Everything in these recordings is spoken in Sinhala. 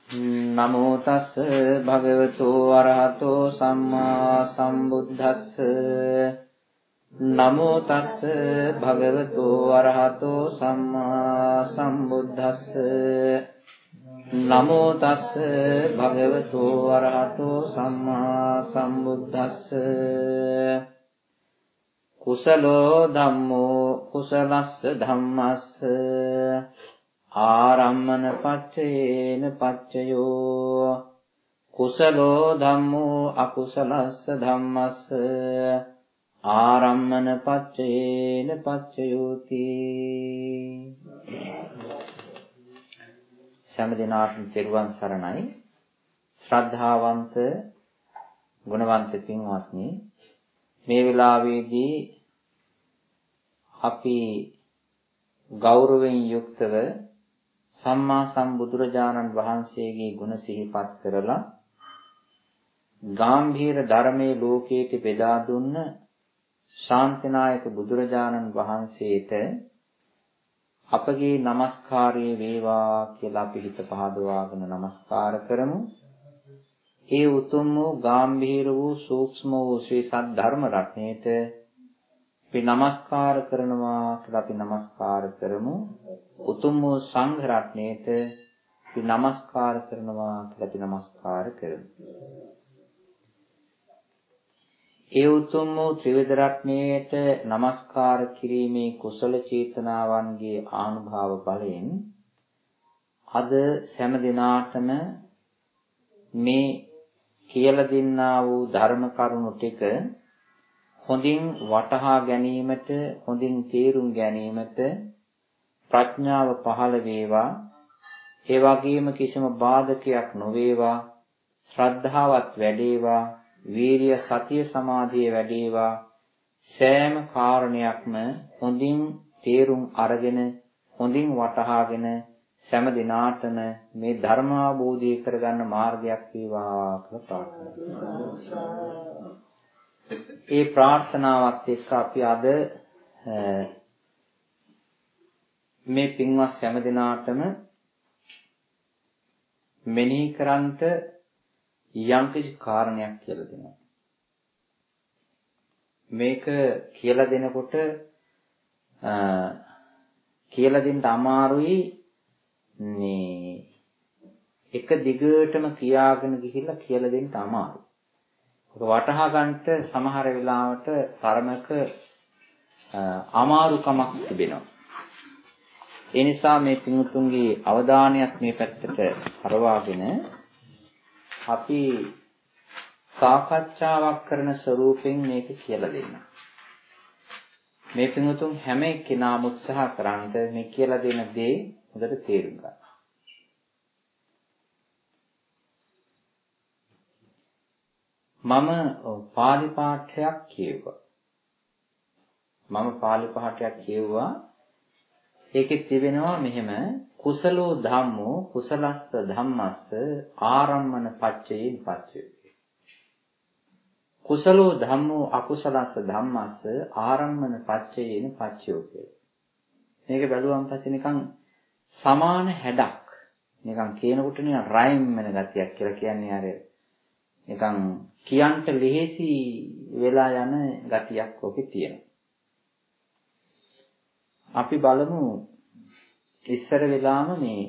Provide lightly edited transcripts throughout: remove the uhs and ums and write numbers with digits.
නමෝ තස්ස භගවතු අරහතෝ සම්මා සම්බුද්දස්ස නමෝ තස්ස භගවතු අරහතෝ සම්මා සම්බුද්දස්ස නමෝ තස්ස භගවතු අරහතෝ සම්මා සම්බුද්දස්ස කුසලෝ ධම්මෝ කුසලස්ස ධම්මස්ස ආරම්මන පච්චේන පච්චයෝ කුසලෝ ධම්මෝ අකුසලස්ස ධම්මස්ස ආරම්මන පච්චේන පච්චයෝති. සෑම දිනාටම තෙරුවන් සරණයි. ශ්‍රද්ධාවන්ත ගුණවන්ත පින්වත්නි, මේ වෙලාවේදී අපි ගෞරවයෙන් යුක්තව සම්මා සම්බුදුරජාණන් වහන්සේගේ ගුණ සිහිපත් කරලා ගාම්භීර ධර්මයේ ලෝකයට බෙදා දුන්න ශාන්තිනායක බුදුරජාණන් වහන්සේට අපගේ নমස්කාරය වේවා කියලා අපි හිත පහදවාගෙන নমස්කාර කරමු. ඒ උතුම් වූ ගාම්භීර වූ සූක්ෂම වූ ශ්‍රී සද්ධර්ම රත්නයේට අපි নমස්කාර කරනවා කියලා අපි নমස්කාර කරමු. උතුම් වූ සංඝ රත්නයේට අපි নমස්කාර කරනවා කියලා අපි নমස්කාර කරමු. ඒ උතුම් වූ ත්‍රිවිධ රත්නයේට নমස්කාර කිරීමේ කුසල චේතනාවන්ගේ ආනුභාව බලයෙන් අද සෑම දිනාටම මේ කියලා දෙන්නා වූ ධර්ම කරුණු ටික හොඳින් වටහා ගැනීමට, හොඳින් තේරුම් ගැනීමට ප්‍රඥාව පහළ වේවා. ඒ වගේම කිසිම බාධකයක් නොවේවා. ශ්‍රද්ධාවත් වැඩේවා. වීරිය, සතිය, සමාධිය වැඩේවා. සෑම කාරණයක්ම හොඳින් තේරුම් අරගෙන, හොඳින් වටහාගෙන සෑම දිනාටම මේ ධර්ම අවබෝධය කරගන්න මාර්ගයක් වේවා කියලා ප්‍රාර්ථනා කරනවා. ඒ ප්‍රාර්ථනාවත් එක්ක අපි අද මේ පින්වත් හැම දිනාටම මෙනෙහි කරන්ට යම්කිසි කාරණයක් කියලා දෙනවා. මේක කියලා දෙනකොට කියලා දෙන්න අමාරුයි. මේ එක දිගටම කියාගෙන ගිහිල්ලා කියලා දෙන්න අමාරුයි. වටහා ගන්නට සමහර වෙලාවට තරමක අමාරුකමක් තිබෙනවා. ඒ නිසා මේ පින්තුන්ගේ අවධානයත් මේ පැත්තට හරවාගෙන අපි සාකච්ඡාවක් කරන ස්වරූපයෙන් මේක කියලා දෙන්න. මේ පින්තුන් හැම කෙනාම උත්සාහ කරන්ද මේ කියලා දෙන දේ හොඳට තේරුම් ගන්න. මම පාලි පාඨයක් කියුවා. ඒකේ තිබෙනවා මෙහෙම: කුසලෝ ධම්මෝ කුසලස්ස ධම්මස්ස ආරම්මන පච්චේන පච්චේ. කුසලෝ ධම්මෝ අකුසලස්ස ධම්මස්ස ආරම්මන පච්චේන පච්චේ. මේක බැලුවම පස්සේ නිකන් සමාන හැඩක්. නිකන් කියනකොට නිකන් රයිම් වෙන ගතියක් කියලා කියන්නේ අර නිකන් කියන්ට ලෙහෙසි වෙලා යන ගතියක් ඔකේ තියෙනවා. අපි බලමු ඉස්සර වෙලාම මේ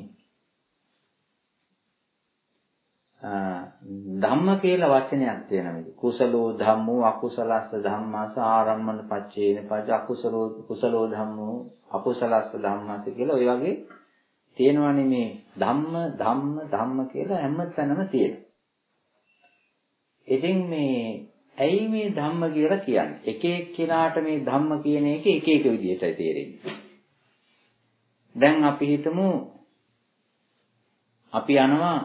ධම්ම කියලා වචනයක් තියෙනවා මේක. කුසලෝ ධම්මෝ අකුසලස්ස ධම්මස්ස ආරම්මන පච්චේන පච්ච කුසලෝ ධම්මෝ අකුසලස්ස ධම්මස්ස කියලා ඔය වගේ තියෙනවානේ මේ ධම්ම කියලා හැමතැනම තියෙනවා. ඉතින් මේ ඇයි මේ ධම්ම කියලා කියන්නේ? එක එක්කිනාට මේ ධම්ම කියන එක එක එක විදිහටයි තේරෙන්නේ. දැන් අපි හිතමු අපි යනවා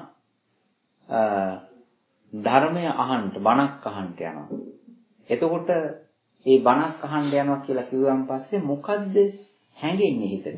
ධර්මය අහන්න, බණක් අහන්න යනවා. එතකොට මේ බණක් අහන්න යනවා කියලා කිව්වන් පස්සේ මොකද්ද හැඟෙන්නේ හිතේ?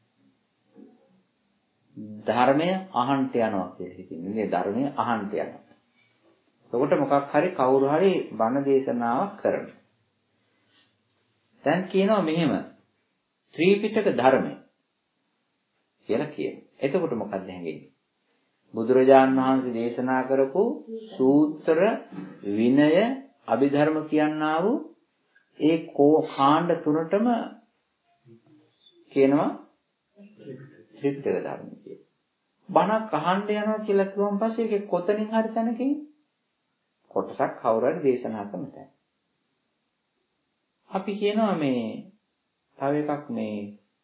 ධර්මය අහන්න යනවා කියලා හිතන්නේ. මේ ධර්මය අහන්න යනවා. එතකොට මොකක් හරි කවුරු හරි බණ දේශනාවක් කරනවා. දැන් කියනවා මෙහෙම ත්‍රිපිටක ධර්මය කියලා කියනවා. එතකොට මොකක්ද හැඟෙන්නේ? බුදුරජාණන් වහන්සේ දේශනා කරපු සූත්‍ර විනය අභිධර්ම කියනා වූ ඒ කාණ්ඩ තුනටම කියනවා ත්‍රිපිටක ධර්ම කියලා. බණක් අහන්න යනවා කියලා කිව්වන් පස්සේ ඒකේ කොතනින් හරි තැනකින් කොටසක් කවුරු හරි දේශනා කරන තැන. අපි කියනවා මේ තව එකක් මේ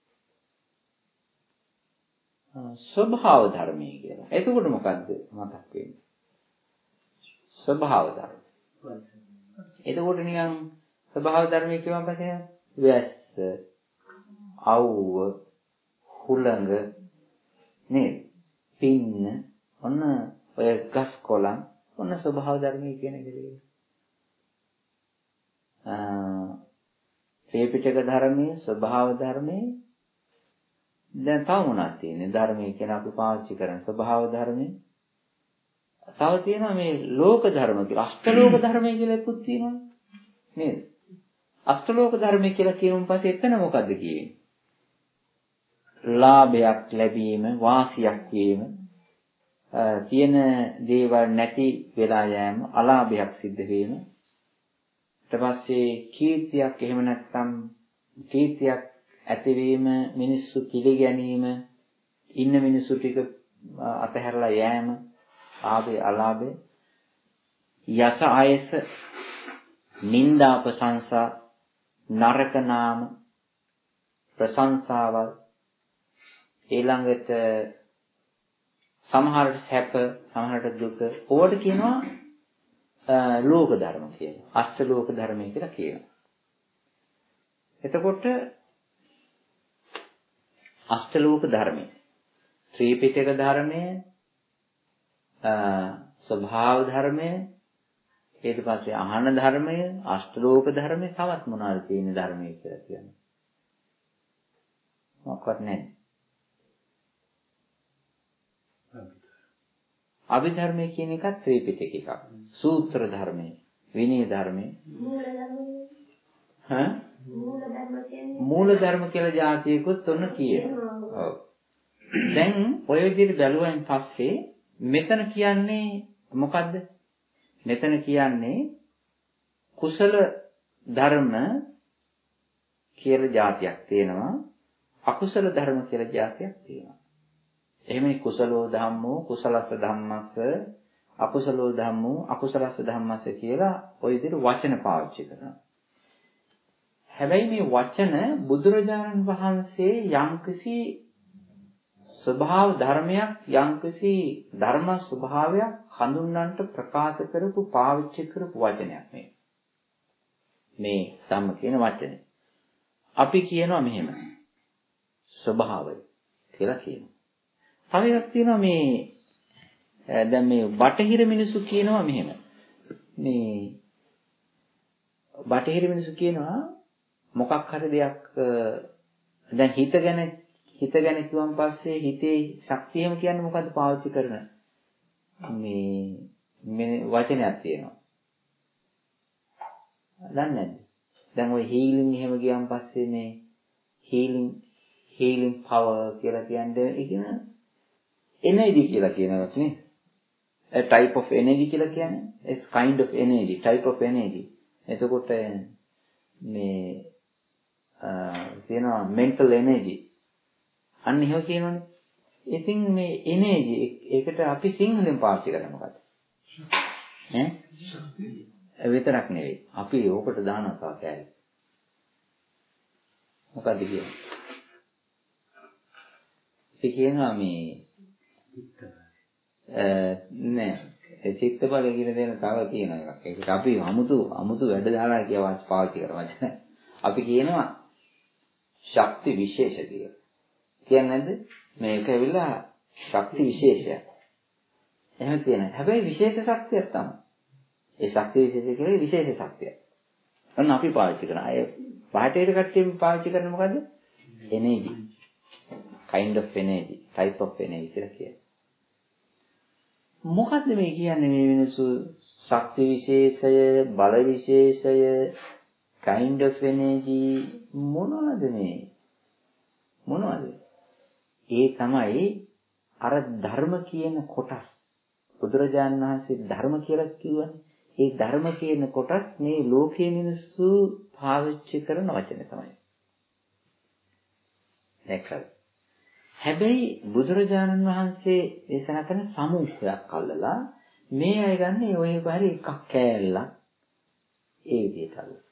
ස්වභාව ධර්මයේ කියලා. එතකොට මොකද්ද මතක් වෙන්නේ? ස්වභාව ධර්ම. එතකොට නිකන් ස්වභාව ධර්මයේ කියවම පස්සේ වැස්ස, අවුව, හුළඟ නේද? පින්න, ඔන්න ඔය ගස් කොළන්, ඔන්න ස්වභාව ධර්මයේ කියන එක. ත්‍රිපිටක ධර්මයේ ස්වභාව ධර්මයේ දැන් තව මොනවද තියෙන්නේ? ධර්මයේ කියන අපි පාවිච්චි කරන ස්වභාව ධර්මයේ තව තියෙනවා මේ ලෝක ධර්ම කියලා. අෂ්ටලෝක ධර්මය කියලා එකක් තියෙනවා නේද? අෂ්ටලෝක ධර්මය කියලා කියමුන් පස්සේ එතන මොකද්ද කියන්නේ? ලාභයක් ලැබීම, වාසියක් වීම, තියෙන දේවල් නැති වෙලා යෑම, අලාභයක් සිද්ධ වීම. ඊට පස්සේ කීර්තියක් එහෙම නැත්නම් කීර්තියක් ඇතිවීම, මිනිස්සු පිළිගැනීම, ඉන්න මිනිස්සු ටික අතහැරලා යෑම, ආභේ අලාභේ, යස ආයස, නිന്ദා ප්‍රශංසා, නරක නාම, ප්‍රශංසාවල්, ඊළඟට සමහරට සැප, සමහරට දුක, ඕවට කියනවා ලෝක ධර්ම කියලා. අෂ්ටලෝක ධර්මය කියලා කියනවා. එතකොට අෂ්ටලෝක ධර්මය, ත්‍රිපිටක ධර්මය, ස්වභාව ධර්මය, ඊට පස්සේ අහන ධර්මය, අෂ්ටලෝක ධර්මය, තවත් මොනවාද තියෙන ධර්මය කියලා කියන්නේ? මොකක්වත් නැහැ. අභිධර්මය කියන එක ත්‍රිපිටක එකක්. සූත්‍ර ධර්මය, විනය ධර්මය. මූල ධර්ම කියලා જાතියකුත් ඔන්න කියනවා. ඔව්. දැන් ඔය විදිහට බැලුවෙන් පස්සේ මෙතන කියන්නේ මොකද්ද? මෙතන කියන්නේ කුසල ධර්ම කියලා જાතියක් තියෙනවා. අකුසල ධර්ම කියලා જાතියක් තියෙනවා. එහෙමයි කුසලෝ ධම්මෝ කුසලස්ස ධම්මස්ස අකුසලෝ ධම්මෝ අකුසලස්ස ධම්මස්ස කියලා ওই විදිහට වචන පාවිච්චි කරනවා. හැබැයි මේ වචන බුදුරජාණන් වහන්සේ යම්කිසි ස්වභාව ධර්මයක් යම්කිසි ධර්ම ස්වභාවයක් හඳුන්වන්නට ප්‍රකාශ කරපු පාවිච්චි කරපු වචනයක් මේ ධම්ම කියන වචනේ. අපි කියනවා මෙහෙම ස්වභාවය කියලා කියනවා. තව එකක් තියෙනවා මේ දැන් මේ බටහිර මිනිස්සු කියනවා මෙහෙම. මේ බටහිර මිනිස්සු කියනවා මොකක් හරි දෙයක් දැන් හිත ගැන කිව්වන් පස්සේ හිතේ ශක්තියම කියන්නේ මොකද්ද පාවිච්චි කරන මේ වචනයක් තියෙනවා. දන්නේ නැද්ද? දැන් ওই හීලින් එහෙම ගියන් පස්සේ මේ හීලින් පවර් කියලා කියන්නේ ඉතින් එනර්ජි කියලා කියනවා නේ. a type of energy කියලා කියන්නේ a kind of energy, type of energy. එතකොට මේ තියෙනවා mental energy. අන්න එහෙම කියනවනේ. ඉතින් මේ energy ඒකට අපි සිංහලෙන් පාවිච්චි කරන්නේ මොකද්ද? විතරක් නෙවෙයි. අපි ඕකට දානවා කෑලි. මොකද්ද කියන්නේ? අපි කියනවා මේ නෑ ඒ චිත්ත බල කියලා දෙන තව තියෙන එකක්. ඒක අපි අමුතු වැඩ දාලා කියවා පාවිච්චි කරනවා. අපි කියනවා ශක්ති විශේෂ කියලා. කියන්නේ නැද්ද? මේක ඇවිල්ලා ශක්ති විශේෂයක්. එහෙම තියෙනවා. හැබැයි විශේෂ ශක්තියක් තමයි. ඒ ශක්ති විශේෂ කියන්නේ විශේෂ ශක්තියක්. අන්න අපි පාවිච්චි කරන අය පාටේට කට්ටිය පාවිච්චි කරන මොකද්ද? energy. kind of energy, type of energy කියලා කියන්නේ. මොකද්ද මේ කියන්නේ මේ මිනිස්සු ශක්ති විශේෂය, බල විශේෂය, kind of energy මොනවද මේ? මොනවද? ඒ තමයි අර ධර්ම කියන කොටස් බුදුරජාණන් වහන්සේ ධර්ම කියලා කිව්වනේ. ඒ ධර්ම කියන කොටස් මේ ලෝකයේ මිනිස්සු පාවිච්චි කරන වචන තමයි. දැක්කද? හැබැයි බුදුරජාණන් වහන්සේ දේශනා කරන සමූහයක් අල්ලලා මේ අය ගන්න ඔය බාරි එකක් කෑල්ලක් ඒ විදිහට අල්ලලා.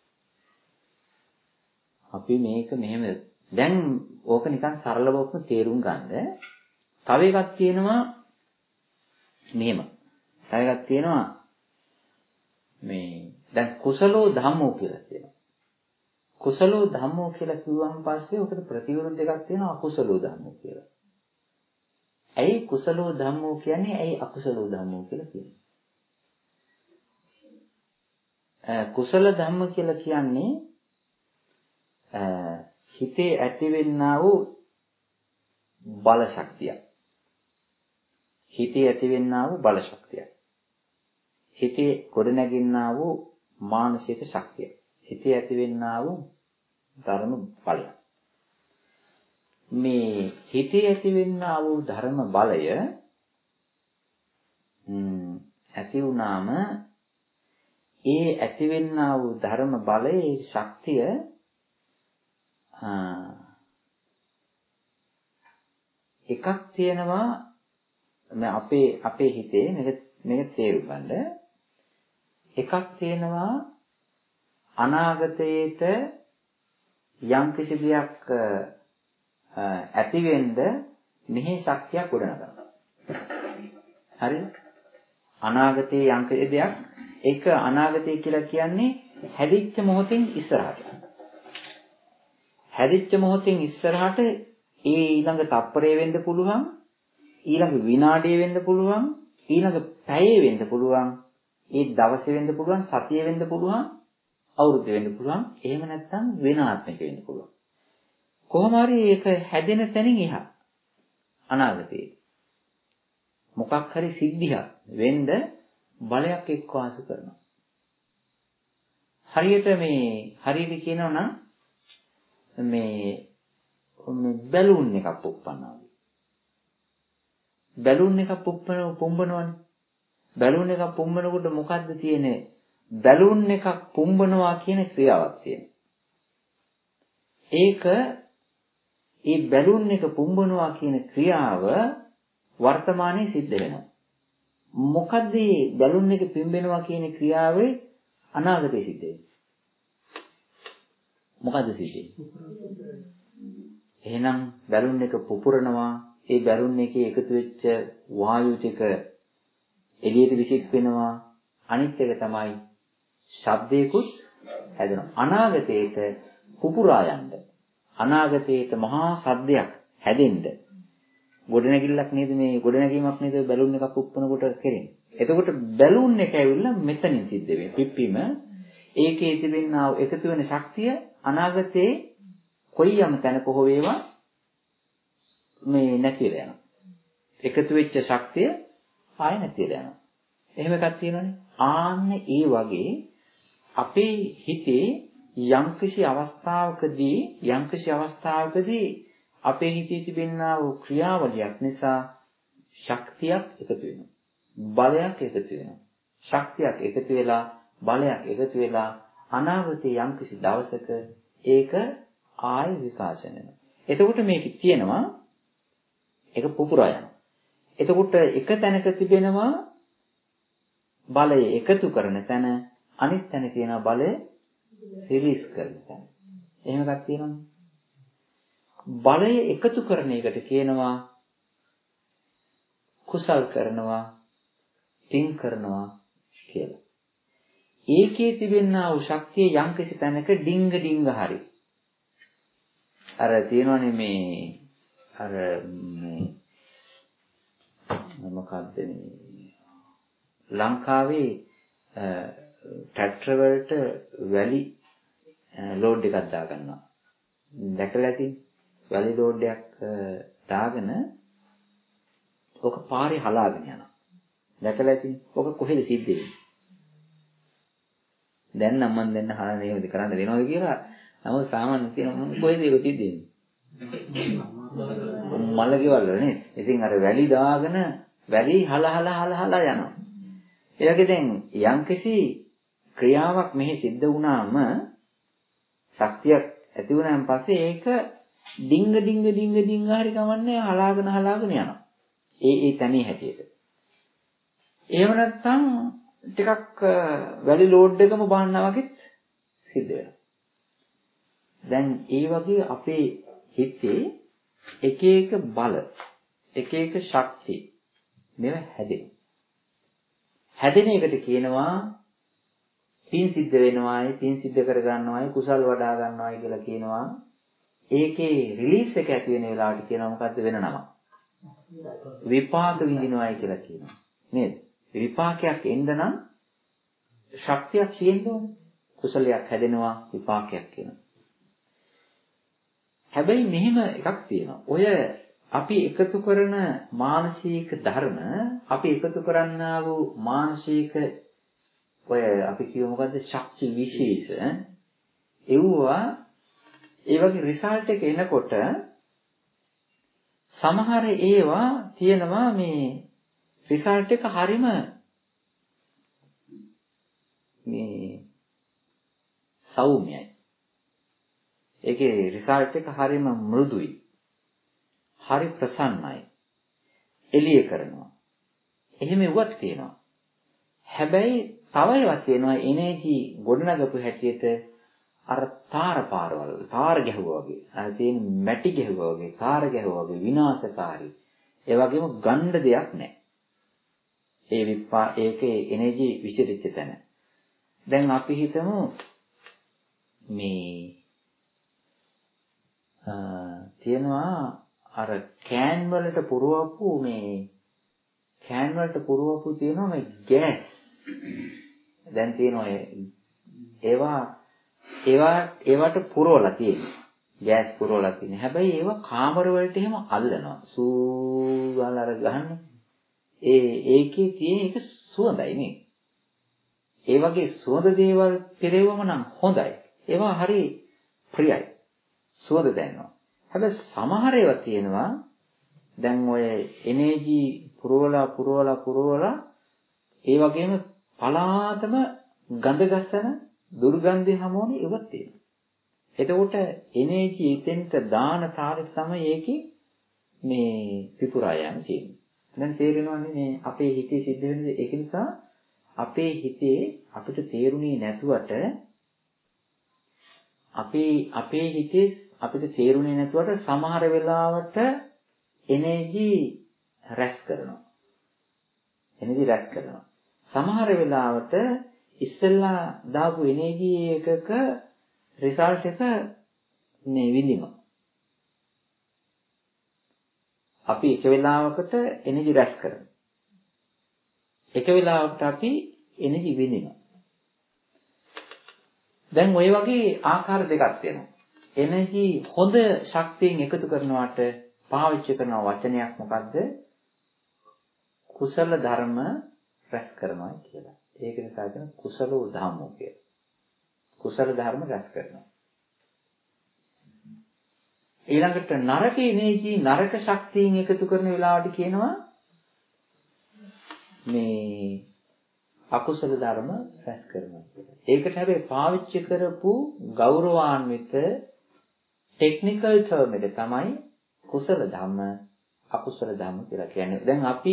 අපි මේක මෙහෙම දැන් ඕක නිකන් සරලවම තේරුම් ගන්න. තව එකක් තියෙනවා මෙහෙම. තව එකක් තියෙනවා මේ දැන් කුසලෝ ධම්මෝ කියලා කියනවා. කුසලෝ ධම්මෝ කියලා කිව්වම පස්සේ උකට ප්‍රතිවිරුද්ධ එකක් තියෙනවා අකුසලෝ ධම්මෝ කියලා. ඇයි කුසලෝ ධම්මෝ කියන්නේ? ඇයි අකුසලෝ ධම්මෝ කියලා කියන්නේ? කුසල ධම්ම කියලා කියන්නේ හිතේ ඇතිවෙනා වූ බල ශක්තිය. හිතේ ඇතිවෙනා වූ බල ශක්තිය. හිතේ ගොඩනැගෙනා වූ මානසික ශක්තිය. හිතේ ඇතිවෙනා වූ ධර්ම බලය. මේ හිතේ ඇතිවෙනා වූ ධර්ම බලය ඇති වුණාම ඒ ඇතිවෙනා වූ ධර්ම බලයේ ශක්තිය එකක් තියෙනවා අපේ හිතේ මේක තේරුම් ගන්න. එකක් තියෙනවා අනාගතයේට යම් කිසි දෙයක් ඇති වෙන්න මෙහි ශක්තියක් ගොඩනගනවා. හරිද? අනාගතයේ යම් කිසි දෙයක් ඒක අනාගතය කියලා කියන්නේ හැදිච්ච මොහොතින් ඉස්සරහට. හැදිච්ච මොහොතින් ඉස්සරහට ඒ ඊළඟ තප්පරය වෙන්න පුළුවන්, ඊළඟ විනාඩිය වෙන්න පුළුවන්, ඊළඟ පැය වෙන්න පුළුවන්, ඒ දවසේ වෙන්න පුළුවන්, සතිය වෙන්න පුළුවන්, අවුරුද්ද වෙන්න පුළුවන්, එහෙම නැත්නම් වෙන ආත්මික වෙන්න පුළුවන්. කොහොම හරි ඒක හැදෙන තැනින් එහා අනාගතයේ මොකක් හරි සිද්ධියක් වෙන්න බලයක් එක්ක ආසු කරනවා. හරියට කියනවා නම් මේ බැලුන් එකක් පුප්පනවා. බැලුන් එකක් පුම්බනවනේ. බැලුන් එකක් පුම්බනකොට මොකද්ද තියෙන්නේ? බැලුන් එකක් පුම්බනවා කියන ක්‍රියාවක් තියෙනවා. ඒ බැලුන් එක පුම්බනවා කියන ක්‍රියාව වර්තමානයේ සිද්ධ වෙනවා. මොකද්ද මේ බැලුන් එක පිම්බෙනවා කියන ක්‍රියාවේ අනාගතයේ සිද්ධ වෙන්නේ? මොකද්ද සිද්ධ වෙන්නේ? එහෙනම් බැලුන් එක පුපුරනවා. ඒ බැලුන් එකේ එකතු වෙච්ච වායු ටික එළියට විසික් වෙනවා. අනිත් එක තමයි ශබ්දයකුත් හැදෙනවා. අනාගතයේට පුපුරා යන්න. අනාගතයේට මහා ශබ්දයක් හැදෙන්න. ගොඩනැගිල්ලක් නේද මේ ගොඩනැගීමක් නේද බැලුන් එකක් පුප්පනකොට කෙරෙන්නේ. එතකොට බැලුන් එක ඇවිල්ලා මෙතනින් සිද්ධ වෙන්නේ. පිප්පීම ඒකේ තිබෙනා එකතු වෙන ශක්තිය අනාගතයේ කොයියම් තැනක හෝ වේවා මේ නැතිලා යනවා. එකතු වෙච්ච ශක්තිය ආය නැතිලා යනවා. එහෙම එකක් තියෙනවනේ. ආන්න ඒ වගේ අපේ හිතේ යම්කිසි අවස්ථාවකදී අපේ හිතේ තිබෙනා වූ ක්‍රියාවලියක් නිසා ශක්තියක් එකතු වෙනවා. බලයක් එකතු වෙනවා. ශක්තියක් එකතු වෙලා බලයක් එකතු වෙලා අනාගතයේ යම්කිසි දවසක ඒක ආය විකාශනය වෙනවා. එතකොට මේක තියෙනවා ඒක පුපුරා යනවා. එතකොට එක තැනක තිබෙනවා බලය එකතු කරන තැන, අනිත් තැන තියෙනවා බලය රිලීස් කරන තැන. එහෙම එකක් තියෙනවනේ. බලය එකතු කරන එකට කියනවා කුසල් කරනවා, පින් කරනවා කියලා. ඒකේ තිබෙනා වූ ශක්තිය යම්කිසි තැනක ඩිංග හරි. අර තියෙනවනේ මේ මොකක්ද මේ ලංකාවේ ට්‍රැක්ටර් වලට වැලි ලෝඩ් එකක් දාගන්නවා. දැකලා ඇති වැලි ලෝඩ් එකක් දාගෙන ඔක පාරේ හලාගෙන යනවා. දැකලා ඇති ඔක කොහෙද සිද්ධ වෙන්නේ? දැන් නම් මම දැන් අහලා නේද කරන්න දෙනවද කියලා. නමුත් සාමාන්‍ය තියෙන කොහෙද ඒක සිද්ධ වෙන්නේ? මලකෙවල් වල නේ. ඉතින් අර වැලි දාගෙන වැලි හලහලා යනවා. ඒ වගේ දැන් යම්කිසි ක්‍රියාවක් මෙහි සිද්ධ වුණාම ශක්තියක් ඇති වුණාන් පස්සේ ඒක ඩිංග හරි කමන්නේ හලාගෙන යනවා. ඒ තැනේ හැටියට. එහෙම නැත්නම් ටිකක් වැලි ලෝඩ් එකම බාන්නා වගේ සිද්ධ වෙනවා. දැන් ඒ වගේ අපේ හිතේ එක එක බල එක ශක්ති මේව හැදෙනවා. හැදෙන එකට කියනවා පින් සිද්ධ වෙනවායි පින් සිද්ධ කර ගන්නවායි කුසල් වඩා ගන්නවායි කියලා කියනවා. ඒකේ රිලීස් එක ඇති වෙන වෙලාවට කියනවා මොකද්ද වෙන නම? විපාක විඳිනවායි කියලා කියනවා. නේද? විපාකයක් එන්න නම් ශක්තියක් තියෙන්න ඕනේ. කුසලයක් හැදෙනවා විපාකයක් කියනවා. හැබැයි මෙහෙම එකක් තියෙනවා. ඔය අපි එකතු කරන මානසික ධර්ම අපි එකතු කරන්නා වූ මානසික ඔය අපි කියමු මොකද්ද ශක්ති විශේෂ එවුවා ඒ වගේ රිසල්ට් එක එනකොට සමහර ඒවා තියෙනවා මේ රිසල්ට් එක හරීම මේ සෞම්‍යයි. ඒකේ රිසල්ට් එක හරීම මෘදුයි. හරි ප්‍රසන්නයි. එළිය කරනවා. එහෙම වුවත් තියෙනවා. හැබැයි තව ඒවා තියෙනවා එනර්ජි ගොඩනගපු හැටියට අර තාර පාරවල තාර ගැහුවා වගේ. අර තියෙන මැටි ගැහුවා වගේ, තාර ගැහුවා වගේ විනාශකාරී. ඒ වගේම ගණ්ඩ දෙයක් නැහැ. ඒකේ එනර්ජි විසිරිච්ච තැන. දැන් අපි හිතමු මේ තියෙනවා අර කෑන් වලට පුරවපු තියෙනවා මේ ගෑස්. දැන් තියෙනවා ඒවට පුරවලා තියෙනවා. ගෑස් පුරවලා තියෙනවා. හැබැයි ඒවා කාමර වලට එහෙම අල්ලනවා. සූ ගාලා අර ගහන්නේ. ඒකේ තියෙන එක සුවඳයි නේ. ඒ වගේ සුවඳ දේවල් පෙරෙවම නම් හොඳයි. ඒවා හරි ප්‍රියයි. සුවඳ දැනෙනවා. හැබැයි සමහර ඒවා තියෙනවා දැන් ඔය එනර්ජි පුරවලා ඒ වගේම පලාතම ගඳ ගසන දුර්ගන්ධය හමුවන ඒවත් තියෙනවා. එතකොට එනර්ජි ඉතින්ට දාන තාලෙ තමයි ඒකේ මේ පිපුරා යන්නේ තියෙන්නේ. දැන් තේරෙනවනේ මේ අපේ හිතේ සිද්ධ වෙන දේ. ඒක නිසා අපේ හිතේ අපිට තේරුණේ නැතුවට අපේ හිතේ අපිට තේරුණේ නැතුවට සමහර වෙලාවට එනර්ජි රැස් කරනවා. සමහර වෙලාවට ඉස්සෙල්ලා දාපු එනර්ජි එකක රිසල්ට් එක මේ විඳිනවා. අපි එක වෙලාවකට එනර්ජි රැස් කරනවා. එක වෙලාවකට අපි එනර්ජි විඳිනවා. දැන් ওই වගේ ආකාර දෙකක් තියෙනවා. එනර්ජි හොඳ ශක්තියෙන් එකතු කරනවට පාවිච්චි කරන වචනයක් මොකද්ද? කුසල ධර්ම රැස් කරනවා කියලා. ඒක නිසා කියන කුසලෝ ධම්මෝ කියලා. කුසල ධර්ම රැස් කරනවා. ඊළඟට නරක එනර්ජි නරක ශක්තියෙන් එකතු කරන වෙලාවට කියනවා මේ අකුසල ධර්ම රැස් කරනවා කියලා. ඒකට හැබැයි පාවිච්චි කරපු ගෞරවාන්විත ටෙක්නිකල් ටර්ම් එක තමයි කුසල ධම්ම අකුසල ධම්ම කියලා කියන්නේ. දැන් අපි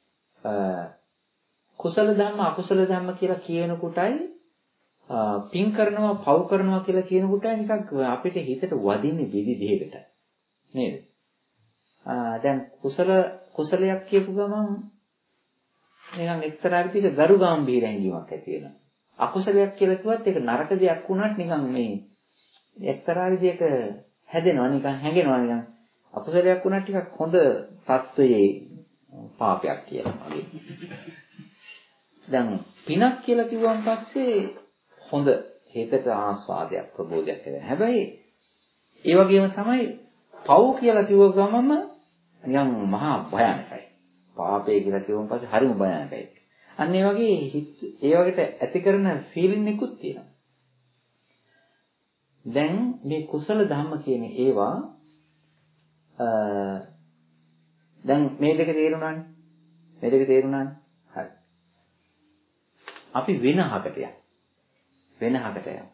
කුසල ධම්ම අකුසල ධම්ම කියලා කියන කොටයි පින් කරනවා පව් කරනවා කියලා කියන කොටයි නිකන් අපිට හිතට වදින්නේ විවිධයකට නේද? දැන් කුසලයක් කියපු ගමන් නිකන් එක්තරා විදිහක ගරුගාම්භීර හැඟීමක් ඇති වෙනවා. අකුසලයක් කියලා කිව්වත් ඒක නරක දෙයක් වුණත් නිකන් මේ එක්තරා විදිහක හැදෙනවා නිකන් හැඟෙනවා නිකන් අකුසලයක් වුණත් ටිකක් හොඳ තත්වයේ පාපයක් කියලා වගේ. දැන් පිනක් කියලා කිව්වන් පස්සේ හොඳ හිතට ආස්වාදයක් ප්‍රබෝධයක් වෙනවා. හැබැයි ඒ වගේම තමයි පව් කියලා කිව්ව ගමම නිකන් මහා භයානකයි. පාපය කියලා කිව්වන් පස්සේ හරිම භයානකයි. අන්න ඒ වගේ ඒ වගේට ඇති කරන ෆීලින් එකකුත් තියෙනවා. දැන් මේ කුසල ධම්ම කියන ඒවා දැන් මේ දෙක තේරුණානේ. මේ දෙක තේරුණානේ. හරි. අපි වෙනහකට යමු. වෙනහකට යමු.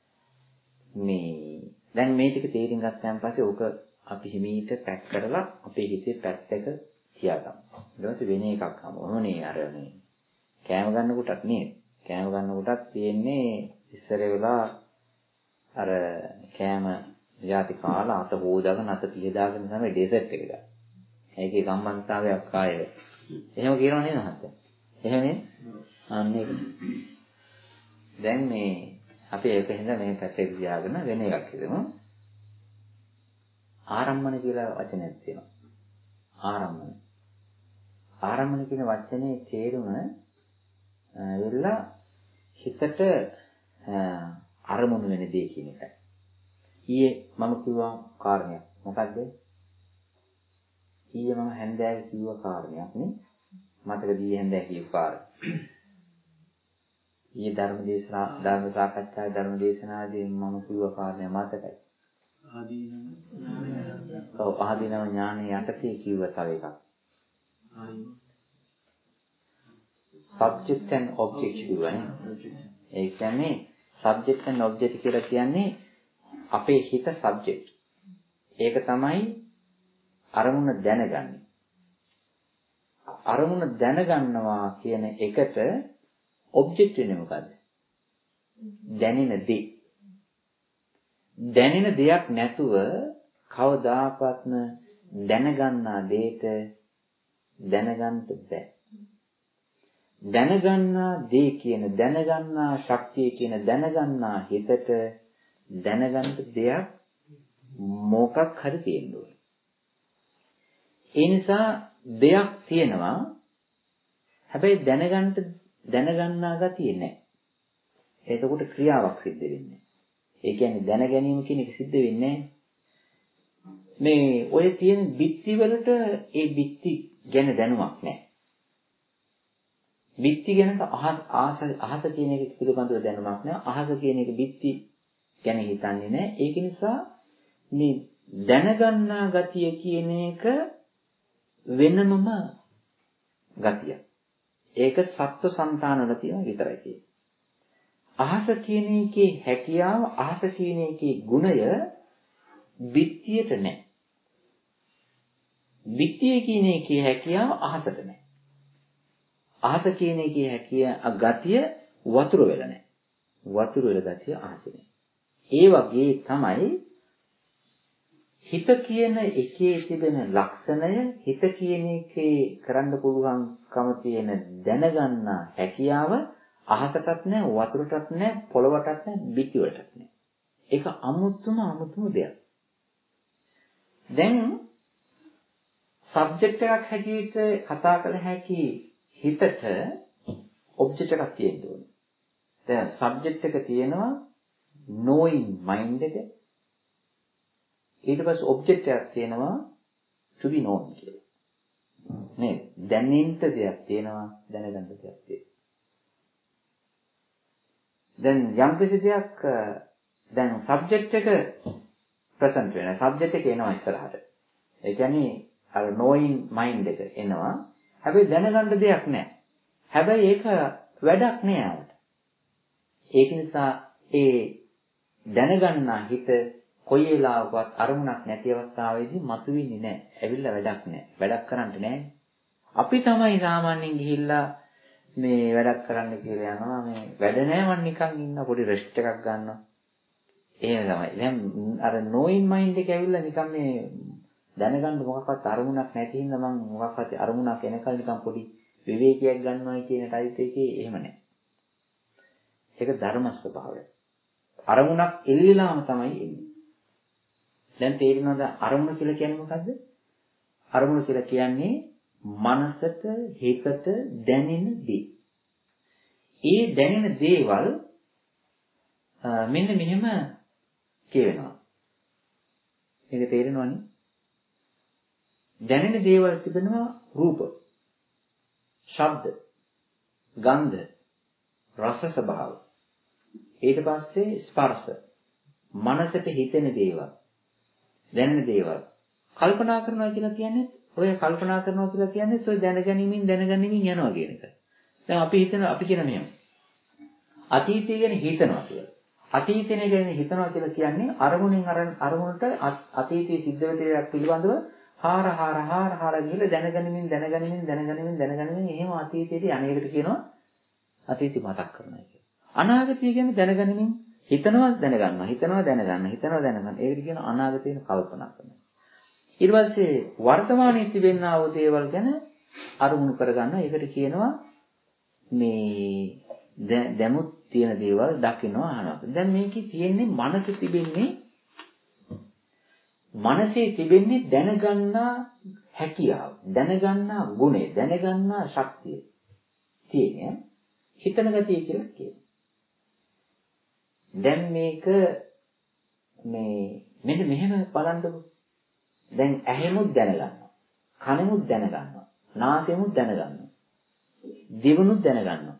මේ දැන් මේ ටික තේරුම් ගත්තාන් පස්සේ ඕක අපි හිමීට පැක් කරලා අපේ හිතේ පැත්තක තියාගමු. ඊට පස්සේ වෙන එකක් හමුවනේ අර මේ කෑම ගන්න කොටත් නේද? කෑම ගන්න කොටත් තියෙන්නේ ඉස්සර වෙලා අර කෑම යටි කාලා අත හොදාගෙන අත පිහදාගෙන තමයි ඩෙසර්ට් එක ගන්න. ඒකේ සම්බන්ධතාවයක් ආයේ. එහෙම කියනව නේද මහත්තයා? එහෙම නේ? අන්න ඒක. දැන් මේ අපි ඒක හින්දා මේ පැත්තේ තියාගෙන වෙන එකක් හිතමු. ආරම්මන කියලා වචනයක් තියෙනවා. ආරම්මන. ආරම්මන කියන වචනේ තේරුම වෙලා හිතට අරමුණු වෙන දේ කියන එකයි. ඊයේ මම කිව්වා කාරණයක්. මොකද්ද? ඊයේ මම හැන්දෑවේ කිව්ව කාරණයක් නේ. මතකද ඊයේ හැන්දෑවේ කිව්ව කාරණේ? ඊයේ ධර්ම සාකච්ඡාවේ ධර්ම දේශනාවේදී මම කිව්ව කාරණය මතකයි. ආදීනව ඥානය යටතේ කිව්ව තව එකක්. subject and object කියවනේ. ඒ කියන්නේ subject and object කියලා කියන්නේ අපේ හිත subject. ඒක තමයි අරමුණ දැනගන්නේ. අරමුණ දැනගන්නවා කියන එකට object වෙන්නේ මොකද්ද? දැනෙන දේ. දැනෙන දෙයක් නැතුව කවදාකවත්ම දැනගන්නා දෙයට දැනගන්න බෑ. දැනගන්නා දේ කියන දැනගන්නා ශක්තිය කියන දැනගන්නා හිතට දැනගන්න දෙයක් මොකක් හරි තියෙන්න ඕනේ. ඒ නිසා දෙයක් තියෙනවා. හැබැයි දැනගන්නා ගතිය නැහැ. එතකොට ක්‍රියාවක් සිද්ධ වෙන්නේ. ඒ කියන්නේ දැන ගැනීම කියන එක සිද්ධ වෙන්නේ මේ ඔය තියෙන බිත්ති වලට ඒ බිත්ති ගැන දැනුමක් නැහැ. බිත්ති ගැන අහස කියන එක පිළිබඳව දැනුමක් නැහැ. අහස කියන එක බිත්ති ගැන හිතන්නේ නැහැ. ඒක නිසා මේ දැනගන්නා ගතිය කියන එක වෙනමම ගතිය. ඒක සත්ව సంతානවල තියෙන විතරයි තියෙන්නේ. අහස කියන එකේ හැකියාව අහස කියන එකේ ගුණය බිත්තියට නැහැ. බිත්තිය කියන එකේ හැකියාව අහසට නැහැ. අහස කියන එකේ හැකියාව ගතිය වතුර වෙල නැහැ. වතුර වෙල ගතිය අහසේ නැහැ. ඒ වගේ තමයි හිත කියන එකේ තිබෙන ලක්ෂණය හිත කියන එකේ කරන්න පුළුවන්කම තියෙන දැනගන්නා හැකියාව අහසටත් නැහැ වතුරටත් නැහැ පොළවටත් නැහැ බිත්ති වලටත් නැහැ. ඒක අමුතුම දෙයක්. දැන් සබ්ජෙක්ට් එකක් හැටියට කතා කළ හැකි හිතට ඔබ්ජෙක්ට් එකක් තියෙන්න ඕනේ. දැන් සබ්ජෙක්ට් එක තියෙනවා knowing mind එක. ඊට පස්සේ ඔබ්ජෙක්ට් එකක් තියෙනවා to be known කියලා. නේද? දැනෙන්න දෙයක් තියෙනවා දැනගන්න දෙයක් තියෙනවා. දැන් යම් කිසි දෙයක් දැන් සබ්ජෙක්ට් එක ප්‍රසන්ට් වෙනවා. සබ්ජෙක්ට් එක එනවා ඉස්සරහට. ඒ කියන්නේ අර knowing mind එක එනවා. හැබැයි දැනගන්න දෙයක් නැහැ. හැබැයි ඒක වැඩක් නෑ ආවට. ඒක නිසා ඒ දැනගන්නා හිත කොයි වෙලාවකවත් අරමුණක් නැති අවස්ථාවේදී මතුවෙන්නේ නැහැ. ඇවිල්ලා වැඩක් නැහැ. වැඩක් කරන්න නැහැ. අපි තමයි සාමාන්‍යයෙන් ගිහිල්ලා මේ වැඩක් කරන්න කියලා යනවා. මේ වැඩ නැහැ මම නිකන් ඉන්න පොඩි රෙස්ට් එකක් ගන්නවා. එහෙම තමයි. දැන් අර knowing mind එක ඇවිල්ලා නිකන් මේ දැනගන්න මොකක්වත් අරමුණක් නැති හින්දා මම මොකක්වත් අරමුණක් එනකල් නිකන් පොඩි විවේකයක් ගන්නවා කියන ටයිප් එකේ එහෙම නැහැ. ඒක ධර්ම ස්වභාවය. අරමුණක් එල්ලිලාම තමයි එන්නේ. දැන් තේරෙනවද අරමුණ කියලා කියන්නේ මොකද්ද? අරමුණ කියලා කියන්නේ මනසට හිතට දැනෙන දේ. ඒ දැනෙන දේවල් මෙන්න මෙහෙම කියවෙනවා. මේක තේරෙනවනේ? දැනෙන දේවල් තිබෙනවා රූප, ශබ්ද, ගන්ධ, රස ස්වභාව. ඊට පස්සේ ස්පර්ශ, මනසට හිතෙන දේවල්, දැනෙන දේවල්, කල්පනා කරනවා කියලා කියන්නේ ඔය කල්පනා කරනවා කියලා කියන්නේ ඔය දැනගැනීමෙන් යනවා කියන එක. දැන් අපි කියන මෙහෙම. අතීතය ගැන හිතනවා කියලා. අතීතය ගැන හිතනවා කියලා කියන්නේ අරමුණට අතීතයේ සිද්ධ වෙච්ච දේවල් පිළිබඳව හාර ගිහලා දැනගැනීමෙන් එහෙම අතීතයේදී අනේකට කියනවා අතීතය මතක් කරනවා කියලා. අනාගතය කියන්නේ දැනගැනීමෙන් හිතනවා දැනගන්නවා. ඒකට කියනවා අනාගතේන කල්පනා කරනවා. ඊට පස්සේ වර්තමානයේ තිබෙනා වූ දේවල් ගැන අරමුණු කරගන්නවා. ඒකට කියනවා මේ දැමුත් තියෙන දේවල් දකිනවා අහනවා. දැන් මේකේ තියෙන්නේ මනසේ තිබෙන්නේ දැනගන්නා හැකියාව, දැනගන්නා ගුණය, දැනගන්නා ශක්තිය තියෙන හිතන ගතිය කියලා කියනවා. දැන් මේක මෙන්න මෙහෙම බලන්නකො. දැන් ඇහෙමුත් දැනගන්නවා, කනෙමුත් දැනගන්නවා, නාසයෙමුත් දැනගන්නවා, දිවනුත් දැනගන්නවා,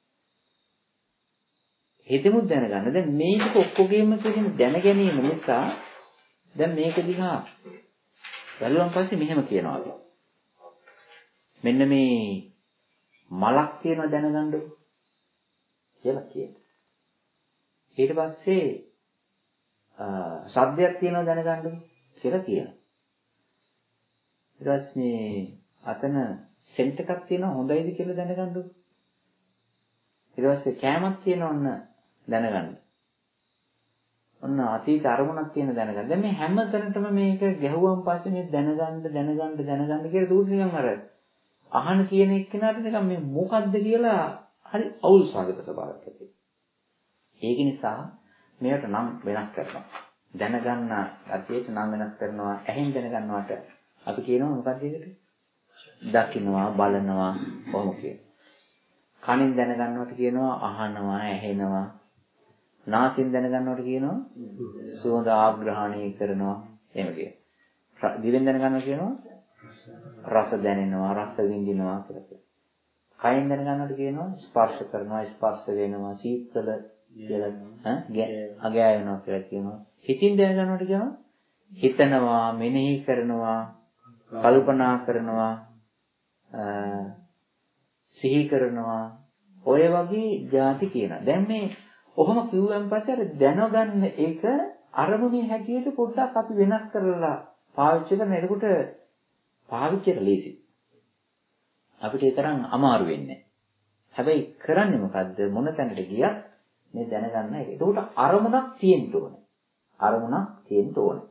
හිතෙමුත් දැනගන්නවා. දැන් මේක ඔක්කොගෙම කියන දැනගැනීම නිසා දැන් මේක දිහා බලුවන් පස්සේ මෙහෙම කියනවා අපි. මෙන්න මේ මලක් තියෙනවා දැනගන්නකො කියලා කියනවා. ඊට පස්සේ ශබ්දයක් තියෙනවා දැනගන්නකො කියලා කියනවා. ඊට පස්සේ අතන සෙන්ට් එකක් තියෙනවා හොඳයිද කියලා දැනගන්නකො. ඊට පස්සේ කෑමක් තියෙනවා ඔන්න දැනගන්න. ඔන්න අතීත අරමුණක් තියෙන දැනගන්න. දැන් මේ හැම තැනටම මේක ගැහුවම් පස්සේ මේ දැනගන්න කියලා දුක නිකන් අර අහන කියන එක්කෙනාට නිකන් මේ මොකද්ද කියලා හරි අවුල් සාගත ස්වභාවයක් ඇති. ඒක නිසා මේකට නම් වෙනස් කරනවා. දැනගන්න අතීත නම් වෙනස් කරනවා. ඇහෙන් දැනගන්නවට අපි කියනවා මොකක්ද ඒකට? දකින්නවා, බලනවා, කොහොම කියනවා. කනින් දැනගන්නවට කියනවා අහනවා, ඇහෙනවා. නාසයෙන් දැනගන්නවට කියනවා සුවඳ ආග්‍රහණය කරනවා. එහෙම කියනවා. දිවෙන් දැනගන්නවට කියනවා රස දැනෙනවා, රස විඳිනවා කියලා කියනවා. කයෙන් දැනගන්නවට කියනවා ස්පර්ශ කරනවා, ස්පර්ශ වෙනවා, සීතල කියලා අගෑවෙනවා කියලා කියනවා. හිතින් දැනගන්නවට කියනවා හිතනවා, මෙනෙහි කරනවා, කල්පනා කරනවා, සිහි කරනවා. ඔය වගේ ಜಾති කියනවා. දැන් මේ ඔහොම කිව්වන් පස්සේ අර දැනගන්න එක අරමුණේ හැටියට පොඩ්ඩක් අපි වෙනස් කරලා පාවිච්චි කරන. එතකොට පාවිච්චියට ලේසි. අපිට ඒ තරම් අමාරු වෙන්නේ නැහැ. හැබැයි කරන්නේ මොකද්ද? මොන තැනට ගියත් මේ දැනගන්න එක. එතකොට අරමුණක් තියෙන්න ඕනේ.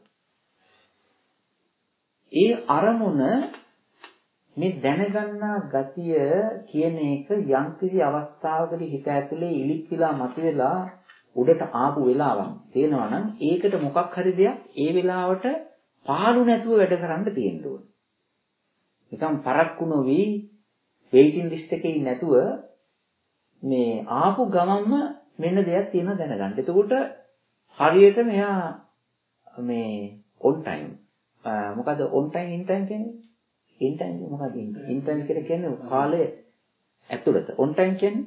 ඒ අරමුණ මේ දැනගන්නා ගතිය කියන එක යම්කිසි අවස්ථාවකදී හිත ඇතුලේ ඉලික්කලා මතුවලා උඩට ආපු වෙලාවක් තේනවා නම් ඒකට මොකක් හරි දෙයක් ඒ වෙලාවට පාළු නැතුව වැඩ කරන්න තියෙන්න ඕනේ. නිකන් පරක්කු නොවි වෙයිටින් ලිස්ට් එකේ නැතුව මේ ආපු ගමන්ම මෙන්න දෙයක් තියෙනවා දැනගන්න. එතකොට හරියට මෙයා මේ on time මොකද on time in time කියන්නේ? in time මොකද in time කියලා කියන්නේ කාලය ඇතුළත. on time කියන්නේ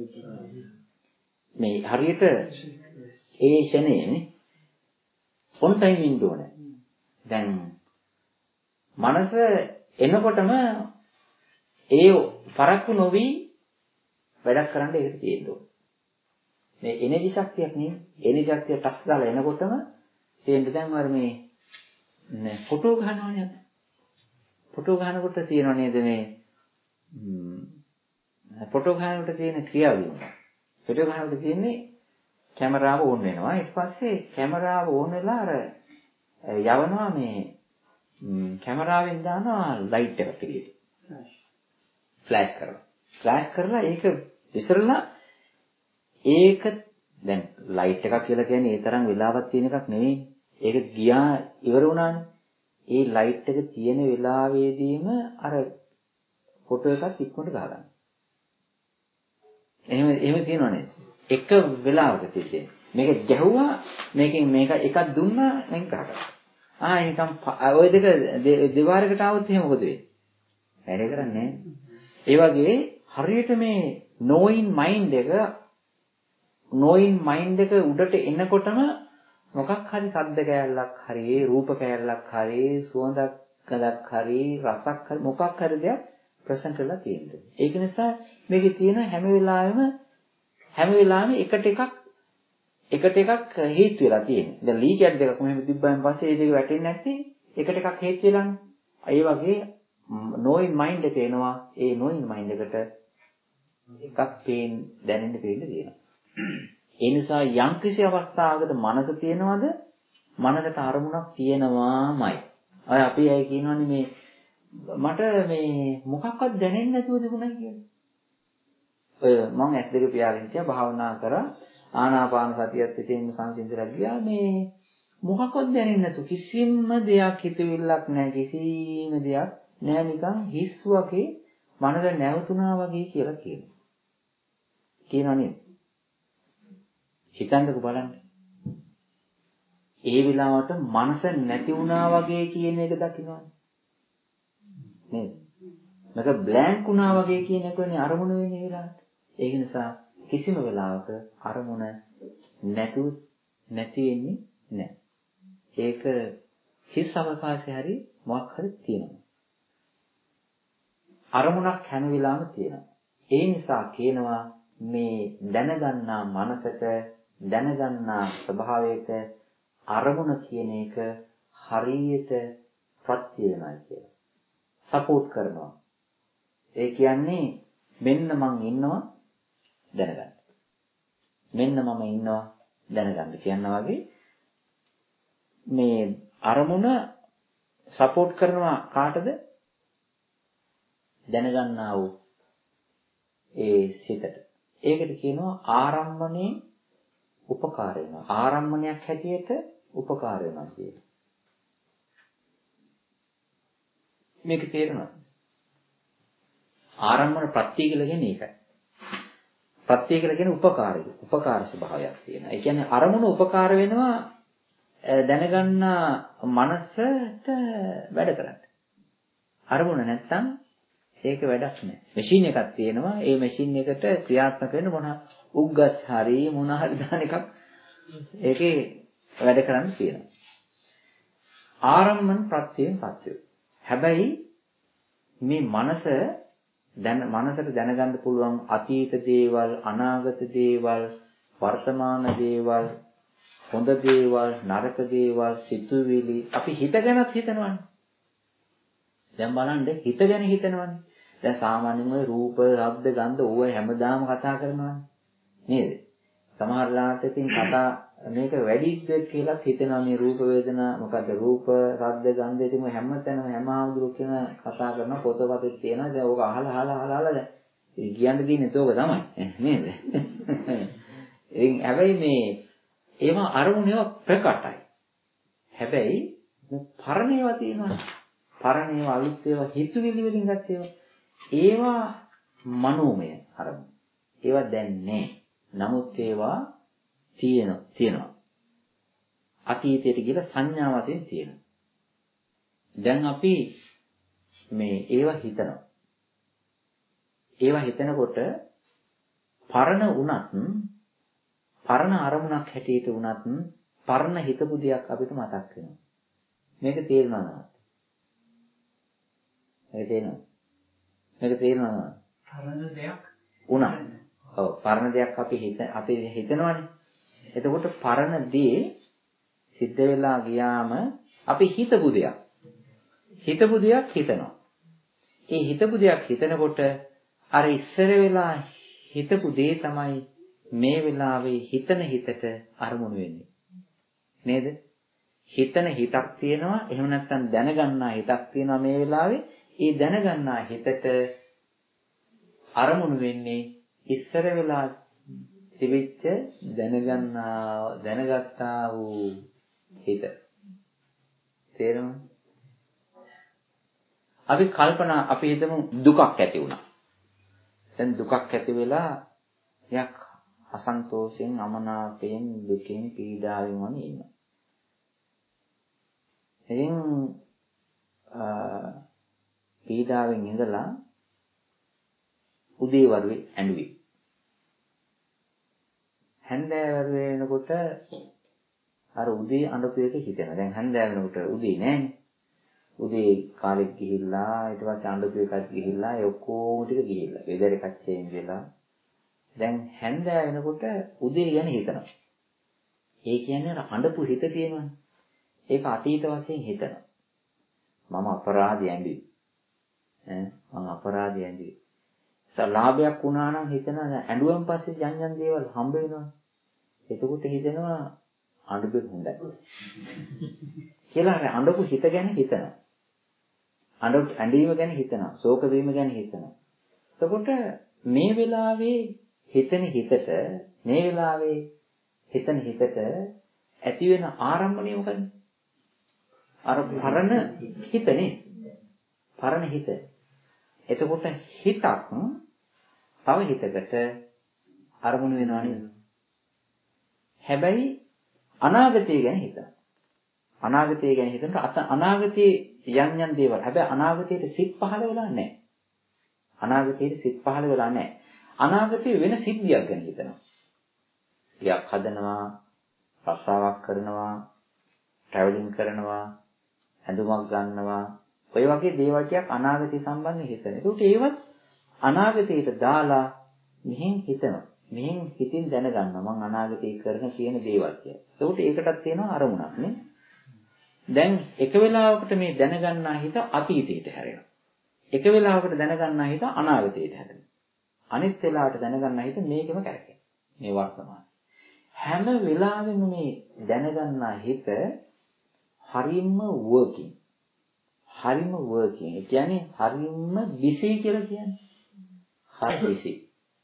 මේ හරියට ඒ ෂණේ on time ඉන්න ඕනේ. දැන් මනස එනකොටම ඒ පරක්කු නොවි වැඩක් කරන්න ඒක තියෙන්න ඕනේ. මේ එනර්ජි ශක්තියක් නේ. එනර්ජි ශක්තිය ටස් දාලා එනකොටම තේන්න දැන් අර මේ ෆොටෝ ගන්නවනේ. ෆොටෝ ගන්නකොට තියෙනව නේද මේ ෆොටෝ ගන්නකොට තියෙන ක්‍රියාවලිය. ෆොටෝ ගන්නකොට තියෙන්නේ කැමරාව ඕන් වෙනවා. ඊට පස්සේ කැමරාව ඕන් වෙලා අර යවනවා මේ කැමරාවෙන් දානවා ලයිට් එක පිළියෙල. ෆ්ලෑෂ් කරනවා. ෆ්ලෑෂ් කරලා ඒක විසිරලා ඒක දැන් ලයිට් එකක් කියලා කියන්නේ ඒ තරම් වෙලාවක් තියෙන එකක් නෙවෙයි. ඒක ගියා ඉවර වුණානේ. ඒ ලයිට් එක තියෙන වෙලාවේදීම අර ෆොටෝ එකත් ඉක්මනට ගහගන්න. එහෙම තියෙනවනේ. එක වෙලාවක තියෙන්නේ. මේක ගැහුවා මේකෙන් මේක එකක් දුන්නා මේක ගහගන්න. නිකන් ඔය දෙක දෙවාරයකට આવොත් එහෙම මොකද වෙන්නේ? වැඩ කරන්නේ නැහැ. ඒ වගේ හරියට මේ knowing mind එක උඩට එනකොටම මොකක් හරි ශබ්ද කැලලක් හරි රූප කැලලක් හරි සුවඳක් කලක් හරි රසක් හරි මොකක් හරි දෙයක් ප්‍රසන්ට් වෙලා තියෙනවා. ඒක නිසා මේකේ තියෙන හැම වෙලාවෙම එකට එකක් හේතු වෙලා තියෙනවා. දැන් ලී කැට් දෙකක් මෙහෙම තිබ්බයින් පස්සේ ඒ දෙක වැටෙන්නේ නැත්තේ එකට එකක් හේතු වෙලානේ. ඒ වගේ නොයින් මයින්ඩ් එක එනවා. ඒ නොයින් මයින්ඩ් එකට එකක් දැනෙන්න තියෙනවා. ඒ නිසා යම්කිසි අවස්ථාවකට මනස තියෙනවද? මනසට අරමුණක් තියෙනවාමයි. අය අපි අය කියනවනේ මේ මට මේ මොකක්වත් දැනෙන්නේ නැතුව තිබුණා කියලා. ඔය මම ඇස් දෙක පියාගෙන ඉතියා භාවනා කරා ආනාපාන සතියත් ඉතින් සංසිඳලා ගියා මේ මොකක්වත් දැනෙන්නේ නැතු කිසිම දෙයක් හිතවිල්ලක් නැහැ කිසිම දෙයක් නෑ නිකන් හිස් වගේ මනස නැවතුණා වගේ කියලා කියනවා. කියනවා නේද? හිතන්නකෝ බලන්න. ඒ වෙලාවට මනස නැති වුණා වගේ කියන එක දකින්නවනේ. නේද? මේක බ්ලැන්ක් වුණා වගේ කියන එකනේ අරමුණ වෙන්නේ වෙලාවට. ඒක නිසා කිසිම වෙලාවක අරමුණ නැති වෙන්නේ නැහැ. ඒක හිස් අවකාශය හරි මොකක් හරි තියෙනවා. අරමුණක් හැම වෙලාවෙම තියෙනවා. ඒ නිසා කියනවා මේ දැනගන්නා මනසට දැනගන්නා ස්වභාවයට අරමුණ කියන එක හරියට ප්‍රත්‍ය වෙනවා කියලා. සපෝට් කරනවා. ඒ කියන්නේ මෙන්න මං ඉන්නවා දැනගන්න. මෙන්න මම ඉන්නවා දැනගන්න කියනවා වගේ මේ අරමුණ සපෝට් කරනවා කාටද? දැනගන්නා වූ ඒ සිතට. ඒකට කියනවා ආරම්මණයෙන් උපකාර වෙනවා. ආරම්මණයක් හැටියට උපකාර වෙනවා කියලා. මේක තේරෙනවද? ආරම්මන ප්‍රත්‍ය කියලා කියන්නේ ඒකයි. ප්‍රත්‍ය කියලා කියන්නේ උපකාරය. උපකාර ස්වභාවයක් තියෙනවා. ඒ කියන්නේ අරමුණ උපකාර වෙනවා දැනගන්න මනසට වැඩ කරන්න. අරමුණ නැත්තම් ඒක වැඩක් නෑ. මැෂින් එකක් තියෙනවා. ඒ මැෂින් එකට ක්‍රියාත්මක වෙන මොන උග්ගත් හරි මොන හරි දාන එකක් ඒකේ වැඩ කරන්න තියෙනවා. ආරම්මන ප්‍රත්‍යයෙන් පත්‍ය. හැබැයි මේ මනසට දැනගන්න පුළුවන් අතීත දේවල්, අනාගත දේවල්, වර්තමාන දේවල්, හොඳ දේවල්, නරක දේවල්, සිතුවිලි අපි හිතගෙනත් හිතනවනේ. දැන් බලන්න හිත ගැන හිතනවනේ. දැන් සාමාන්‍යයෙන් ඔය රූප, ශබ්ද, ගන්ධ ඕව හැමදාම කතා කරනවනේ. නේද? සමහර ලාට ඉතින් කතා මේක වැඩිද කියලා හිතනවා මේ රූප වේදනා මොකද්ද රූප, ශබ්ද, ගන්ධ ඉතින් හැමතැනම හැම ආමුදුරු කියන කතා කරන පොතපතේ තියෙනවා. දැන් ඕක අහලා දැන් කියන්න තියෙන්නේ ඒක තමයි. නේද? හැබැයි මේ ඒවා අරමුණ ඒවා ප්‍රකටයි. හැබැයි පරණ ඒවා තියෙනවා. පරණ ඒවා අලුත් ඒවා හිතුවිලි වලින් ගත්ත ඒවා මනෝමය අරමුණ. ඒවා දැන් නැහැ. නමුත් ඒවා තියෙනවා. අතීතයට ගිහලා සංඥා වශයෙන් තියෙනවා. දැන් අපි මේ ඒවා හිතනවා. ඒවා හිතනකොට පරණ වුණත් පරණ අරමුණක් හැටියට වුණත් පරණ හිතපු දෙයක් අපිට මතක් වෙනවා. මේක තේරෙනවා නේද? මේක තේරෙනවා. පරණ දෙයක් වුණා. ඔව් පරණ දෙයක් අපි හිතනවානේ. එතකොට පරණ දේ සිද්ධ වෙලා ගියාම අපි හිතපු දෙයක් හිතනවා. ඒ හිතපු දෙයක් හිතනකොට අර ඉස්සර වෙලා හිතපු දේ තමයි මේ වෙලාවේ හිතන හිතට අරමුණු වෙන්නේ. නේද? හිතන හිතක් තියෙනවා. එහෙම නැත්නම් දැනගන්නා හිතක් තියෙනවා මේ වෙලාවේ. ඒ දැනගන්නා හිතට අරමුණු වෙන්නේ ඉස්සර වෙලා තිබිච්ච දැනගත්තා වූ හිත. තේරෙනවද? අපි හිතමු දුකක් ඇති වුණා. දැන් දුකක් ඇති වෙලා යක් අසන්තෝෂයෙන්, අමනාපයෙන්, දුකෙන්, පීඩාවෙන් වගේ ඉන්නවා. එයින් පීඩාවෙන් ඉඳලා උදේවරුේ ඇඬුවේ. හැන්දෑවරු වෙනකොට අර උදේ අඬපු එක හිතෙනවා. දැන් හැන්දෑව වෙනකොට උදේ නෑනේ. උදේ කාලෙත් ගිහිල්ලා ඊට පස්සේ අඬපු එකත් ගිහිල්ලා ඒ ඔක්කොම ටික ගිහිල්ලා. වෙදර එකක් චේන්ජ් වෙලා. දැන් හැන්දෑව වෙනකොට උදේ ගැන හිතනවා. ඒ කියන්නේ අර අඬපු හිත තියෙනවනේ. ඒක අතීත වශයෙන් හිතනවා. මම අපරාධය ඇඳුයි. මම අපරාධය ඇඳුයි. සලාභයක් වුණා නම් හිතනවා ඇඬුවන් පස්සේ යම් දේවල් හම්බ වෙනවා. එතකොට හිතෙනවා අඬුබෙක් හොඳයි. කියලා අර අඬපු හිත ගැන හිතනවා. ඇඬීම ගැන හිතනවා. ශෝක වීම ගැන හිතනවා. එතකොට මේ වෙලාවේ හිතන හිතට මේ වෙලාවේ හිතන හිතට ඇති වෙන ආරම්භණය මොකද? අර පරණ හිතනේ. පරණ හිත. එතකොට හිතක් තව හිතකට අරමුණු වෙනවා නේද? හැබැයි අනාගතය ගැන හිතනවා. අනාගතය ගැන හිතනකොට අනාගතයේ යම් දේවල්. හැබැයි අනාගතයේ සිත් පහළ වෙලා නැහැ. අනාගතයේ සිත් පහළ වෙලා නැහැ. අනාගතයේ වෙන සිද්ධියක් ගැන හිතනවා. ටිකක් හදනවා, රස්සාවක් කරනවා, ට්‍රැවලින් කරනවා, ඇඳුමක් ගන්නවා. ඔය වගේ දේවල් ටිකක් අනාගතය සම්බන්ධව හිතන. ඒකට ඒවත් අනාගතයට දාලා මෙහෙන් හිතනවා. මෙහෙන් හිතින් දැනගන්නවා මම අනාගතේ කරන කියන දේවල් කියලා. ඒකට ඒකටත් තියෙනවා අරමුණක් නේ. දැන් එක වෙලාවකට මේ දැනගන්නා හිත අතීතයට හැරෙනවා. එක වෙලාවකට දැනගන්නා හිත අනාගතයට හැරෙනවා. අනිත් වෙලාවට දැනගන්නා හිත මේකෙම කරකැවෙනවා. මේ වර්තමාන. හැම වෙලාවෙම මේ දැනගන්නා හිත හරියම වර්කින්. හරියම වර්කින්. ඒ කියන්නේ හරියම බිසි කියලා කියන්නේ. හරි බිසි.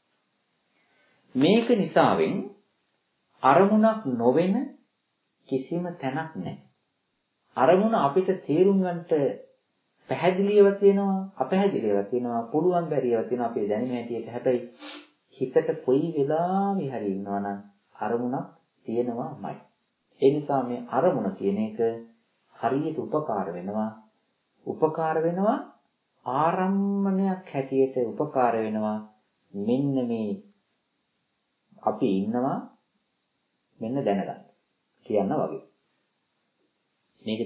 මේක නිසාවෙන් අරමුණක් නොවන කිසිම තැනක් නැහැ. අරමුණ අපිට තේරුම් ගන්නට පැහැදිලිව තියෙනවා, අපැහැදිලිව තියෙනවා, පුළුවන් බැරිව තියෙනවා අපේ දැනුම හැටියට. හැබැයි හිතට කොයි වෙලාවෙ හරි ඉන්නවනම් අරමුණක් තියෙනවාමයි. ඒ නිසා මේ අරමුණ කියන එක හරියට උපකාර වෙනවා. උපකාර වෙනවා ආරම්මණයක් හැටියට උපකාර වෙනවා. මෙන්න මේ අපි ඉන්නවා මෙන්න දැනගන්න කියන්න වගේ. මේක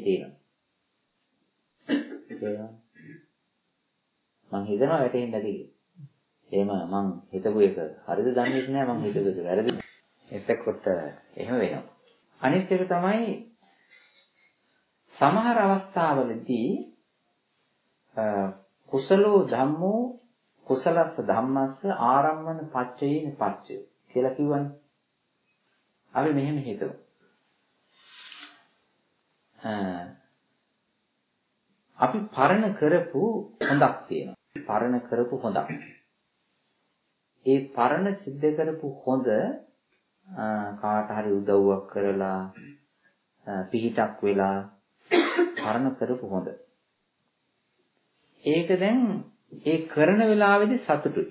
තේරෙනවා. මං හිතනවා වැටෙන්නේ නැති කියලා. එහෙම මං හිතපු එක හරිද දන්නේ නැහැ මං හිතපු එක වැරදිද. එතකොට එහෙම වෙනවා. අනිත් එක තමයි සමහර අවස්ථාවලදී කුසලෝ ධම්මෝ කුසලස්ස ධම්මස්ස ආරම්මන පච්චයේන පච්චය කියලා කිව්වනේ. අපි මෙහෙම හිතමු. අපි පරණ කරපු හොඳක් තියෙනවා. පරණ කරපු හොඳක්. ඒ පරණ සිද්ධ කරපු හොඳ කාට හරි උදව්වක් කරලා පිහිටක් වෙලා පරණ කරපු හොඳ. ඒක දැන් ඒ කරන වෙලාවේදී සතුටුයි.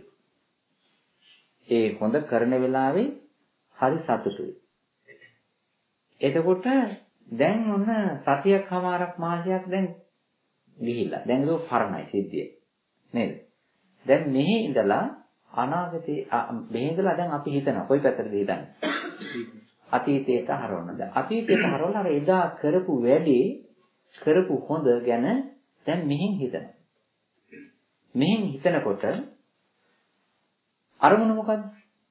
ඒ හොඳ කරන වෙලාවේ හරි සතුටුයි. එතකොට දැන් ඔන්න සතියක් හමාරක් මාසයක් දැන් ගිහිල්ලා. දැන් ඒක පරණයි සිද්ධිය. නේද? දැන් මෙහි ඉඳලා අනාගතේ මෙහි ඉඳලා දැන් අපි හිතනවා කොයි පැත්තටද හිතන්නේ? අතීතයට හරවන්න. දැන් අතීතයට හරවලා අර එදා කරපු වැඩේ කරපු හොඳ ගැන දැන් මෙහෙන් හිතනවා. මෙහෙන් හිතනකොට අරමුණ මොකද්ද?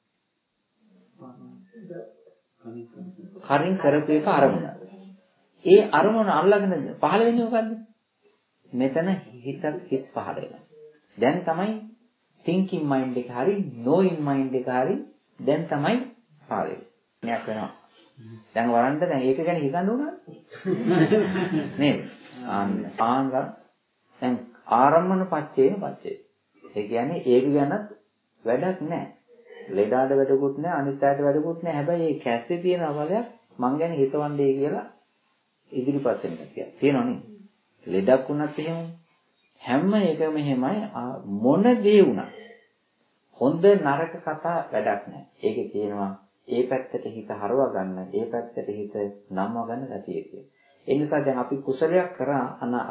කරින් කරපු එක අරමුණ. ඒ අරමුණ අල්ලගෙන පහළ වෙන්නේ මොකද්ද? මෙතන හිත හිස් පහළ වෙනවා. දැන් තමයි thinking mind එක හරි knowing mind එක හරි දැන් තමයි පහළ වෙන්නේ. නයක් වෙනවා. දැන් වරන්ට දැන් ඒක ගැන හිතන්න උනා නේද? ආංග දැන් ආරම්මන පච්චේන පච්චේ. ඒ කියන්නේ ඒක ගැනත් වැඩක් නැහැ. ලෙඩාට වැඩකුත් නැහැ, අනිත් අයට වැඩකුත් නැහැ. හැබැයි මේ කැස්සේ තියෙන අවලයක් මං ගැන හිතවන්නේ කියලා ඉදිරිපත් වෙන එක තියෙනවා නේද? ලෙඩක් වුණත් එහෙමයි. හැම එකම එහෙමයි මොන දේ වුණත් හොඳ නරක කතා වැඩක් නැහැ. ඒකේ තියෙනවා ඒ පැත්තට හිත හරව ගන්න, ඒ පැත්තට හිත නම්ව ගන්න ගැතිය කියලා. ඒ නිසා දැන් අපි කුසලයක් කරා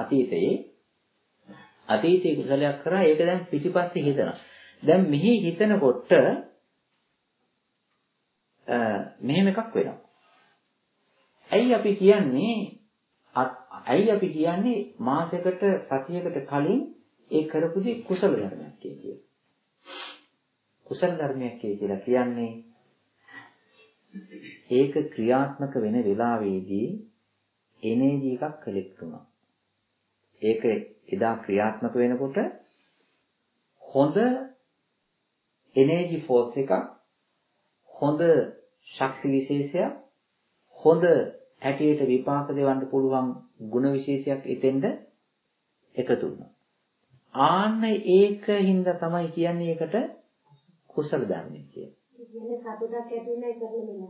අතීතයේ කුසලයක් කරා ඒක දැන් පිටිපස්සේ හිතනවා. දැන් මෙහි හිතනකොට මෙහෙම එකක් වෙනවා. ඇයි අපි කියන්නේ මාසයකට සතියකට කලින් ඒ කරපු දේ කුසල ධර්මයක් කියලා. කුසල ධර්මයක් කියලා කියන්නේ ඒක ක්‍රියාත්මක වෙන වෙලාවේදී එනර්ජි එකක් කලෙක්ට් වුණා. ඒක එදා ක්‍රියාත්මක වෙනකොට හොඳ එනර්ජි ෆෝස් එකක්, හොඳ ශක්ති විශේෂයක්, හොඳ හැටියට විපාක දෙවන්න පුළුවන් ගුණ විශේෂයක් එතෙන්ද එකතු වුණා. ආන්න ඒකින්ද තමයි කියන්නේ ඒකට කුසල ධර්මය කියලා. කියන්නේ සතුටක් ඇති වෙන එක නෙමෙයි.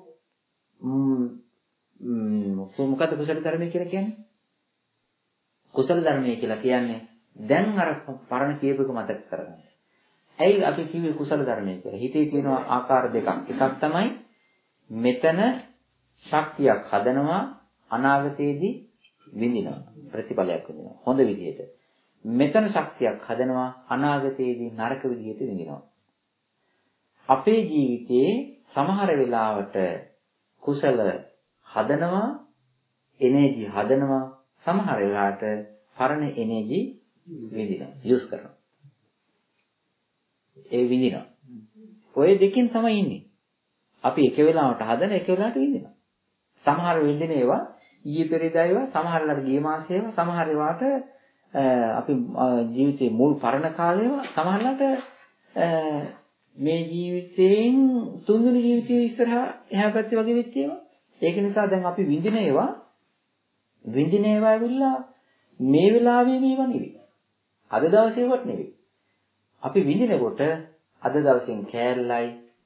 මොකද කුසල ධර්මය කියලා කියන්නේ? කුසල ධර්මය කියලා කියන්නේ දැන් අර පරණ කියපුවක මතක කරගන්න. ඇයි අපි කිව්වේ කුසල ධර්මය කියලා? හිතේ තියෙන ආකාර දෙකක්. එකක් තමයි මෙතන ශක්තියක් හදනවා අනාගතයේදී විඳිනවා. ප්‍රතිඵලයක් විඳිනවා. හොඳ විදිහට. මෙතන ශක්තියක් හදනවා අනාගතයේදී නරක විදිහට විඳිනවා. අපේ ජීවිතේ සමහර වෙලාවට කුසල හදනවා, එනර්ජි හදනවා, සමහර වෙලාවට පරණ එනර්ජි විඳිනවා, යූස් කරනවා. ඒ විඳිනවා. ඔය දෙකෙන් තමයි ඉන්නේ. අපි එක වෙලාවට හදන එක වෙලාවට විඳිනවා. සමහර විඳින ඒවා ඊයේ පෙරේදා ඒවා, සමහර වෙලාවට ගිය මාසේ ඒවා, සමහර වෙලාවට අපි ජීවිතේ මුල් පරණ කාලේ ඒවා, සමහර වෙලාවට මේ ජීවිතයෙන් තුන්වෙනි ජීවිතයේ ඉස්සරහා එහා පැත්තේ වගේ වෙච්ච ඒවා. ඒක නිසා දැන් අපි විඳින ඒවා ඇවිල්ලා මේ වෙලාවේ මේවා නෙවෙයි. අද දවසේවත් නෙවෙයි. අපි විඳිනකොට අද දවසෙන් කෑල්ලයි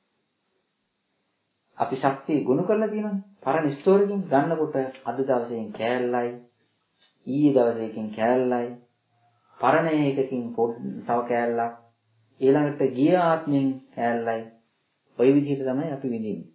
අපි ශක්තිය ගුණ කරලා තියෙනවානේ. පරණ ස්ටෝරියකින් ගන්නකොට අද දවසෙන් කෑල්ලයි ඊයේ දවසේකින් කෑල්ලයි පරණ එකකින් තව කෑල්ලක් ඊළඟට ගිය ආත්මෙන් කෑල්ලයි ওই විදිහට තමයි අපි විඳින්නේ.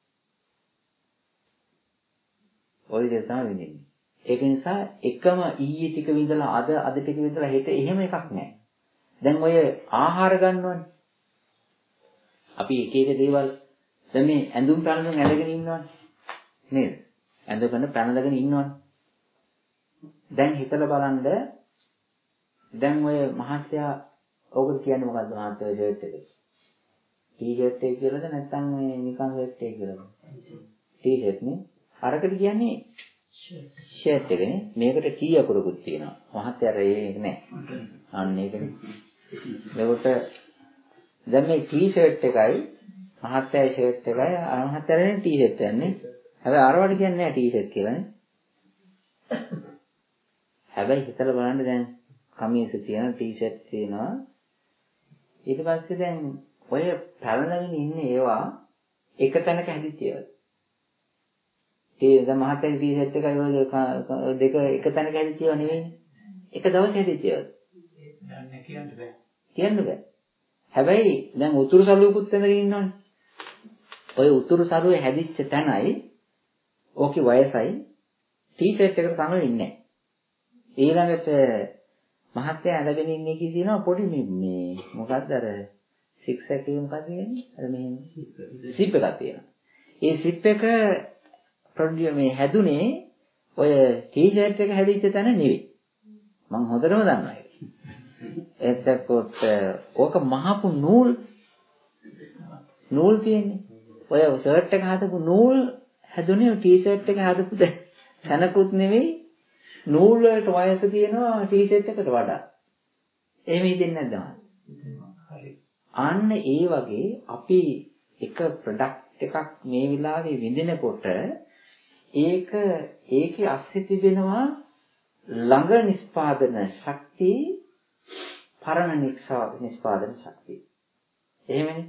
ওই විදිහට තමයි විඳින්නේ. ඒක නිසා එකම ඊයේ ටික විඳලා අද ටික විඳලා හෙට එහෙම එකක් නැහැ. දැන් ඔය ආහාර ගන්නවනේ. අපි එක එක දේවල් දැන් මේ ඇඳුම් පැළඳුම් ඇඳගෙන ඉන්නවනේ. නේද? ඇඳගෙන පැනලගෙන ඉන්නවනේ. දැන් හිතලා බලන්න දැන් ඔය මහත්තයා ඔකට කියන්නේ මොකද්ද මහත්තයා ෂර්ට් එක? ටී-ෂර්ට් එක කියලාද නැත්නම් මේ නිකන් ෂර්ට් එක කියලාද? ටී-ෂර්ට් නේ. අරකට කියන්නේ ෂර්ට් එකනේ. මේකට ටී අකුරකුත් තියෙනවා. මහත්තයා ඒක නෑ. අන්න ඒකනේ. එතකොට දැන් මේ ටී-ෂර්ට් එකයි මහත්තයාගේ ෂර්ට් එකයි මහත්තයාගේ ටී-ෂර්ට් යන්නේ. හැබැයි අරවට කියන්නේ නෑ ටී-ෂර්ට් කියලානේ. හැබැයි හිතලා බලන්න දැන් කමීස තියෙනවා ටී-ෂර්ට් තියෙනවා. ඊට පස්සේ දැන් ඔය පැලඳගෙන ඉන්නේ ඒවා එක තැනක හැදිච්ච ඒවා. දැන් මහත්තයාගේ ටී-ෂර්ට් එකයි ඔය දෙක එක තැනක හැදිච්ච ඒවා නෙවෙයි. එක දවසේ හැදිච්ච ඒවා. දන්නේ කියන්න බෑ. කියන්න බෑ. හැබැයි දැන් උතුරු සළුවකුත් ඇඳගෙන ඉන්නවනේ. ඔය උතුරු සළුවේ හැදිච්ච තැනයි ඕකේ වයසයි ටී-ෂර්ට් එකට තමයි ඉන්නේ. ඊළඟට මහත්තයා ඇඳගෙන ඉන්නේ කියනවා පොඩි මේ මොකක්ද අර සික්ස් එක එක මොකක්ද කියන්නේ? අර මෙහෙම සිප් එකක් තියෙනවා. ඒ සිප් එක මේ හැදුනේ ඔය ටී-ෂර්ට් එක හැදිච්ච තැන නෙවෙයි. මම හොඳටම දන්නවා ඒක. එතකොට ඕක මහපු නූල් තියෙන්නේ. ඔය ෂර්ට් එක හදපු නූල් හැදුනේ ටී-ෂර්ට් එක හදපු තැනකුත් නෙවෙයි. නූල් වලට වයස තියෙනවා ටී-ෂර්ට් එකට වඩා. එහෙම හිතෙන්නේ නැද්ද? අන්න ඒ වගේ අපි එක ප්‍රොඩක්ට් එකක් මේ වෙලාවේ විඳිනකොට ඒකේ අස්සේ තිබෙනවා ළඟ නිස්පාදන ශක්තිය පරණ නිස්පාදන ශක්තිය. එහෙමනේ.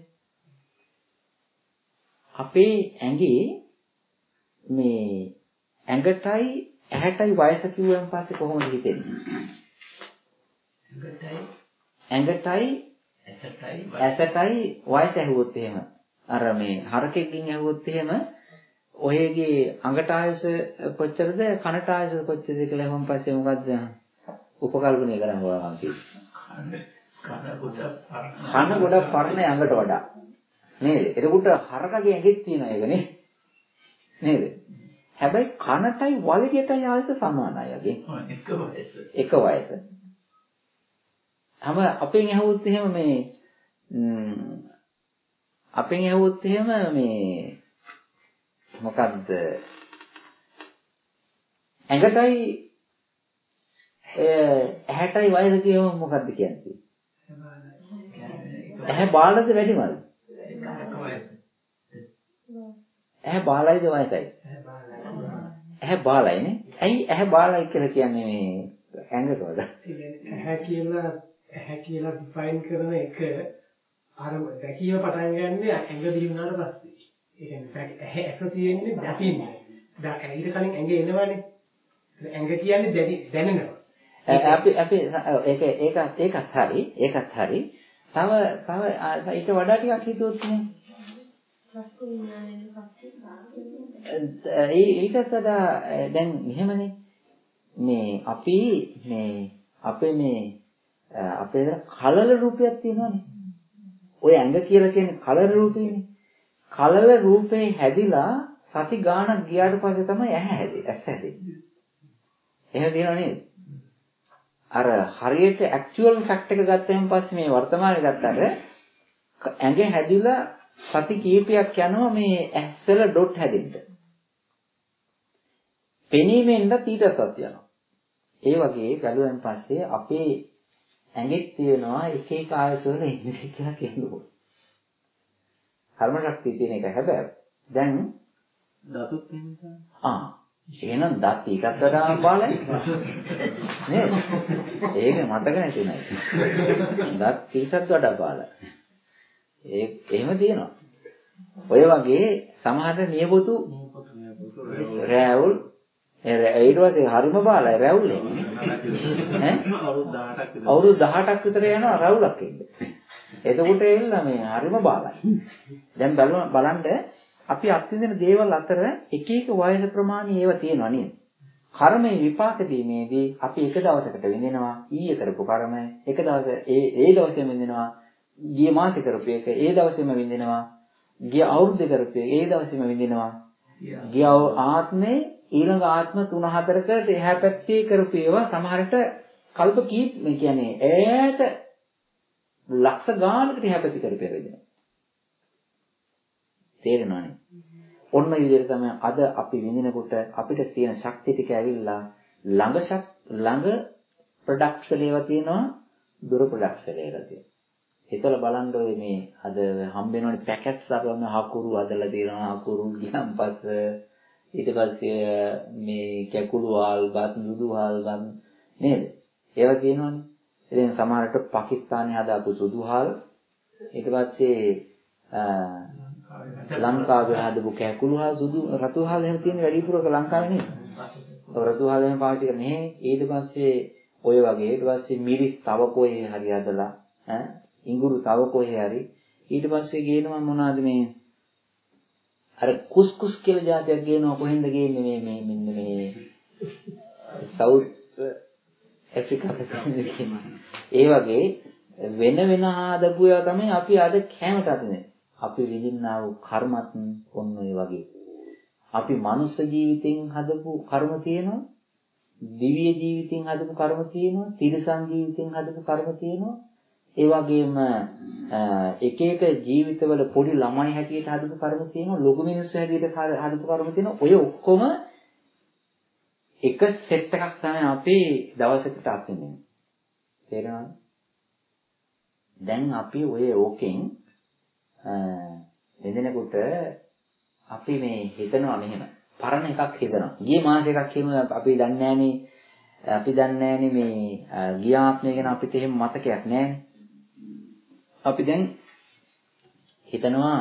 අපේ ඇඟේ මේ ඇඟටයි ඇහැටයි වයස කිව්වන් පස්සේ කොහොමද හිතෙන්නේ? ඇඟටයි ඇසටයි වයස ඇහුවොත් එහෙම අර මේ හරකෙක්ගෙන් ඇහුවොත් එහෙම ඔයගේ අඟට ආයස කොච්චරද කනට ආයස කොච්චරද කියලා අහුවන් පස්සේ මොකද්ද උපකල්පනය කරන්න ඕන කියන්නේ? කන ගොඩක් පරණ ඇඟට වඩා නේද? එතකොට හරකගේ ඇඟෙත් තියෙන එක නේද? හැබැයි කනටයි වලිගයටයි ආයත සමානයි අගේ. එක වයස. හැම අපෙන් ඇහුවොත් එහෙම මේ මොකද්ද? ඇඟටයි ඇහැටයි වයස කියවම මොකද්ද කියන්නේ? ඇහැ බාලද වැඩිමද? ඇහැ බාලයිද වයසයි? ඇහැ බාලයිනේ. ඇයි ඇහැ බාලයි කියලා කියන්නේ මේ ඇඟටද? ඇහැ කියලා ඩිෆයින් කරන එක අර දැකීම පටන් ගන්න ඇඟ දිහි වුණාට පස්සේ. ඒ කියන්නේ ඇහැ ඇස තියෙන්නේ දකින්නේ. ඊට කලින් ඇඟ එනවනේ. ඇඟ කියන්නේ දැනෙනවා. අපි ඒකත් හරි. තව ඊට වඩා ටිකක් හිතුවොත් නේ. ඒකත් දැන් මෙහෙමනේ. මේ අපි අපේ කලල රූපයක් තියෙනවානේ. ඔය ඇඟ කියලා කියන්නේ කලල රූපේනේ. කලල රූපේ හැදිලා සති ගාණක් ගියාට පස්සේ තමයි ඇස් හැදෙන්නේ. එහෙම තියෙනව නේද? අර හරියට ඇක්චුවල් ෆැක්ට් එක ගත්තයින් පස්සේ මේ වර්තමානයේ ගත්තට ඇඟ හැදිලා සති කීපයක් යනවා මේ ඇස්වල ඩොට් හැදෙන්න. පෙනීමෙන්ද ඊටසත් යනවා. ඒ වගේ බැලුවෙන් පස්සේ අපේ ඇඟෙත් තියෙනවා එක එක ආයතන වල ඉන්නේ කියලා කියනවා. කර්ම ශක්තිය තියෙන එක හැබැයි දැන් දතුත් තියෙනවා. එහෙනම් දත් ඊටත් වඩා බාලයි නේද? ඒක මතක නැති නයි. දත් ඊටත් වඩා බාලයි. එහෙම තියෙනවා. ඔය වගේ සමහර නියපොතු රැවුල් ඊට පස්සේ හරිම බාලයි රැවුල් ඈ අවුරුදු 18ක් විතර යනවා රැවුලක් ඉන්න. එතකොට එන්න මේ හරිම බාලයි. දැන් බලන්න අපි අත්විඳින දේවල් අතර එක එක වයස ප්‍රමාණය ඒවා තියෙනවා නේද? කර්මයේ විපාක දීමේදී අපි එක දවසකට විඳිනවා ඊයේ කරපු කර්මය, එක දවස ඒ දවසේම විඳිනවා, ගිය මාසේ කරපු එක ඒ දවසේම විඳිනවා, ගිය අවුරුද්දේ කරපු එක ඒ දවසේම විඳිනවා, ගිය ආත්මේ ඊළඟ ආත්ම 3-4කට එහා පැත්තේ කරපු ඒවා සමහරට කල්ප කීප කියන්නේ ඈත ලක්ෂ ගානකට එහා පැත්තේ කරපු ඒවා විඳිනවා. තේරෙනවනේ. ඔන්න ඒ විදිහට තමයි අද අපි විඳිනකොට අපිට තියෙන ශක්තිය ටික ඇවිල්ලා ළඟ ප්‍රොඩක්ට්ස් වල තියෙනවා, දුර ප්‍රොඩක්ට්ස් වල තියෙනවා. හිතලා බලන්න ඔය මේ අද හම්බ වෙනවනේ පැකට්ස් අපලම හකුරු අදලා තියෙනවා, හකුරු ගියන් පස්සේ ඊට පස්සේ මේ කැකුළු වල්ගත් සුදු වල්ගත් නේද? ඒවා තියෙනවනේ. ඉතින් සමහරට පාකිස්තානයේ හදාපු සුදු වල් ඊට පස්සේ ලංකාවේ හදපු කැකුළු වල් සුදු රතු වල් එහෙම තියෙන වැඩිපුර ලංකාවේ නේද? ඔය රතු වල් එහෙම පාවිච්චි කරන්නේ. ඊට පස්සේ ඔය වගේ ඊට පස්සේ මිරිස් තව කොහේ හරි හදලා ඉඟුරු තව කොහේ හරි ඊට පස්සේ ගේනවා මොනවද මේ අර කුස්කුස් කියලා જાතියක් ගේනවා. කොහෙන්ද ගේන්නේ මේ මෙන්න මේ සවුත් ඇෆ්‍රිකාවට ගේනවා. ඒ වගේ වෙන හදපු ඒවා තමයි අපි අද කැමට අදින්නේ. අපි විඳින්නා වූ කර්මත් ඔන්න ඔය වගේ. අපි මනුස්ස ජීවිතෙන් හදපු කර්ම තියෙනවා, දිව්‍ය ජීවිතෙන් හදපු කර්ම තියෙනවා, තිරිසන් ජීවිතෙන් හදපු කර්ම තියෙනවා. ඒ වගේම එක එක ජීවිතවල පොඩි ළමයි හැටියට හදපු කර්ම තියෙනවා, ලොකු මිනිස්සු හැටියට හදපු කර්ම තියෙනවා. ඔය ඔක්කොම එක සෙට් එකක් තමයි අපේ දවසකට අත්විඳින්නේ. තේරෙනවද? දැන් අපි ඔය ඕකෙන් එදිනෙකට අපි මේ හිතනවා මෙහෙම පරණ එකක් හිතනවා. ගිය මාස එකක් කියමු අපි දන්නේ නැහනේ මේ ගිය ආත්මය ගැන අපිට එහෙම මතකයක් නැහනේ. අපි දැන් හිතනවා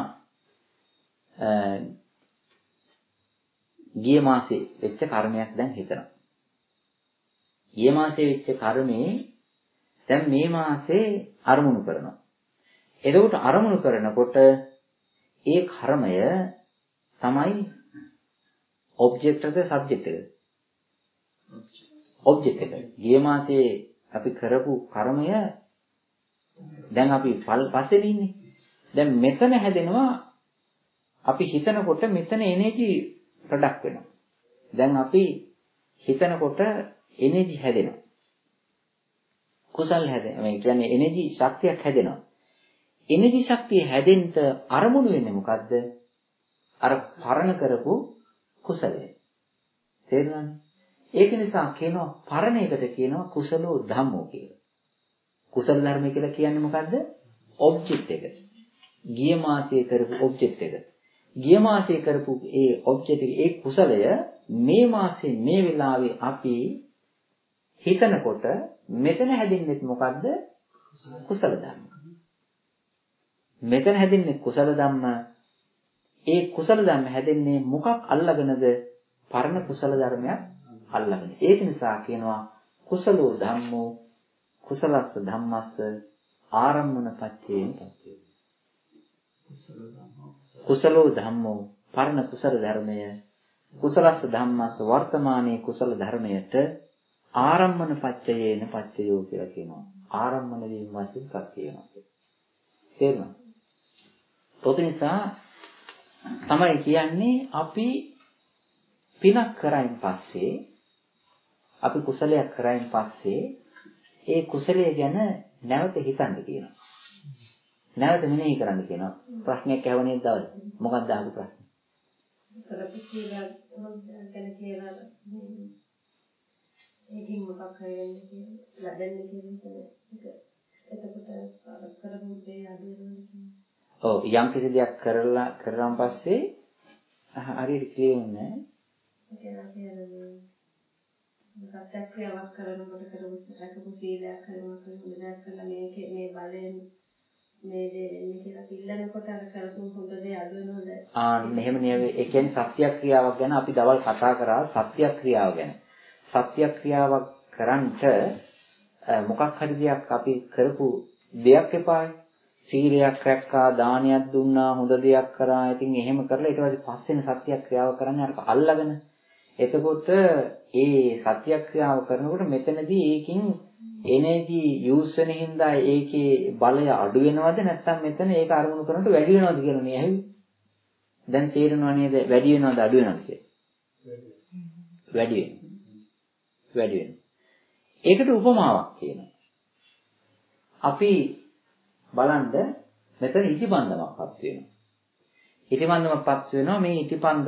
ගිය මාසේ වෙච්ච කර්මයක් දැන් හිතනවා. ගිය මාසේ වෙච්ච කර්මේ දැන් මේ මාසේ අරමුණු කරනවා. එතකොට අරමුණු කරනකොට ඒ කර්මය තමයි ඔබ්ජෙක්ට් එකද සබ්ජෙක්ට් එකද? ඔබ්ජෙක්ට් එක. ගිය මාසේ අපි කරපු කර්මය දැන් අපි පස්සේ ඉන්නේ. දැන් මෙතන හැදෙනවා අපි හිතනකොට මෙතන එනර්ජි ප්‍රොඩක්ට් වෙනවා. දැන් අපි හිතනකොට එනර්ජි හැදෙනවා. කුසල් හැදෙනවා. මේ කියන්නේ එනර්ජි ශක්තියක් හැදෙනවා. එනර්ජි ශක්තිය හැදෙන්න අරමුණු වෙන්නේ මොකද්ද? අර පරණ කරපු කුසලය. තේරුණානේ? ඒක නිසා කියනවා පරණ එකට කියනවා කුසලෝ ධම්මෝ කියලා. කුසල ධර්ම කියලා කියන්නේ මොකද්ද? ඔබ්ජෙක්ට් එක. ගිය මාසයේ කරපු ඔබ්ජෙක්ට් එක. ගිය මාසයේ කරපු ඒ ඔබ්ජෙක්ට් එක ඒ කුසලය මේ මාසේ මේ වෙලාවේ අපි හිතනකොට මෙතන හැදින්නේ මොකද්ද? කුසල ධර්ම. මෙතන හැදින්නේ කුසල ධම්ම. ඒ කුසල ධර්ම හැදෙන්නේ මොකක් අල්ලගෙනද? පරණ කුසල ධර්මයක් අල්ලගෙන. ඒක නිසා කියනවා කුසලෝ ධම්මෝ කුසලස්ස ධම්මස්ස ආරම්මන පච්චේන පච්චේ. කුසලෝ ධම්මෝ පරණ කුසල ධර්මය කුසලස්ස ධම්මස්ස වර්තමානයේ කුසල ධර්මයට ආරම්මන පච්චයේන පච්චයෝ කියලා කියනවා. ආරම්මන වීම වශයෙන් කක් කියනවා. තේරුණා? ඒක නිසා තමයි කියන්නේ අපි පිනක් කරයින් පස්සේ අපි කුසලයක් කරයින් පස්සේ ඒ කුසලය ගැන නැවත හිතන්න කියනවා. නැවත මෙනෙහි කරන්න කියනවා. ප්‍රශ්නයක් ඇහුවනේ දවල්. මොකක්ද අහපු ප්‍රශ්නේ? කරපු කියලා ගැන කියලා ඒකින් මොකක් හරි වෙන්නේ කියලා ලැබෙන්නේ කියලා එතකොට කරපු දේ අඩු වෙනවා. ඔව් යම් කිසි දෙයක් කරලාන් පස්සේ හරියට කියවෙන්නේ සත්‍යක්‍රියාවක් කරනකොට කරපු සීලයක් කරලා මේ බලයෙන් මේ දේ වෙන්නේ කියලා පිළිලනකොට අර කරපු හොඳ දේ අඩු වෙනවද? මෙහෙම නෙවෙයි. ඒ කියන්නේ සත්‍යක්‍රියාවක් ගැන අපි දවල් කතා කරා සත්‍යක්‍රියාව ගැන. සත්‍යක්‍රියාවක් කරන්ට මොකක් හරි දෙයක් අපි කරපු දෙයක් එපායි. සීලයක් රැක්කා, දානයක් දුන්නා, හොඳ දෙයක් කරා. ඉතින් එහෙම කරලා ඊට පස්සේ සත්‍යක්‍රියාව කරන්නේ අර අල්ලගෙන. එතකොට ඒ සත්‍යක්‍රියාව කරනකොට මෙතනදී ඒකින් එනර්ජි යූස් වෙන හින්දා ඒකේ බලය අඩු වෙනවද නැත්නම් මෙතන ඒක අරමුණු කරනකොට වැඩි වෙනවද කියලා නේ ඇහුවේ. දැන් තේරෙනව නේද වැඩි වෙනවද අඩු වෙනවද කියලා? වැඩි වෙනවා. ඒකට උපමාවක් කියනවා. අපි බලන්න මෙතන ඉටිපන්දමක්පත් වෙනවා. ඉටිපන්දමක්පත් වෙනවා මේ ඉටිපන්දමපත්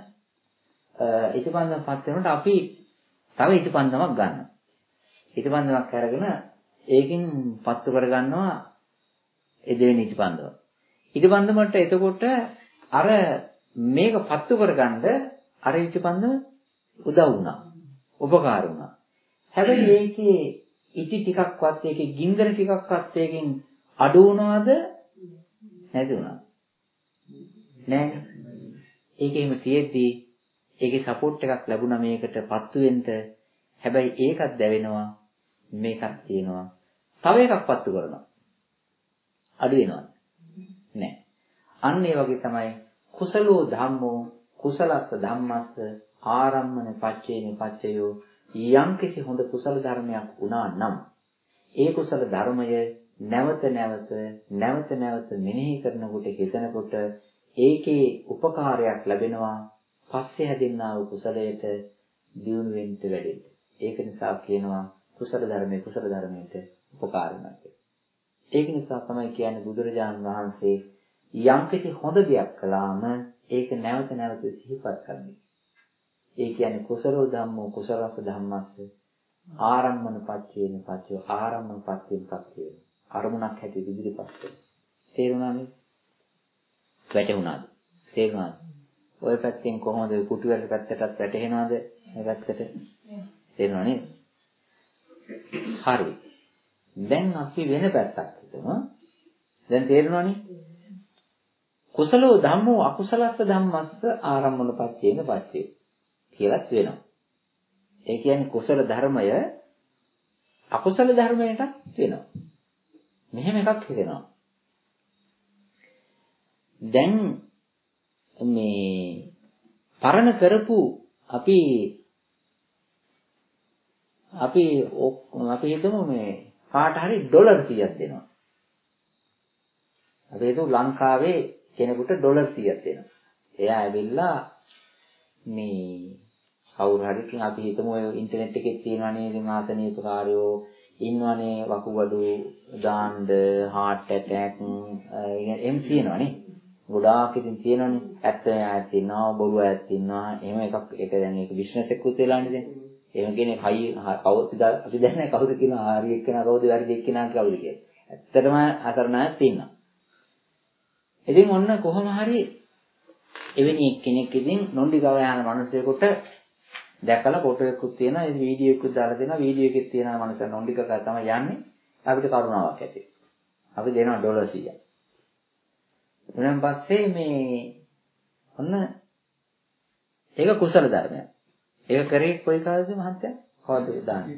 වෙනකොට අපි තව ඉටිපන්දමක් ගන්නවා. ඉටිපන්දමක් අරගෙන ඒකෙන් පත්තු කරගන්නවා ඒ දෙවෙනි ඉටිපන්දම. ඉටිපන්දමට එතකොට අර මේක පත්තු කරගන්න අර ඉටිපන්දම උදව් වුණා. උපකාර වුණා. හැබැයි ඒකේ ඉටි ටිකක්වත් ඒකේ ගින්දර ටිකක්වත් ඒකෙන් අඩු වුණාද නැති වුණා. නෑ. ඒකෙම තියෙද්දි ඒකේ සපෝට් එකක් ලැබුණා මේකට පත්තු වෙන්න. හැබැයි ඒකත් දැවෙනවා මේකත් තියෙනවා. තව එකක් පත්තු කරනවා. අඩු වෙනවද? නෑ. අන්න ඒ වගේ තමයි කුසලෝ ධම්මෝ කුසලස්ස ධම්මස්ස ආරම්මන පච්චේන පච්චයෝ යම් කිසි හොඳ කුසල ධර්මයක් වුණා නම් ඒ කුසල ධර්මය නැවත නැවත මෙනෙහි කරනකොට හිතනකොට ඒකේ උපකාරයක් ලැබෙනවා පස්සේ හැදෙන්නා වූ කුසලයට දියුණු වෙන්න වැඩෙන්න. ඒක නිසා කියනවා කුසල ධර්මයට උපකාර වෙනවා කියලා. ඒක නිසා තමයි කියන්නේ බුදුරජාණන් වහන්සේ යම් කිසි හොඳ දෙයක් කළාම ඒක නැවත සිහිපත් කරන්නේ. ඒ කියන්නේ කුසලෝ ධම්මෝ කුසලස්ස ධම්මස්ස ආරම්මන පච්චේන පච්චය ආරම්මන පච්චේන පච්චය අරමුණක් හැටියට ඉදිරිපත් වෙනවා. තේරුණාද? වැටුණාද? තේරුණාද? ඔය පැත්තෙන් කොහොමද පුටු වල පැත්තටත් වැටෙනවද? මේ පැත්තට තේරුණා නේද? හරි. දැන් අපි වෙන පැත්තක් හිතමු. දැන් තේරුණානේ? කුසලෝ ධම්මෝ අකුසලස්ස ධම්මස්ස ආරම්මන පච්චේන පච්චය කියලාත් වෙනවා. ඒ කියන්නේ කුසල ධර්මය අකුසල ධර්මයටත් වෙනවා. මෙහෙම එකක් හිතෙනවා. දැන් මේ පරණ කරපු අපි හිතමු මේ කාට හරි ඩොලර් 100ක් දෙනවා. අපි හිතමු ලංකාවේ කෙනෙකුට ඩොලර් 100ක් දෙනවා. එයා ඇවිල්ලා මේ කවුරු හරි ඉතින් අපි හිතමු ඔය ඉන්ටර්නෙට් එකේ තියෙනවනේ ඉතින් ආසනීපකාරයෝ ඉන්නවනේ වකුගඩු දාන්න heart attack එහෙම තියෙනවනේ. ගොඩාක් ඉතින් තියෙනවනේ. ඇත්ත අයත් ඉන්නවා බොරු අයත් ඉන්නවා. එහෙම ඒක දැන් ඒක බිස්නස් එකකුත් වෙලානේ දැන්. එහෙම කෙනෙක් කවුද අපි දන්නේ කවුද කියනවා හරි එක්කෙනා කවුද වැරදි එක්කෙනා කවුද කියලා. ඇත්තටම අසරණයක් තියෙනවා. ඉතින් ඔන්න කොහොම හරි එවැනි එක්කෙනෙක් ඉතින් නොන්ඩිගව යන මිනිසෙකුට දැකලා ෆොටෝ එකකුත් තියෙනවා ඒ වීඩියෝ එකකුත් දාලා දෙනවා වීඩියෝ එකෙත් තියෙනවා මිනිස්සු නොන්ඩිගව තමයි යන්නේ අපිට කරුණාවක් ඇති. අපි දෙනවා $100. ඊට පස්සේ මේ ඔන්න ඒක කුසල ධර්මයක්. ඒක කරේ කොයි කාලෙද මහත්තයා? කවද්ද දාන්නේ?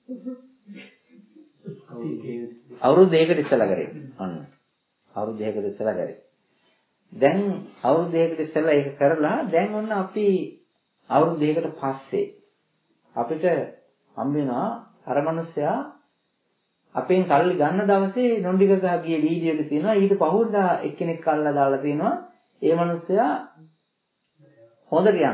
අවුරුදු 2කට ඉස්සෙල්ලා කරේ. ඔන්න. අවුරුදු 2කට ඉස්සෙල්ලා කරේ. දැන් අවුරුදු 2කට ඉස්සෙල්ලා ඒක කරලා දැන් ඔන්න අපි අවුරුදු 2කට පස්සේ අපිට හම්බ වෙනවා අර මිනිස්සයා අපෙන් සල්ලි ගන්න දවසේ නොන්ඩිග ගහ ගිය වීඩියෝ එක තියෙනවා ඊට පහුවදා එක්කෙනෙක් අල්ලලා දාලා තියෙනවා ඒ මිනිස්සයා හොඳට යනවා.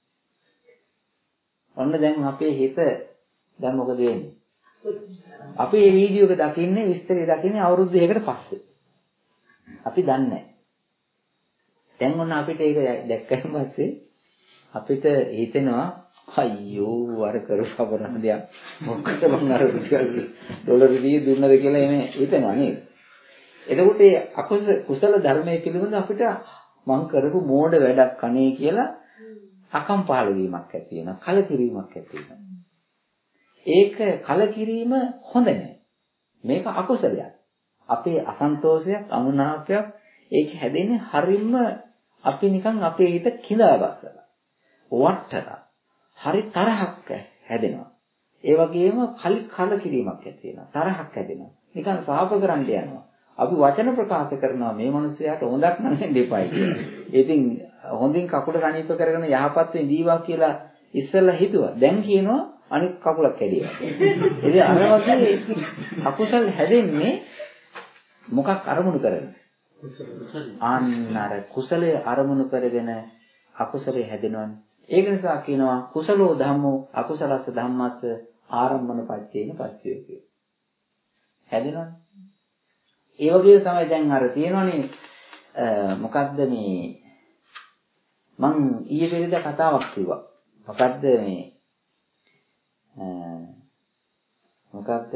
ඔන්න දැන් අපේ හිත දැන් මොකද වෙන්නේ? අපි මේ වීඩියෝ එක දකින්නේ විස්තරය දකින්නේ අවුරුදු 2කට පස්සේ. අපි දන්නේ නැහැ. දැන් ඔන්න අපිට ඒක දැක්කම පස්සේ අපිට හිතෙනවා අයියෝ අර කරපබරන දෙයක් මොකද මං අර $100 දුන්නද කියලා එනේ හිතෙනවා නේද? එතකොට ඒ කුසල ධර්මයේ පිළිබඳ අපිට මං කරපු මෝඩ වැඩක් අනේ කියලා අකම්පාල වීමක් ඇති වෙනවා කලකිරීමක් ඇති වෙනවා. ඒක කලකිරීම හොඳ නැහැ. මේක අකුසලයක්. අපේ අසන්තෝෂයක් අමනාපයක් ඒක හැදෙන්නේ හරියම අපි නිකන් අපේ හිත කිඳාගස්සලා වට්ටලා හරි තරහක් හැදෙනවා. ඒ වගේම කලකිරීමක් ඇති වෙනවා. තරහක් හැදෙනවා. නිකන් සාප කරන්න යනවා. අපි වචන ප්‍රකාශ කරනවා මේ මිනිස්යාට හොඳක් නැන්නේ දෙපයි කියලා. ඉතින් හොඳින් කකුල සනීප කරගෙන යහපත් වෙඳීවා කියලා ඉස්සෙල්ලා හිතුවා. දැන් කියනවා අනිත් කකුලක් කැඩියා. ඉතින් අර වගේ අකුසල් හැදෙන්නේ මොකක් අරමුණු කරගෙන? අන්න අර කුසලයේ අරමුණු කරගෙන අකුසලයේ හැදෙනවනේ. ඒක නිසා කියනවා කුසලෝ ධම්මෝ අකුසලස්ස ධම්මස්ස ආරම්මන පච්චේන පච්චය කියලා. හැදෙනවනේ. ඒ වගේ තමයි දැන් අර තියෙනවනේ මොකද්ද මේ මං ඊයේ පෙරේද කතාවක් කිව්වා. මොකද්ද මේ මොකද්ද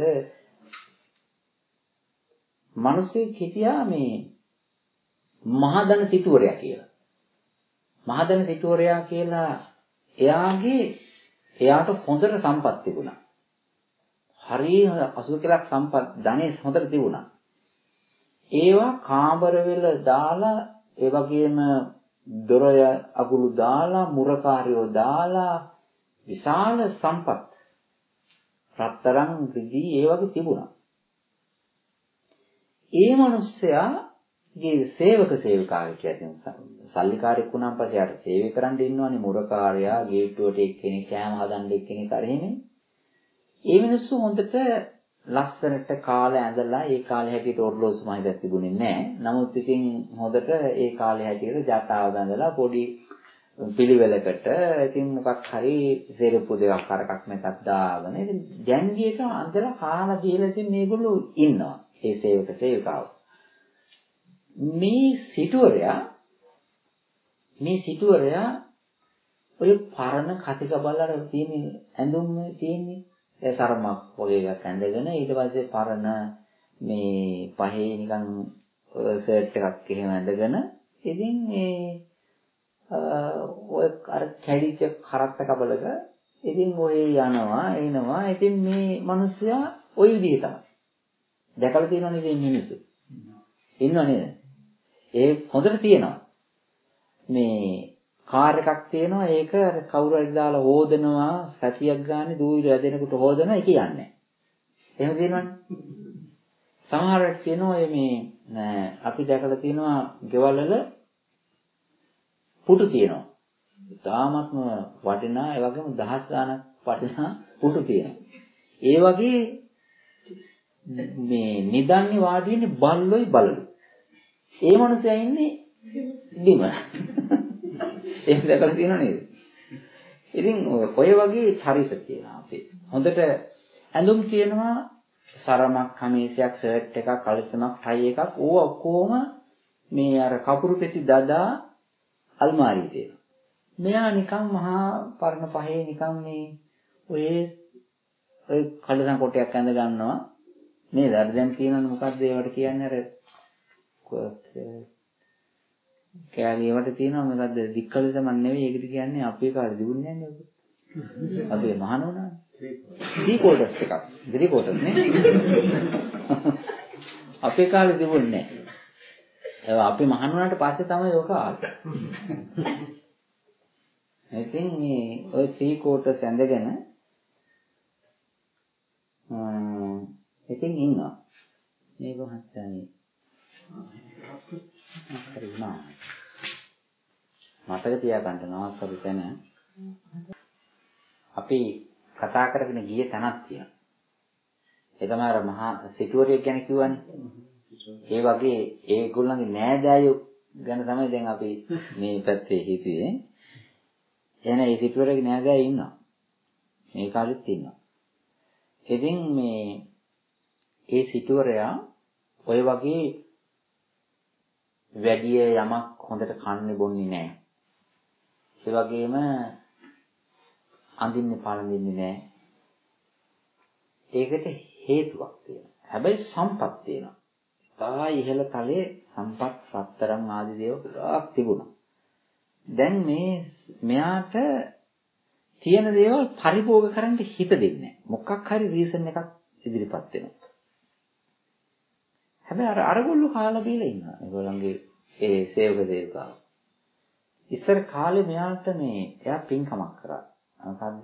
මිනිස්සෙක් හිටියා මේ මහදන සිටුවරයා කියලා. මහදන සිටුවරයා කියලා එයාට හොඳට සම්පත් තිබුණා. හරිය 80 ලක්ෂ සම්පත් ධනෙ හොඳට තිබුණා. ඒවා කාමරවල දාලා ඒ වගේම දොරය අගුළු දාලා මුරකාරයෝ දාලා විශාල සම්පත් රත්තරන් රිදී ඒ වගේ තිබුණා. ඒ මිනිස්සයාගේ සේවක සේවිකාවෙක් කියලා සල්ලිකාරයෙක් වුණාන් පස්සේ යාට සේවය කරන්න ඉන්නවනේ මුරකාරයා ගේට්ටුවට එක්කෙනෙක් කෑම හදන්න එක්කෙනෙක් අරගෙන. ඒ මිනිස්සු හොඳට ලස්සනට කාලේ ඇඳලා ඒ කාලේ හැටියට ඔර්ලෝසු මහිතක් තිබුණේ නැහැ. නමුත් ඉතින් හොඳට ඒ කාලේ හැටියට ජටාව බඳලා පොඩි පිළිවෙලකට ඉතින් මොකක් හරි සෙරප්පු දෙකක් අරකක් මේකක් දාගෙන ඉතින් ජැන්ගියක අඳලා කාලා දීලා ඉතින් මේගොල්ලෝ ඉන්නවා. ඒ සේවක සේවිකාව. මේ සිටුවරයා ඔය පරණ කතික බලලා තියෙන ඇඳුම් තියෙන්නේ ඒ තරමක් වගේ එකක් ඇඳගෙන ඊට පස්සේ පරණ මේ පහේ නිකන් ෂර්ට් එකක් එහෙම ඇඳගෙන ඉතින් මේ ඔය අර කැඩිච්ච කරත්ත කබලක ඉතින් ඔය යනවා එනවා ඉතින් මේ මිනිස්සයා ওই විදිහේ තමයි දැකලා තියෙනවනේ මේ මිනිස්සු ඉන්නව නේද ඒ හොඳට තියෙනවා මේ කාර් එකක් තියෙනවා ඒක කවුරු හරි දාලා හොදනවා සතියක් ගානේ දූවිලි වැදෙනකොට හොදනවා ඒක යන්නේ. එහෙම තියෙනවනේ. සමහරක් තියෙනවා මේ අපි දැකලා තියෙනවා ගෙවල් වල පුටු තියෙනවා. තාමත්ම වටිනා ඒ වගේම දහස් ගාණක් වටිනා පුටු තියෙනවා. ඒ වගේ මේ නිදන්නේ වාඩි වෙන්නේ බල්ලොයි බලලු. ඒ මනුස්සයා ඉන්නේ බිම. ඒක දැකලා තියෙනව නේද? ඉතින් ඔය වගේ චරිත තියෙනවා අපේ. හොඳට ඇඳුම් තියෙනවා සරමක්, කමීසයක්, ෂර්ට් එකක්, කලිසමක්, ටයි එකක් ඕවා ඔක්කොම මේ අර කපුරු පෙති දදා අල්මාරියේ තියෙනවා. මෙයා නිකන් මහා පරණ පහේ නිකන් මේ ඔය කලිසම් කොටයක් ඇඳ ගන්නවා නේද? අර දැන් කියනවනේ මොකද්ද ඒවට කියන්නේ අර කෑලියවට තියෙනවා මොකද්ද දික්කලිසම නෙවෙයි ඒකට කියන්නේ අපේ කාලේ දිනුන්නේ නැහැ නේද? අපේ මහනෝනා ත්‍රී කෝටර්ස් එකක්. ත්‍රී කෝටර්ස් නේ. අපේ කාලේ තිබුණේ නැහැ. අපි මහනුවරට පස්සේ තමයි ඔක ආවේ. ඉතින් මේ ඔය ත්‍රී කෝටර්ස් ඇඳගෙන ඉතින් ඉන්නවා. මේක මහත්තයානේ. හරිනා. මතක තියාගන්න නවත්තපු තැන අපි කතා කරගෙන ගිය තැනක් තියෙනවා. ඒ තමයි අර මහා සිටුවරියක් ගැන කිව්වනේ. ඒ වගේ ඒගොල්ලන්ගේ නෑදෑයෝ ගැන තමයි දැන් අපි මේ පැත්තේ හිතුවේ. එහෙනම් ඒ සිටුවරගේ නෑදෑයෝ ඉන්නවා. මේ කාලෙත් ඉන්නවා. ඉතින් මේ ඒ සිටුවරයා ඔය වගේ වැඩි යමක් හොඳට කන්නේ බොන්නේ නැහැ. ඒ වගේම අඳින්නේ පළඳින්නේ නැහැ. ඒකට හේතුවක් තියෙනවා. හැබැයි සම්පත් තියෙනවා. තා ඉහළ තලයේ සම්පත් රත්තරන් ආදී දේවල් ගොඩාක් තිබුණා. දැන් මෙයාට තියෙන දේවල් පරිභෝග කරන්න හිත දෙන්නේ නැහැ. මොකක් හරි රීසන් එකක් ඉදිරිපත් වෙනවා. හැබැයි අරගොල්ලෝ කාලා බීලා ඉන්නවා. ඒගොල්ලන්ගේ ඒ සේවක දේවතාව. ඉස්සර කාලේ මෙයාට එයා පින්කමක් කරා. මොකද්ද?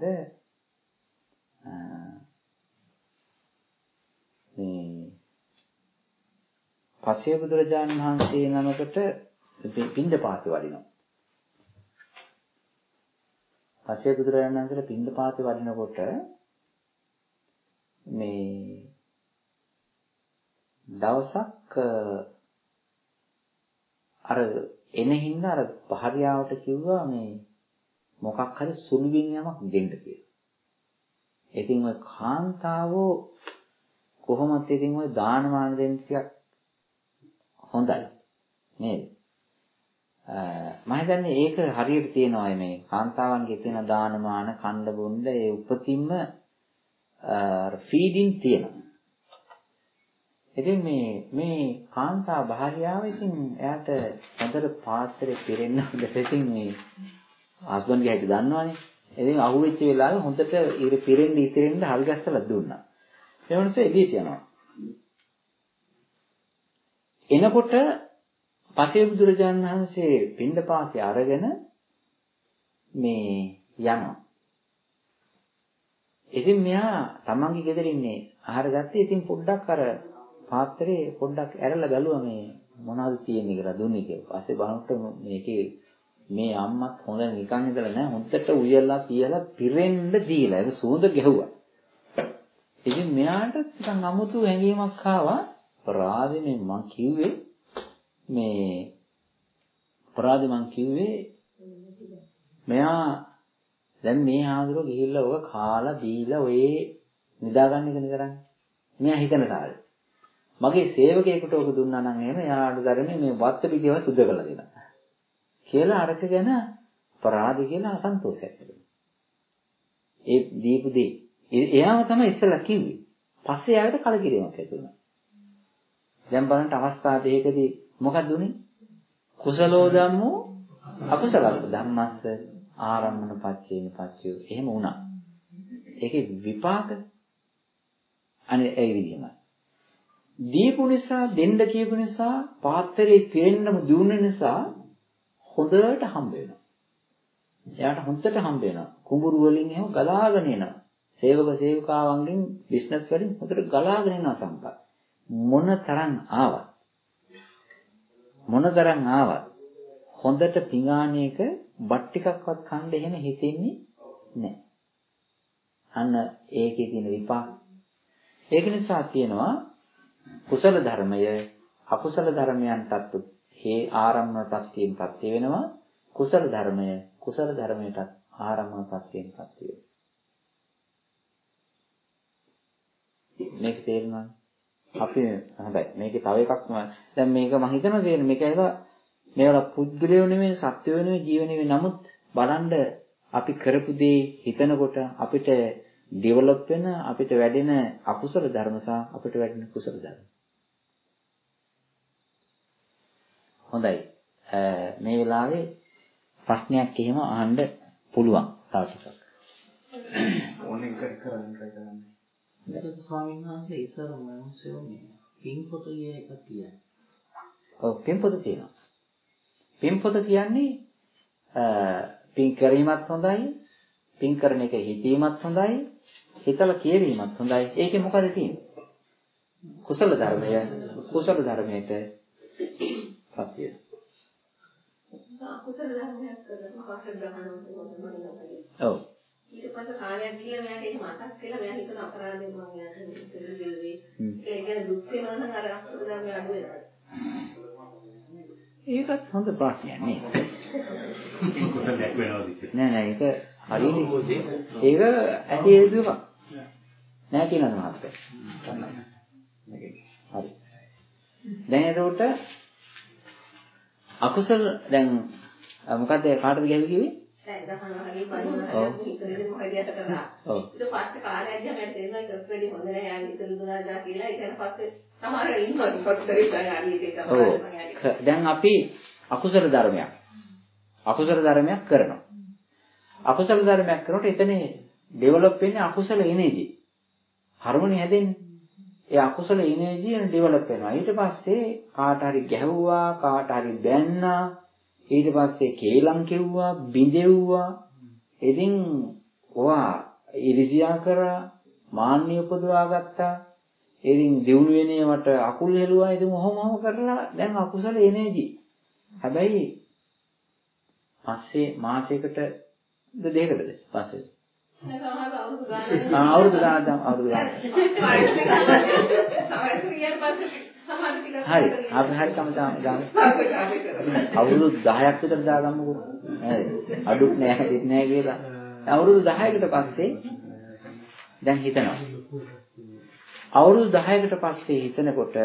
මේ පස්සේ බුදුරජාණන් වහන්සේ නමකට පින්දපාතේ වඩිනවා. පස්සේ බුදුරජාණන් වහන්සේට පින්දපාතේ වඩිනකොට මේ දවසක් අර එන හින්දා අර භාර්යාවට කිව්වා මේ මොකක් හරි සුළුවින් යමක් දෙන්න කියලා. ඉතින් ඔය කාන්තාවෝ කොහොමද ඉතින් ඔය දානමාන දෙන්න ටිකක් හොඳයි නේද? මම හිතන්නේ ඒක හරියට තියෙනවා මේ කාන්තාවන්ගේ තියෙන දානමාන කණ්ඩ බොණ්ඩ ඒ උපතින්ම ෆීඩින් තියෙනවා. ඉතින් මේ කාන්තා භාර්යාව ඉතින් එයාට හොඳට පාත්‍රේ පිරෙන්න හොඳට ඉතින් මේ හස්බන්ඩ්ගේ හැටි දන්නවනේ. ඉතින් අහුවෙච්ච වෙලාවේ හොඳට ඉර පිරෙන්න ඉතිරෙන්න හල් ගැස්සලා දුන්නා. ඒ වුණසේ එළියට යනවා. එනකොට පසේ බුදුරජාණන් වහන්සේ පින්ඩපාතේ අරගෙන මේ යනවා. ඉතින් මෙයා තමන්ගේ ගෙදර ඉන්නේ ආහාර ගත්තේ. ඉතින් පොඩ්ඩක් අර පාත්‍රේ පොඩ්ඩක් ඇරලා බැලුවා මේ මොනවද තියෙන්නේ කියලා දුන්නේ කියලා. පස්සේ බලනකොට මේකේ මේ අම්මත් හොඳ නිකන් ඉඳලා නැහැ. හොඳට උයලා පියලා පිරෙන්න දීලා ඒක සුවඳ ගැහුවා. ඉතින් මෙයාට නිකන් අමුතු හැඟීමක් ආවා. පරාදෙනේ මං කිව්වේ මෙයා දැන් මේ ආඳුර ගිහිල්ලා ඔක කාලා දීලා ඔය නිදාගන්න එකනේ කරන්නේ. මෙයා හිතන කාලේ මගේ සේවකයෙකුට ඔක දුන්නා නම් එහෙම එයාට ධර්මයේ මේ වත්ත පිටියව සුද්ධ කරලා දෙනවා. කියලා අරක ගැන පරාදි කියලා අසන්තෝෂයක් තිබුණා. ඒ දීපු දේ එයාම තමයි ඉස්සෙල්ලා කිව්වේ. පස්සේ එයාට කලකිරීමක් ඇති වුණා. දැන් බලන්න අවස්ථා දෙකකදී මොකක්ද උනේ? කුසලෝ ධම්මෝ අකුසලස්ස ධම්මස්ස ආරම්මන පච්චේන පච්චයෝ. එහෙම වුණා. ඒකේ විපාක අනේ ඒ විදිහමයි. දීපු නිසා දෙන්න කියපු නිසා පාත්‍රේ පිරෙන්නම දුන්න නිසා හොඳට හම්බ වෙනවා. එයාට හොඳට හම්බ වෙනවා. කුඹුරු වලින් එහෙම ගලාගෙන එනවා. සේවක සේවිකාවන්ගෙන් බිස්නස් වලින් හොඳට ගලාගෙන එනවා සම්පත්. මොනතරම් ආවත් හොඳට පිඟානයක බත් ටිකක්වත් කන්න එහෙම හිතෙන්නේ නැහැ. අන්න ඒකේ තියෙන විපාක. ඒක නිසා තියෙනවා කුසල ධර්මය අකුසල ධර්මයන්ටත් හේ ආරම්මන ප්‍රත්‍යයෙන් ප්‍රත්‍ය වෙනවා. කුසල ධර්මයටත් ආරම්භන පත්‍යයෙන්පත් වේ. මේක තේරුණාද? අපි හොඳයි. මේකේ තව එකක් දැන් මේක මම හිතනවා තේරෙන මේක මේවල පුද්ගලයෝ නෙමෙයි සත්වයෝ නෙමෙයි ජීව නෙමෙයි. නමුත් බලන්න අපි කරපු දේ හිතනකොට අපිට ඩෙවලොප් වෙන අපිට වැඩෙන අකුසල ධර්ම සහ අපිට වැඩෙන කුසල ධර්ම. හොඳයි. මේ වෙලාවේ ප්‍රශ්නයක් එහෙම අහන්න පුළුවන්. තව ටිකක්. ඕනෙන් කරන්න try කරන්න. ඒක ස්වාමීන් වහන්සේ ඉස්සර මනුස්සයෝ මේ පින්පොත කිය එකක් කියන්නේ. ඔව් පින්පොත තියෙනවා. පින්පොත කියන්නේ පින් කිරීමත් හොඳයි, පින් කරන එක හිතීමත් හොඳයි, හිතලා කියවීමත් හොඳයි. ඒකේ මොකද තියෙන්නේ? කුසල ධර්මය, කුසල ධර්මයට පත්‍ය. කුසල ධර්මයක් කරනවා පස්සේ ගහනවා. ඔව්. ඊට පස්සේ කාලයක් ගිහලා මෙයාට ඒක මතක් වෙලා මෙයා හිතන අපරාධයෙන් මම යාට දෙන්නේ. ඒක ගැන දුක් වෙනවා නම් අර අකුසල ධර්මය අඩු වෙනවා. ඒකත් හොඳ ප්‍රශ්නයක් නේ. කුසලයක් වෙනවද කියලා. නෑ ඒක හරියනේ. ඒක ඇති හේතුවක්. නෑ කියනවා මහත්තයා. හරි. දැන් ඒකට අකුසල දැන් මොකද කාටද කියලා කිව්වේ? දැන් ගහනවා හරිය බලනවා හිතේ මොකද යට කරා. ඊට පස්සේ කාලයක් ගියාම මට තේරෙනවා ඒක ප්‍රෙඩි හොඳ නෑ යාළුවෝ ඉතින් දුන්නා කියලා. ඊට පස්සේ සමහර ඉන්නවා පොත්තරේ යාළුවෝ දැන් අපි අකුසල ධර්මයක් කරනවා. අකුසල ධර්මයක් කරනකොට එතන ඩෙවලොප් වෙන්නේ අකුසල එනර්ජි. හාර්මොනි හැදෙන්නේ. ඒ අකුසල එනර්ජි එන ඩෙවලොප් වෙනවා. ඊට පස්සේ කාට හරි ගැහුවා, කාට හරි බැන්නා, ඊට පස්සේ කේලම් කෙව්වා, බිඳෙව්වා. ඉතින් ඔයා ඉරිසියා කරා, මාන්නය උපදවා ගත්තා. ඉතින් දියුණු වෙනේවට අකුල් හෙළුවා. ඉතින් ඔහොමම කරලා දැන් අකුසල එනර්ජි. හැබැයි පස්සේ මාසයකට දෙකකටද පස්සේ අවුරුදු ගානක් හරි අපි හරි තමයි දාන්න අවුරුදු 10ක් විතර දාගන්නකෝ හරි අඩුක් නෑ හිටිත් නෑ කියලා අවුරුදු 10කට පස්සේ දැන් හිතනවා අවුරුදු 10කට පස්සේ හිතනකොට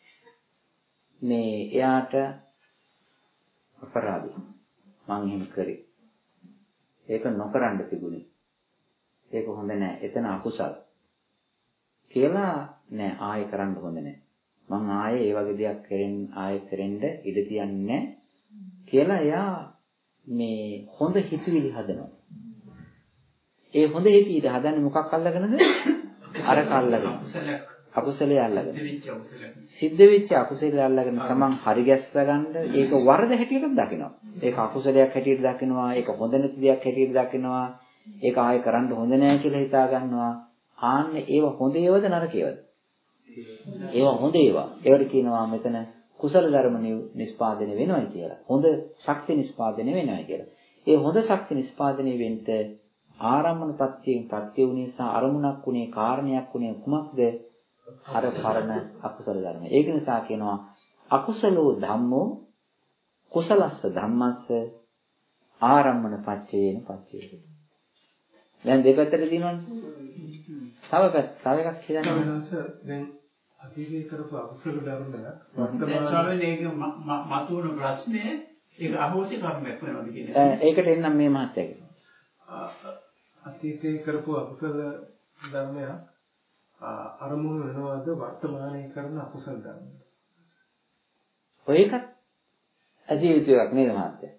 මේ එයාට අපරාධය මං එහෙම කරේ ඒක නොකරන්න තිබුණේ ඒක හොඳ නෑ එතන අකුසල කියලා නෑ ආයෙ කරන්න හොඳ නෑ මං ආයෙ ඒ වගේ දෙයක් කරෙන්න ඉඩ තියන්නේ කියලා එයා මේ හොඳ හිතවිලි හදනවා ඒ හොඳ හිතවිලි හදන්නේ මොකක් අල්ලගෙනද අර කල්ලගෙන අකුසලයේ අල්ලගෙන සිද්ධ වෙච්ච අකුසලයේ අල්ලගෙන තමන් හරි ගැස්ස ගන්න ඒක වරද හැටියට දකිනවා ඒක අකුසලයක් හැටියට දකිනවා ඒක හොඳ නැති දෙයක් හැටියට දකිනවා ඒක ආයෙ කරන්න හොඳ නෑ කියලා හිතා ගන්නවා ආන්නේ ඒව හොඳ ඒවද නරක ඒවද ඒව හොඳ ඒවා ඒවට කියනවා මෙතන කුසල ධර්ම නිස්පාදනය වෙනවා කියලා හොඳ ශක්ති නිස්පාදනය වෙනවා කියලා ඒ හොඳ ශක්ති නිස්පාදනය වෙන්න ආරම්භන ප්‍රත්‍යයෙන් ප්‍රත්‍ය වුණේ සහ අරමුණක් වුණේ කාරණයක් වුණේ කුමක්ද අර පරණ අකුසල ධර්ම. ඒක නිසා කියනවා අකුසලෝ ධම්මෝ කුසලස්ස ධම්මස්ස ආරම්භන පච්චේන පච්චේ. දැන් දෙපැත්තට දිනවනේ. තව එකක් කියන්න. දැන් අතීතේ කරපු අකුසල ධර්ම වර්තමානයේ ඒක මතුවන ප්‍රශ්නේ ඒක අහෝසි කර්මයක් වෙනවද කියන්නේ. ඒකට එන්නම් මේ මහත්යගේ. අතීතේ කරපු අකුසල ධර්මයක් අරමුණු වෙනවද වර්තමානයේ කරන අකුසල ධර්මයක්? ඔය එකත් අජීවිතයක් නේද මහත්තයා?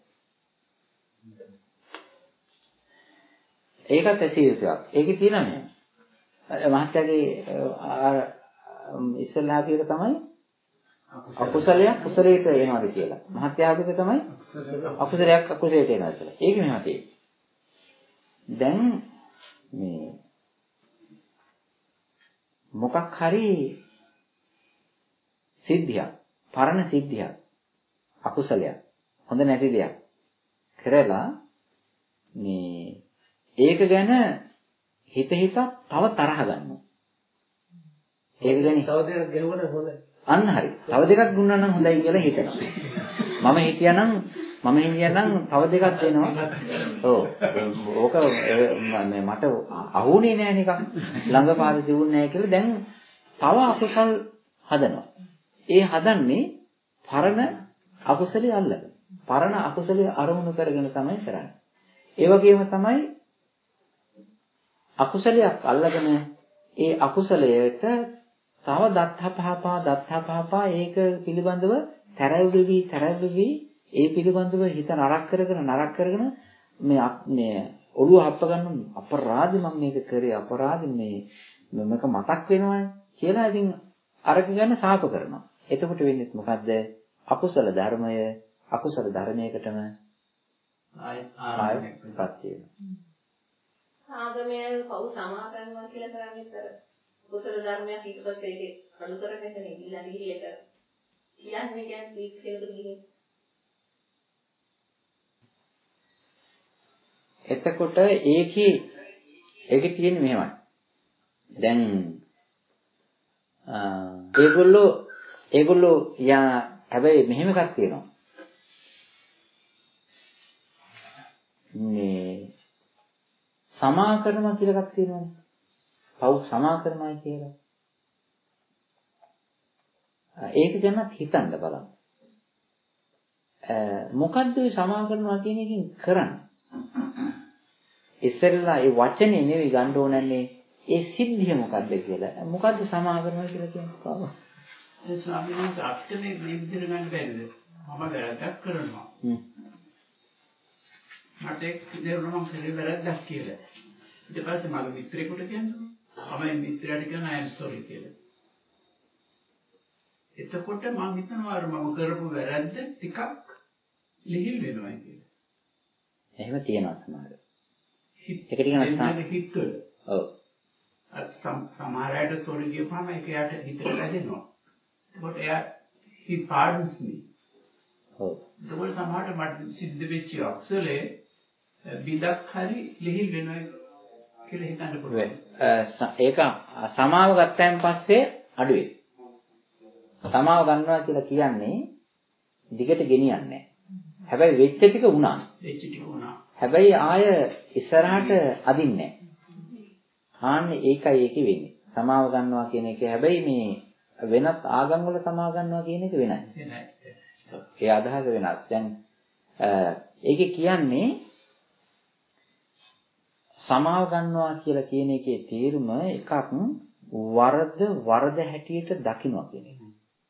ඒකත් අජීවිතයක්. ඒකේ තියෙනවා මහත්තයාගේ ඉස්සල්ලා පියක තමයි අකුසලයක් කුසලයට එනවාද කියලා. මහත්තයා පියක තමයි අකුසලයක් අකුසලයට එනවා කියලා. ඒක මෙහෙම තියෙන්නේ. දැන් මේ මොකක් හරි සිද්ධියක් පරණ සිද්ධියක් අකුසලයක් හොඳ නැති දෙයක් කරලා මේ ඒක ගැන හිත තව තරහ ගන්නවා ඒක ගැන තව දෙයක් ගෙනුවන හොඳයි අන්න හරි තව දෙකක් දුන්නා නම් හොඳයි කියලා හිතනවා මම හිටියනම් තව දෙකක් දෙනවා. ඔව්. ඕක මට අහුනේ නෑ නිකන්. ළඟපාර දියුන්නේ නෑ කියලා දැන් තව අකුසල් හදනවා. ඒ හදන්නේ පරණ අකුසලයේ අල්ලගෙන. පරණ අකුසලයේ අරමුණු කරගෙන තමයි කරන්නේ. ඒ වගේම තමයි අකුසලයක් අල්ලගෙන ඒ අකුසලයට තව දත්හපහපා ඒක පිළිබඳව තරැව්වෙවි ඒ පිළිබඳව හිත නරක කරගෙන මේ ඔළුව හප්ප ගන්න අපරාධි මම මේක කරේ අපරාධි මේක මතක් වෙනවනේ කියලා ඉතින් අරක ගන්න සාප කරනවා. එතකොට වෙන්නේ මොකද්ද? අකුසල ධර්මය අකුසල ධර්මයකටම ආයපත් වෙනවා. ආගමේ පව් සමා කරනවා කියලා කරන්නේ තර කුසල ධර්මයක් ඊට පස්සේ ඒක අඩු කරගෙන ඉඳලා ගිහියට කියන්නේ කෙනෙකුට ගිහින් එතකොට ඒකේ තියෙන්නේ මෙහෙමයි. දැන් ඒගොල්ලෝ හැබැයි මෙහෙම එකක් තියෙනවා. මේ සමා කරනවා කියලා එකක් තියෙනවානේ. පව් සමා කරනවා කියලා. ඒක ගැන හිතන්න බලන්න. මොකද්ද මේ සමා කරනවා කියන එකෙන් කරන්නේ? ඉස්සෙල්ලා ඒ වචනේ නෙවෙයි ගන්න ඕනන්නේ ඒ සිද්ධිය මොකද්ද කියලා. මොකද්ද සමා කරනවා කියලා කියන්නේ? ඒ ස්වාමීන් වහන්සේ අත්‍යනේ මේ විදිහට ගන්න බැරිද? මම වැරද්දක් කරනවා. මට ඒක දෙවොනම කරේ වැරද්දක් කියලා. ඊට පස්සේ මගේ මිත්‍රයෙකුට කියනවා. මම මිත්‍රයාට කියනවා I am sorry කියලා. එතකොට මම හිතනවා මම කරපු වැරද්ද ටිකක් ලිහිල් වෙනවා කියලා. එහෙම තියෙනවා සමහර. ඒක ටිකක් හිතවල. ඔව්. සමහර අයට sorry කියපුවාම ඒක යාට හිතට වැදෙනවා. එතකොට එයා he pardons me. ඔව්. ඒකවල සමහරට මට සිද්ධ වෙච්ච අක්ෂලේ බිඳක් හරි ලිහිල් වෙනවා කියලා හිතන්න පුළුවන්. ඒක සමාව ගත්තයින් පස්සේ අඩුවේ. සමාව ගන්නවා කියලා කියන්නේ දිගට ගෙනියන්නේ නැහැ. හැබැයි වෙච්ච ටික වුණා. හැබැයි ආය ඉස්සරහට අදින්නේ නැහැ. ආන්නේ ඒකයි ඒකේ වෙන්නේ. සමාව ගන්නවා කියන එක හැබැයි මේ වෙනත් ආගම් වල සමාව ගන්නවා කියන එක වෙනයි. ඒ අදහස වෙනස්. දැන් ඒකේ කියන්නේ සමාව ගන්නවා කියලා කියන එකේ තේරුම එකක් වරද හැටියට දකිනවා කියන එක.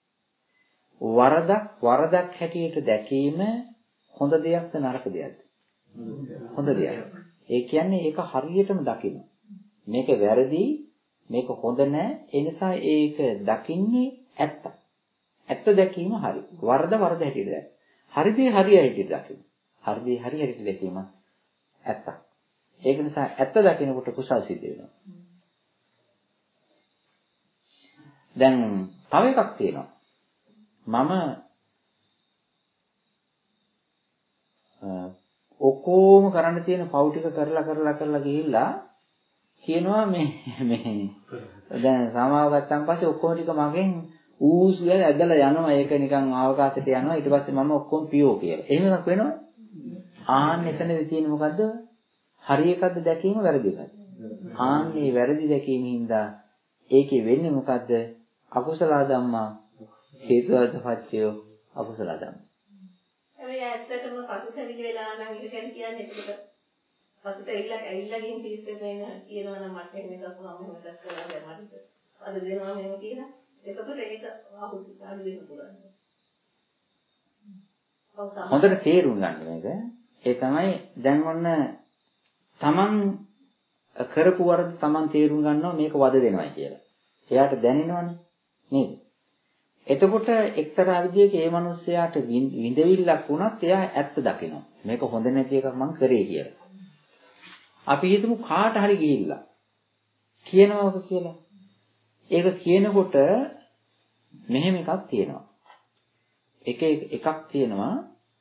වරදක් හැටියට දැකීම හොඳ දෙයක්ද නරක දෙයක්ද? හොඳ දෙයක්. ඒ කියන්නේ ඒක හරියටම දකින්න. මේක වැරදි, මේක හොඳ නැහැ. ඒ නිසා ඒක දකින්නේ ඇත්ත. ඇත්ත දැකීම හරි. වරද හැටියට දැක. හරි දේ හරි හැටියට දකින්න. හරි දේ හරි හැටියට දැකීම ඇත්ත. ඒක නිසා ඇත්ත දකිනකොට කුසල් සිද්ධ වෙනවා. දැන් තව එකක් තියෙනවා. මම ඔක්කොම කරන්න තියෙන පව් ටික කරලා ගිහිල්ලා කියනවා මේ දැන් සමාව ගත්තාන් පස්සේ ඔක්කොම ටික මගෙන් ඌස් ගාලා ඇදලා යනවා. ඒක නිකන් ආවකාශයට යනවා. ඊට පස්සේ මම ඔක්කොම පියෝ කියලා. එහෙම එකක් වෙනවා. ආන්න එතනදී තියෙන්නේ මොකද්ද? හරි එකක්ද දැකීම වැරදි එකක්ද? ආන්නේ වැරදි දැකීමෙන්ද ඒකේ වෙන්නේ මොකද්ද? අකුසල ධම්මා හේතුවද පච්චය අකුසල ධම්ම. හැබැයි ඇත්තටම පසුතැවිලි වෙලා නම් ඒක කියන්නේ එතකොට පසුතැවිල්ලා ගිහින් පිස්සෙන්න කියනවා නම් මට එහෙම එකක් වුණා මෙහෙම එකක් කළා දැන් මට අද දෙනවා මෙහෙම කියලා. එතකොට ඒක අහුසු අඩු වෙන්න පුළුවන්. හොඳට තේරුම් ගන්න මේක. ඒ තමයි දැන් ඔන්න තමන් කරපු වරද තමන් තේරුම් ගන්නවා මේක වද දෙනවා කියලා. එයාට දැනෙනවනේ නේද? එතකොට එක්තරා විදිහක ඒ මිනිස්යාට විඳවිල්ලක් වුණත් එයා ඇත්ත දකිනවා. මේක හොඳ නැති එකක් මං කරේ කියලා. අපි හිතමු කාට හරි ගිහිල්ලා කියනවාක කියලා. ඒක කියනකොට මෙහෙම එකක් තියෙනවා. එකක් තියෙනවා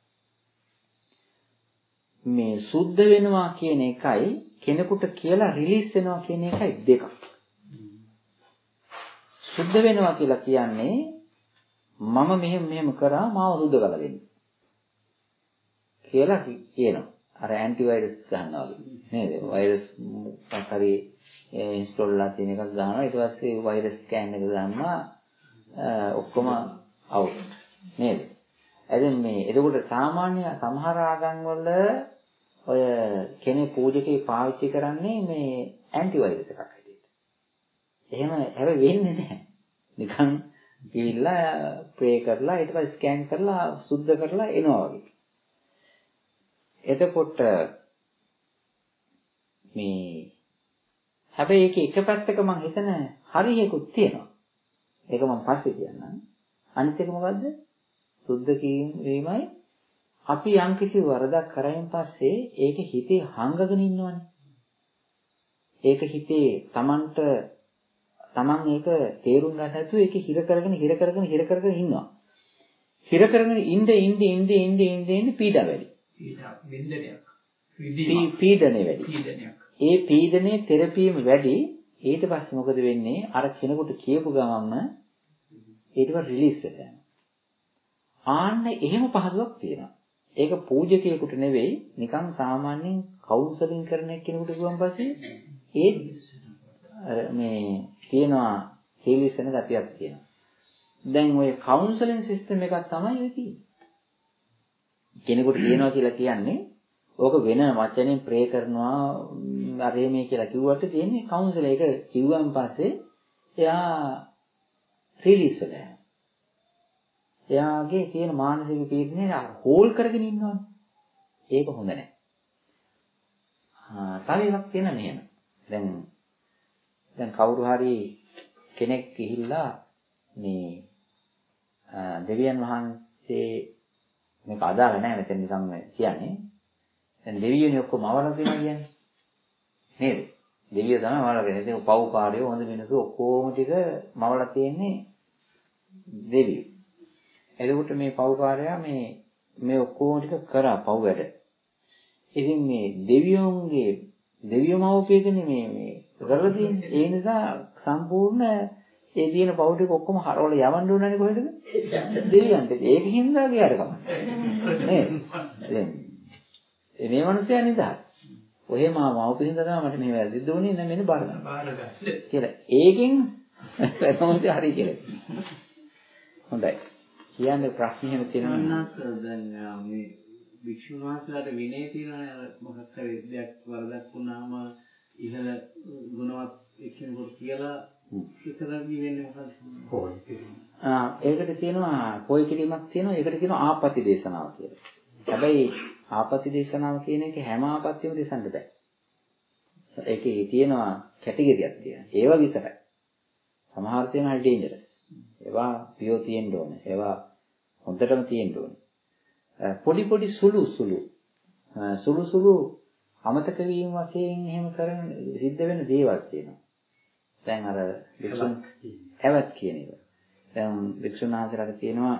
මේ සුද්ධ වෙනවා කියන එකයි කෙනෙකුට කියලා රිලීස් වෙනවා කියන එකයි දෙකක්. සුද්ධ වෙනවා කියලා කියන්නේ මම මෙහෙම කරා මාව සුද්ධ කරලා දෙන්න. කියලා කියනවා. අර ඇන්ටිවයිරස් ගන්නවා වගේ නේද? වෛරස් මොකක් හරි ඉන්ස්ටෝල් වෙලා තියෙන එකක් ගන්නවා. ඊට පස්සේ වෛරස් ස්කෑන් එක දානවා ඔක්කොම අවුට් නේද? එතකොට සාමාන්‍ය සමහර ආගම් වල ඔය කෙනෙක් පූජකේ පාවිච්චි කරන්නේ මේ ඇන්ටිවයිරස් එකක් හැටියට. එහෙම හැබැයි වෙන්නේ නැහැ. නිකන් ගිහිල්ලා ප්‍රේ කරලා ඊට පස්සේ ස්කෑන් කරලා සුද්ධ කරලා එනවා වගේ. එතකොට මේ හැබැයි ඒක එක පැත්තක මම හිතන හරියකුත් තියෙනවා. ඒක මම පස්සේ කියන්නම්. අනිත් එක මොකද්ද? සුද්ධ වීමයි අපි යම් කිසි වරදක් කරයින් පස්සේ ඒක හිතේ හංගගෙන ඉන්නවනේ. ඒක හිතේ තමන් ඒක තේරුම් ගන්න නැතුව ඒක හිර කරගෙන ඉන්නවා. හිර කරගෙන ඉන්න පීඩා වැඩි. පීඩනය වැඩි. ඒ පීඩනයේ තෙරපීම වැඩි. ඊට පස්සේ මොකද වෙන්නේ? අර කෙනෙකුට කියපු ගමන්ම ඊට පස්සේ රිලීස් වෙනවා. ආන්න එහෙම පහසුවක් තියෙනවා. ඒක පූජකයෙකුට නෙවෙයි නිකන් සාමාන්‍යයෙන් කවුන්සලින් කරන කෙනෙකුට ගියන් පස්සේ මේ තියෙනවා රිලීස් වෙන ගතියක් තියෙනවා. දැන් ඔය කවුන්සලින් සිස්ටම් එකක් තමයි ඔය තියෙන්නේ. කෙනෙකුට කියනවා කියලා කියන්නේ ඕක වෙන වචනෙන් ප්‍රේ කරනවා අරේ මේ කියලා කිව්වට තියෙන්නේ කවුන්සල් එක කිව්වන් පස්සේ එයා රිලීස් වෙලා යනවා. එයාගේ තියෙන මානසික පීඩනය හෝල් කරගෙන ඉන්නවනේ. ඒක හොඳ නැහැ. තව එකක් තියෙන මෙහෙම. දැන් කවුරු හරි කෙනෙක් ගිහිල්ලා මේ දෙවියන් වහන්සේ මේක අදාළ නැහැ මෙතන නිකන් කියන්නේ. දැන් දෙවියෝනේ ඔක්කොම අවරලා තියෙනවා කියන්නේ. නේද? දෙවියෝ තමයි අවරලා තියෙන්නේ. ඒක පව්කාරයෝ හොඳ මිනිස්සු ඔක්කොම ටික මවලා තියෙන්නේ දෙවියෝ. එතකොට මේ පව්කාරයා මේ ඔක්කොම ටික කරා පව් වැඩ. ඉතින් මේ දෙවියෝම අවපේකනේ මේ කරලා තියෙන්නේ. ඒ නිසා සම්පූර්ණ ඒ තියෙන පව් ටික ඔක්කොම හරවල යවන්න ඕනනේ කොහෙද? දෙවියන්ට. ඒක හින්දා ගියාර කම. නේද? මේ මිනිස්සයා නිදා. ඔය මවපිහින්ද තමයි මට මේ වැරදි දුන්නේ නැ මෙන්න බාර ගන්න. කියලා. ඒකෙන් කොහොමද හරි කියලා. හොඳයි. කියන්නේ ප්‍රශ්න තියෙනවා. දැන් මේ වික්ෂුන් වහන්සේලාට විනය තියෙනවානේ මොකක් හරි දෙයක් වරදක් වුණාම ඉහළ ගුණවත් එක්කෙනෙකුට කියලා ඉතරක් වෙන්නේ මොකක්ද? ඒකට කියනවා පොයි කිරීමක් තියෙනවා. ඒකට කියනවා ආපති දේශනාව කියලා. හැබැයි ආපති දේශනාව කියන එක හැම ආපත්‍යෙම දේශන්න බෑ. ඒකේ තියෙනවා කැටගරියක් තියෙනවා. ඒවා විතරයි. සමහර තියෙනවා හරි ඩේන්ජරස්. ඒවා පියෝ තියෙන්න ඕනේ. ඒවා හොඳටම තියෙන්න ඕනේ. පොඩි සුළු අමතක වීම වශයෙන් එහෙම කරන සිද්ධ වෙන දේවල් තියෙනවා. දැන් අර වික්ෂුන් ඇවත් කියන එක. දැන් වික්ෂුන් ආශ්‍රාට තියෙනවා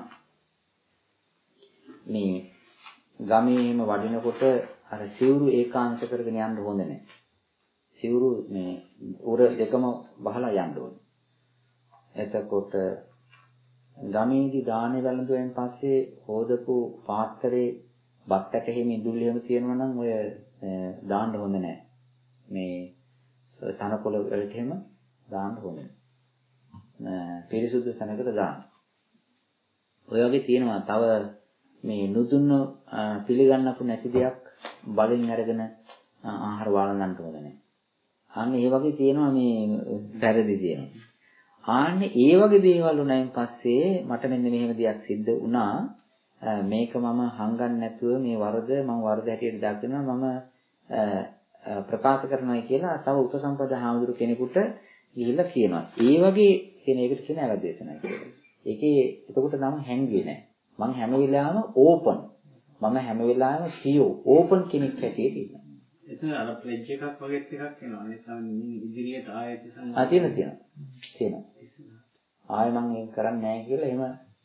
මේ ගමේම වඩිනකොට අර සිවුරු ඒකාංශ කරගෙන යන්න හොඳ නැහැ. සිවුරු මේ උර දෙකම බහලා යන්න ඕනේ. එතකොට ගමේදී දානේ වැළඳුවෙන් පස්සේ හොදපු පාත්‍රේ බත්තට එහෙම ඉඳුල් එහෙම තියෙනවා නම් ඔය දාන්න හොඳ නැහැ. මේ තනකොළ වලට එහෙම දාන්න හොඳ නැහැ. පිරිසුදු සැනකට දාන්න. ඔය වගේ තියෙනවා තව මේ නුදුන්න පිළිගන්නපු නැති දෙයක් බලෙන් අරගෙන ආහාර වළඳන්න හොඳ නැහැ. අන්න ඒ වගේ තියෙනවා මේ වැරදි තියෙනවා. ආන්න ඒ වගේ දේවල් උනායින් පස්සේ මට මෙන්න මෙහෙම දෙයක් සිද්ධ වුණා. මේක මම හංගන්න නැතුව මේ වරද මම වරද හැටියට දකිනවා මම ප්‍රකාශ කරනවා කියලා තව උපසම්පදා හාමුදුරු කෙනෙකුට ගිහිල්ලා කියනවා. ඒ වගේ කියන එකට කියන අවදේශනයි කියලා. ඒකේ එතකොට නම් හැංගියේ නැහැ. මම හැම වෙලාවෙම ඕපන්. මම හැම වෙලාවෙම පියෝ ඕපන් කෙනෙක් හැටියට ඉන්නවා. එතන අර ප්ලෙජ් එකක් වගේ එකක් එනවා. ඒ නිසා ඉදිරියට ආයෙත් තියෙනවා. ආයෙ මම ඒක කරන්නේ නැහැ කියලා එහෙම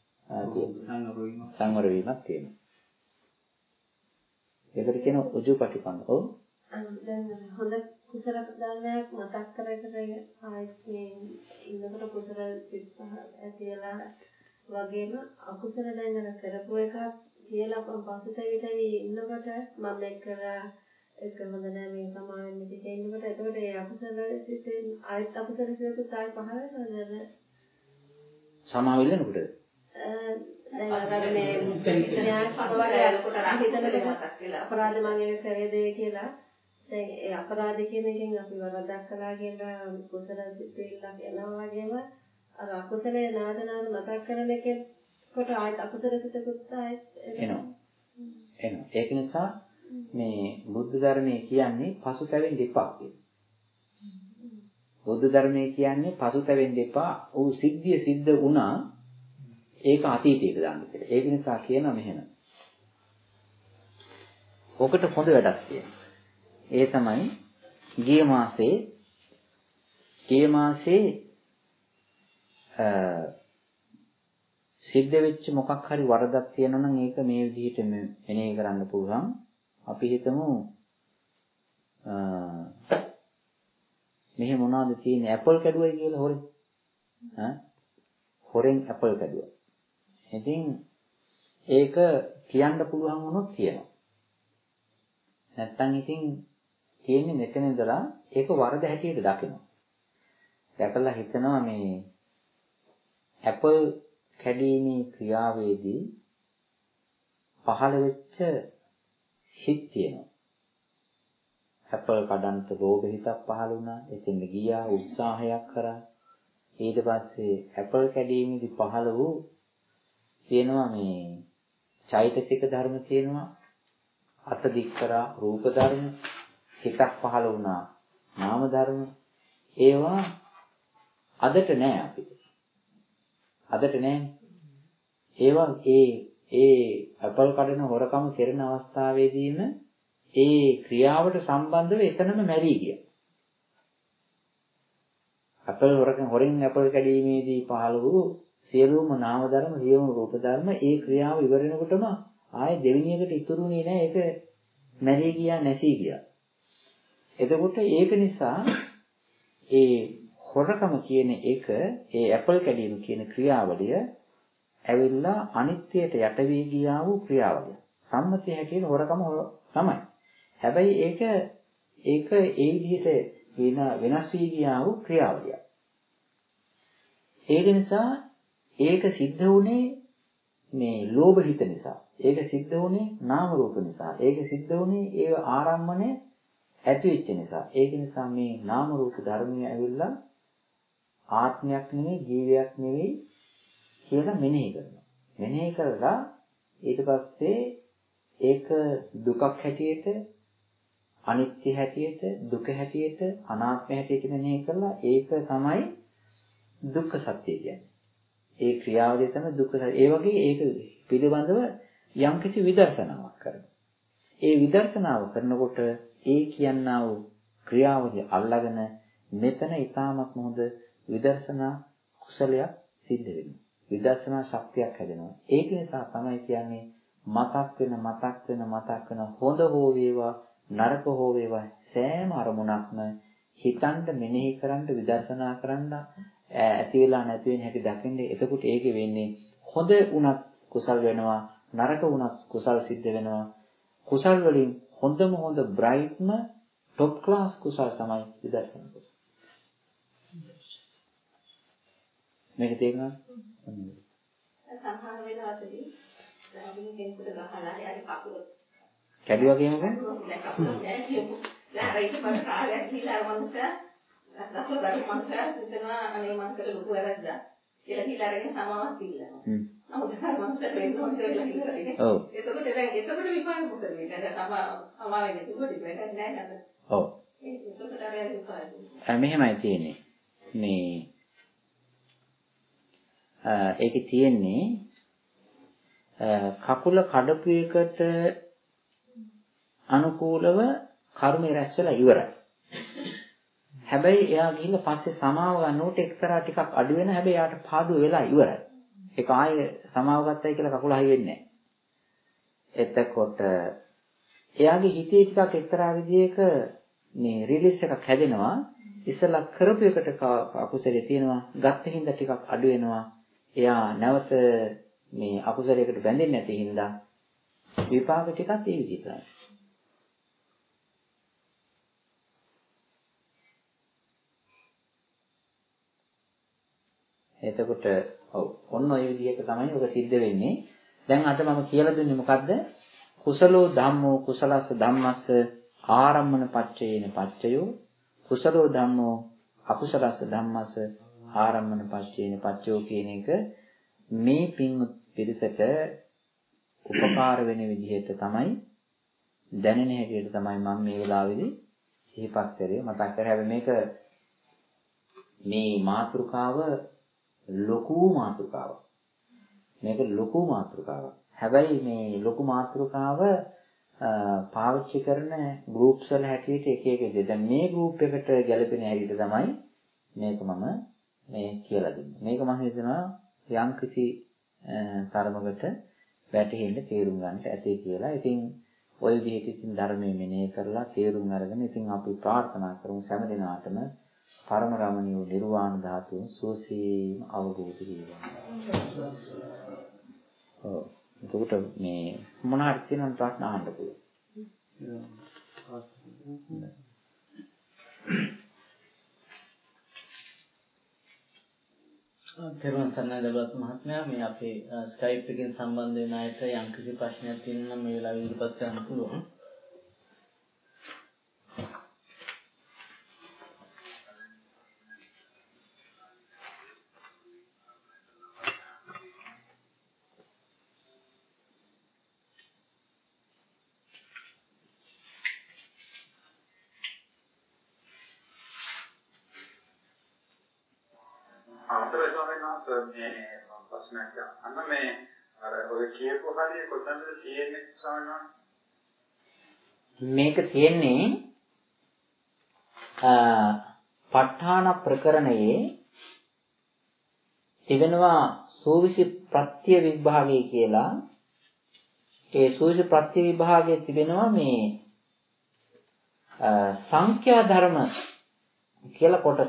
සංවර වීමක් තියෙනවා. ඒකට කියන උජුපටිපන්න. ඔව්. දැන් හොඳ කුසල දානයක් මතක් කරගෙන ආයෙත් මේ ඉන්නකොට කුසල සිත් ඇතිලා වගේම අකුසල දැන් කරපු එකක් කියලා පසුතැවිලි ඉන්නකොට මම එක්කලා එක හොඳ නැහැ මේ සමාවෙන්න පිටේ ඉන්නකොට එතකොට ඒ අකුසල සිතෙන් ආයත් අකුසල සිතකුත් ආයි පහළ වෙනවද? සමාවෙල්ලනකොට අපරාධ මම ඒක කරේ දෙය කියලා දැන් ඒ අපරාධ කියන එකෙන් අපි වරදක් කළා කියලා කුසල සිතෙල්ලක් එනවා වගේම අර අකුසලේ නාදනාද මතක් කරන එකෙන් කොට ආයත් අකුසල සිතකුත් ආයත් එනවා. ඒක නිසා මේ බුද්ධ ධර්මයේ කියන්නේ පසුතැවෙන්න එපා කියලා. බුද්ධ ධර්මයේ කියන්නේ පසුතැවෙන්න එපා. ਉਹ සිද්ධිය සිද්ධ වුණා ඒක අතීතයට දාන්න කියලා. ඒක නිසා කියනවා මෙහෙම. ඔකට හොඳ වැඩක් තියෙනවා. ඒ තමයි ගිය මාසේ සිද්ධ වෙච්ච මොකක් හරි වරදක් තියෙනවා නම් ඒක මේ විදිහට මෙනෙහි කරන්න පුළුවන්. අපි හිතමු මෙහෙ මොනවද තියෙන්නේ ඇපල් කැඩුවයි කියලා හොරෙන්. හොරෙන් ඇපල් කැඩුවා. ඉතින් ඒක කියන්න පුළුවන් වුණොත් කියනවා. නැත්තම් ඉතින් තියෙන්නේ මෙතන ඉඳලා ඒක වරද හැටියට දකිනවා. දැකලා හිතනවා මේ ඇපල් කැඩීමේ ක්‍රියාවේදී පහළ වෙච්ච හිත් තියෙනවා. ඇපල් කඩන්ට රෝග හිතක් පහළ වුණා. එතෙන් ගියා උත්සාහයක් කරා. ඊට පස්සේ ඇපල් කැඩීමේදී පහළ වූ තියෙනවා මේ චෛතසික ධර්ම තියෙනවා. අත දික් කරා රූප ධර්ම හිතක් පහළ වුණා. නාම ධර්ම ඒවා අදට නෑ අපිට. අදට නෑ. ඒවා ඒ ඇපල් කඩන හොරකම කෙරෙන අවස්ථාවේදීම ඒ ක්‍රියාවට සම්බන්ධව එතනම මැරී ගියා. ඇපල් හොරෙන් ඇපල් කැඩීමේදී පහළ වූ සියලුම නාම ධර්ම, සියලුම රූප ධර්ම ඒ ක්‍රියාව ඉවර වෙනකොටම ආයේ දෙවෙනියකට ඉතුරුනේ නෑ. ඒක මැරී ගියා, නැසී ගියා. එතකොට ඒක නිසා ඒ හොරකම කියන එක, ඒ ඇපල් කැඩීම කියන ක්‍රියාවලිය ඇවිල්ලා අනිත්‍යයට යට වී ගියා වූ ක්‍රියාවලිය. සම්මතිය හැටියට හොරකම තමයි. හැබැයි ඒක ඒ විදිහට වෙනස් වී ගියා වූ ක්‍රියාවලිය. ඒක නිසා ඒක සිද්ධ වුණේ මේ ලෝභ හිත නිසා. ඒක සිද්ධ වුණේ නාම රූප නිසා. ඒක සිද්ධ වුණේ ඒ ආරම්මණය ඇති වෙච්ච නිසා. ඒක නිසා මේ නාම රූප ධර්මය ඇවිල්ලා ආත්මයක් නෙවෙයි, ජීවයක් නෙවෙයි කියලා මෙනෙහි කරනවා. මෙනෙහි කරලා ඊට පස්සේ ඒක දුකක් හැටියට, අනිත්‍ය හැටියට, දුක හැටියට, අනාත්ම හැටියට මෙනෙහි කරලා ඒක තමයි දුක්ඛ සත්‍ය කියන්නේ. ඒ ක්‍රියාවලිය තමයි දුක්ඛ සත්‍ය. ඒ වගේ ඒක පිළිබඳව යම්කිසි විදර්ශනාවක් කරනවා. ඒ විදර්ශනාව කරනකොට ඒ කියනා වූ ක්‍රියාවලිය අල්ලාගෙන මෙතන ඊටමත් හොඳ විදර්ශනා කුසලයක් සිද්ධ වෙනවා. විදර්ශනා ශක්තියක් හැදෙනවා. ඒක නිසා තමයි කියන්නේ මතක් වෙන හොඳ හෝ වේවා නරක හෝ වේවා සෑම අරමුණක්ම හිතන්න, මෙනෙහි කරන්න, විදර්ශනා කරන්න, ඇති වෙලා නැති වෙන හැටි දකින්න. එතකොට ඒකේ වෙන්නේ හොඳ වුණත් කුසල් වෙනවා, නරක වුණත් කුසල් සිද්ධ වෙනවා. කුසල් වලින් හොඳම හොඳ බ්‍රයිට්ම টොප් ක්ලාස් කුසල් තමයි විදර්ශනා කුසල. මේක තේරුණාද? සමහර වෙලාවකදී අපි කෙනෙකුට ගහලා හරි කකුල කැඩුවා කියනකම් කකුල නෑ කියමු. දැන් ඊට පස්සේ කාලයක් ගිහලා අර මනුස්සයා අත්දැක ගන්න මනුස්සයා හිතනවා අනේ මං කළ ලොකු වැරද්දක් කියලා හිතලා අරගෙන සමාවක් ඉල්ලනවා. නමුත් අර මනුස්සයා වෙනෝන් කියලා හිතලා. ඔව්. එතකොට විපාක මොකද වෙන්නේ? දැන් සමාවෙන්නේ දුකට වැඩක් නෑ නේද? ඔව්. එතකොට අර විපාක. මෙහෙමයි තියෙන්නේ. මේ ඒකේ තියෙන්නේ කකුල කඩපු එකට අනුකූලව කර්මය රැස් වෙලා ඉවරයි. හැබැයි එයා ගිහිල්ලා පස්සේ සමාව ගන්නකොට එක්තරා ටිකක් අඩු වෙන හැබැයි යාට පාඩුව වෙලා ඉවරයි. ඒක ආයේ සමාව ගත්තයි කියලා කකුල හයි වෙන්නේ නැහැ. එතකොට එයාගේ හිතේ ටිකක් එක්තරා විදිහක මේ රිලීස් එකක් හැදෙනවා. ඉස්සලා කරපු එකට අකුසලයේ තියෙනවා. ගත්ත හින්දා ටිකක් අඩු වෙනවා. එයා නැවත මේ අකුසලයකට බැඳෙන්නේ නැති හින්දා විපාක ටිකත් ඒ විදිහටයි. එතකොට ඔන්න ඔය විදිහට තමයි ඔක සිද්ධ වෙන්නේ. දැන් අද මම කියලා දුන්නේ මොකද්ද? කුසලෝ ධම්මෝ කුසලස්ස ධම්මස්ස ආරම්මන පච්චයේන පච්චයෝ කුසලෝ ධම්මෝ අකුසලස්ස ධම්මස්ස ආරම්මන පච්චයේන පච්චයෝ කියන එක මේ පින් පිරිසට උපකාර වෙන විදිහට තමයි දැනෙන හැටියට තමයි මම මේ වෙලාවේදී සිහිපත් කරේ මතක් කරේ. හැබැයි මේ මාතෘකාව ලොකු මාතෘකාවක්. මේක ලොකු මාතෘකාවක්. හැබැයි මේ ලොකු මාතෘකාව පාවිච්චි කරන ගෲප්ස් වල හැටියට එක එක දේ. දැන් මේ ගෲප් එකට ගැලපෙන හැටියට තමයි මේක මම මේ කියලා දුන්නේ. මේක මම හිතනවා යම්කිසි තරමකට වැටහෙන්න තේරුම් ගන්නට ඇතේ කියලා. ඉතින් ওই විදිහට ඉතින් ධර්මයේ මෙනෙහි කරලා තේරුම් අරගෙන ඉතින් අපි ප්‍රාර්ථනා කරමු හැම දිනාටම පරම රමණීය නිර්වාණ ධාතුව සෝසීම අවබෝධ වේවා. එතකොට මේ මොන හරි තියෙන ප්‍රශ්න අහන්න පුළුවන්. තෙරුවන් සරණයි දලුවත් මහත්මයා, මේ අපේ ස්කයිප් එකෙන් සම්බන්ධ වෙන අයට යම් කිසි ප්‍රශ්නයක් තියෙනවා නම් මේ වෙලාවෙ ඉදිරිපත් කරන්න පුළුවන්. මේක තියෙන්නේ ප ဋ ාණ ප්‍රකරණයේ තිබෙනවා සූවිසි ප්‍රත්‍ය විභාගය කියලා. ඒ සූවිසි ප්‍රත්‍ය විභාගයේ තිබෙනවා මේ සංඛ්‍යා ධර්ම කියලා කොටසක්.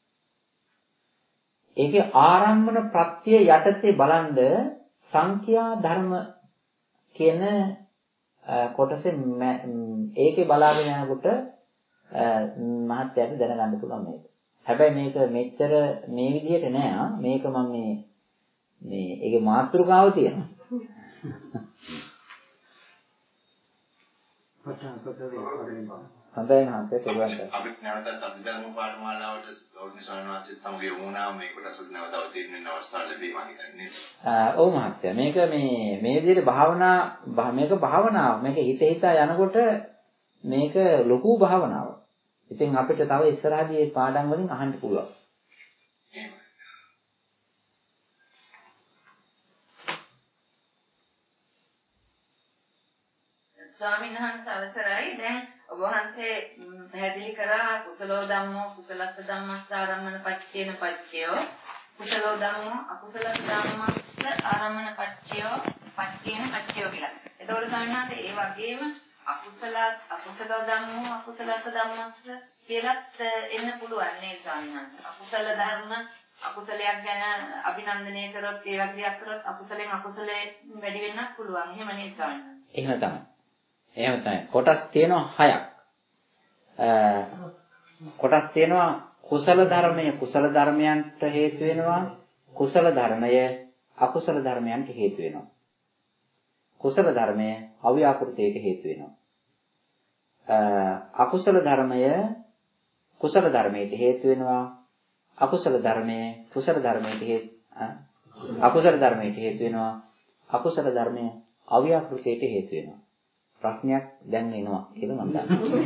ඒකේ ආරම්භන ප්‍රත්‍ය යටතේ බලන්ද සංඛ්‍යා ධර්ම කියන කොටසේ ඒකේ බලාගෙන යනකොට මහත්යට දැනගන්න පුළුවන් මේක. හැබැයි මේක මෙච්චර මේ විදිහට නෑ. මේක මම මේ ඒකේ මාතෘකාව තියෙනවා. හොඳයි මහත්තයා පුළුවන්. අපි නැවතත් අභිධර්ම පාඨමාලාවට ගෞරවනීය ස්වාමීන් වහන්සේත් සමග යමු වුණා මේ කොටස නැවත අවතීර්ණ වෙන අවස්ථාව ලැබීමා කියන්නේ. ඔව් මහත්තයා මේක මේ විදිහට මේක භාවනාව. මේක හිතා යනකොට මේක ලොකු භාවනාවක්. ඉතින් අපිට තව ඉස්සරහදී මේ පාඩම් වලින් අහන්න පුළුවන්. ස්වාමීන් වහන්සේ අවසරයි. දැන් ඔබ වහන්සේ පැහැදිලි කරා කුසලෝ ධම්මෝ කුසලස්ස ධම්මස්ස ආරම්මන පච්චේන පච්චයෝ කුසලෝ ධම්මෝ අකුසලස්ස ධම්මස්ස ආරම්මන පච්චයෝ පච්චේන පච්චයෝ කියලා. එතකොට ස්වාමීන් වහන්සේ ඒ වගේම අකුසලෝ ධම්මෝ අකුසලස්ස ධම්මස්ස කියලාත් එන්න පුළුවන් නේද ස්වාමීන් වහන්සේ? අකුසල ධර්ම අකුසලයක් ගැන අභිනන්දනය කරොත් ඒ වගේ දෙයක් කරොත් අකුසලෙන් අකුසලේ වැඩි වෙන්නත් පුළුවන්. එහෙම නේද ස්වාමීන් වහන්සේ? එහෙම තමයි. එහෙම තමයි. කොටස් තියෙනවා 6ක්. කොටස් තියෙනවා කුසල ධර්මය කුසල ධර්මයන්ට හේතු වෙනවා. කුසල ධර්මය අකුසල ධර්මයන්ට හේතු වෙනවා. කුසල ධර්මය අව්‍යාකෘතයට හේතු වෙනවා. අකුසල ධර්මය කුසල ධර්මයට හේතු වෙනවා. අකුසල ධර්මය කුසල ධර්මයට අකුසල ධර්මයට හේතු වෙනවා. අකුසල ධර්මය අව්‍යාකෘතයට හේතු වෙනවා. ප්‍රශ්නයක් දැන් එනවා කියලා මම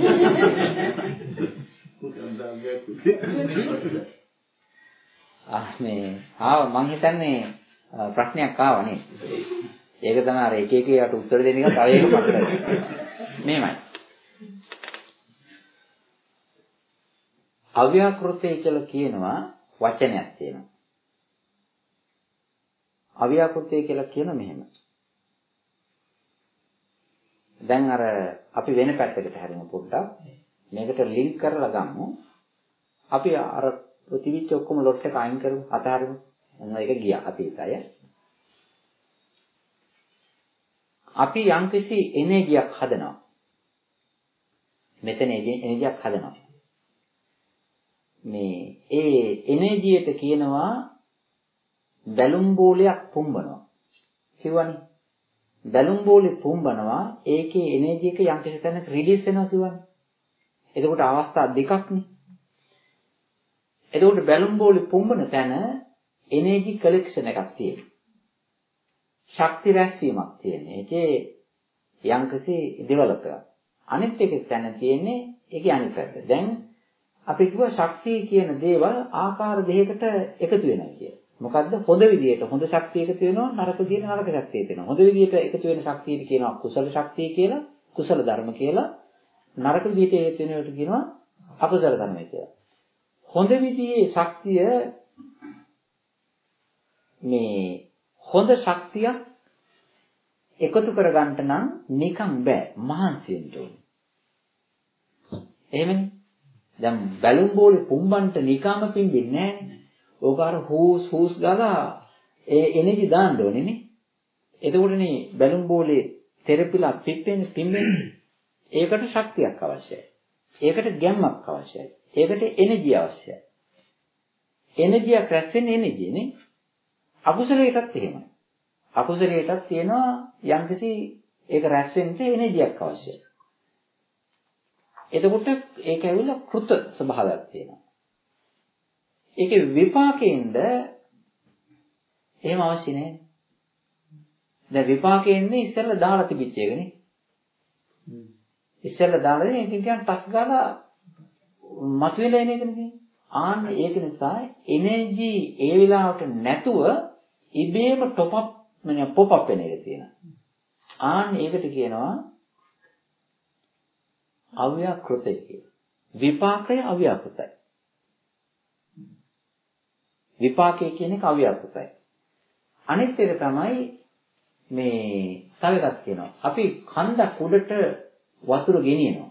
දන්නවා. මං හිතන්නේ ප්‍රශ්නයක් ආවනේ. ඒක තමයි අර එක එක යට උත්තර දෙන එක තව එකක් මතකයි. මෙහෙමයි. අව්‍යාකෘතය කියලා කියනවා වචනයක් තියෙනවා. අව්‍යාකෘතය කියලා කියන මෙහෙම. දැන් අර අපි වෙන පැත්තකට හැරෙමු පොඩ්ඩක්. මේකට ලින්ක් කරලා ගමු. අපි අර ප්‍රතිවිච්ච ඔක්කොම ලොට් එක අයින් කරමු අතහරිමු. මොන එක ගියා අතීතය. අපි යම්කිසි එනර්ජියක් හදනවා. මෙතන එනර්ජියක් හදනවා. මේ ඒ එනර්ජියට කියනවා බැලුම් බෝලයක් පුම්බනවා. කියවනේ. බැලුම් බෝලේ පුම්බනවා ඒකේ එනර්ජි එක යම්කිසි තැනක රිලීස් වෙනවා කියවනේ. එතකොට අවස්ථා දෙකක්නේ. එතකොට බැලුම් බෝලේ පුම්බන තැන එනර්ජි කලෙක්ෂන් එකක් තියෙනවා. ශක්ති රැස්වීමක් තියෙනවා. ඒකේ යම්කිසි ඩෙවලොප් එකක්. අනිත් එක තැන තියෙන්නේ ඒකේ අනිත් පැත්ත. දැන් අපි කිව්වා ශක්තිය කියන දේවල් ආකාර දෙකකට එකතු වෙනවා කියලා. මොකද්ද? හොඳ විදියට හොඳ ශක්තිය එකතු වෙනවා, නරක විදියට නරක ශක්තිය එකතු වෙනවා. හොඳ විදියට එකතු වෙන ශක්තියට කියනවා කුසල ශක්තිය කියලා, කුසල ධර්ම කියලා. නරක විදියට එකතු වෙනවට කියනවා අකුසල ධර්ම කියලා. හොඳ විදියේ ශක්තිය මේ හොඳ ශක්තිය එකතු කරගන්න නම් නිකන් බෑ, මහන්සි වෙන්න ඕනේ. එහෙමනේ. දැන් බැලුම් බෝලේ පුම්බන්ට නිකම්ම පිම්බෙන්නේ නෑනේ. ඕක අර හූස් ගාලා ඒ එනර්ජි දාන්න ඕනේ නේ. එතකොටනේ බැලුම් බෝලේ තෙරපිලා පිම්බෙන්නේ. ඒකට ශක්තියක් අවශ්‍යයි. ඒකට ගැම්මක් අවශ්‍යයි. ඒකට එනර්ජිය අවශ්‍යයි. එනර්ජියක් රැස් වෙන්නේ එනර්ජිය නේ. අකුසලයටත් එහෙමයි. අකුසලයටත් තියෙනවා යම්කිසි ඒක රැස් වෙන්න එනර්ජියක් අවශ්‍යයි. එතකොට ඒක ඇවිල්ලා කෘත ස්වභාවයක් තියෙනවා. ඒකේ විපාකයෙන්ද එහෙම අවශ්‍ය නැහැ. දැන් විපාකයෙන්නේ ඉස්සෙල්ලා දාලා තිබිච්ච එකනේ. ඉස්සෙල්ලා දාලා ඉතින් කියන ටස් ගාලා මතුවෙලා එන එකනේ. ආන්න ඒක නිසා එනර්ජි ඒ වෙලාවට නැතුව ඉබේම පොප් අප් වෙන එක තියෙනවා. ආන්න ඒකට කියනවා අව්‍යාකෘතය කියලා. විපාකය අව්‍යාකෘතයි. විපාකය කියන එක අව්‍යාකෘතයි. අනිත් එක තමයි මේ තව එකක් කියනවා. අපි කන්දක් උඩට වතුර ගෙනියනවා.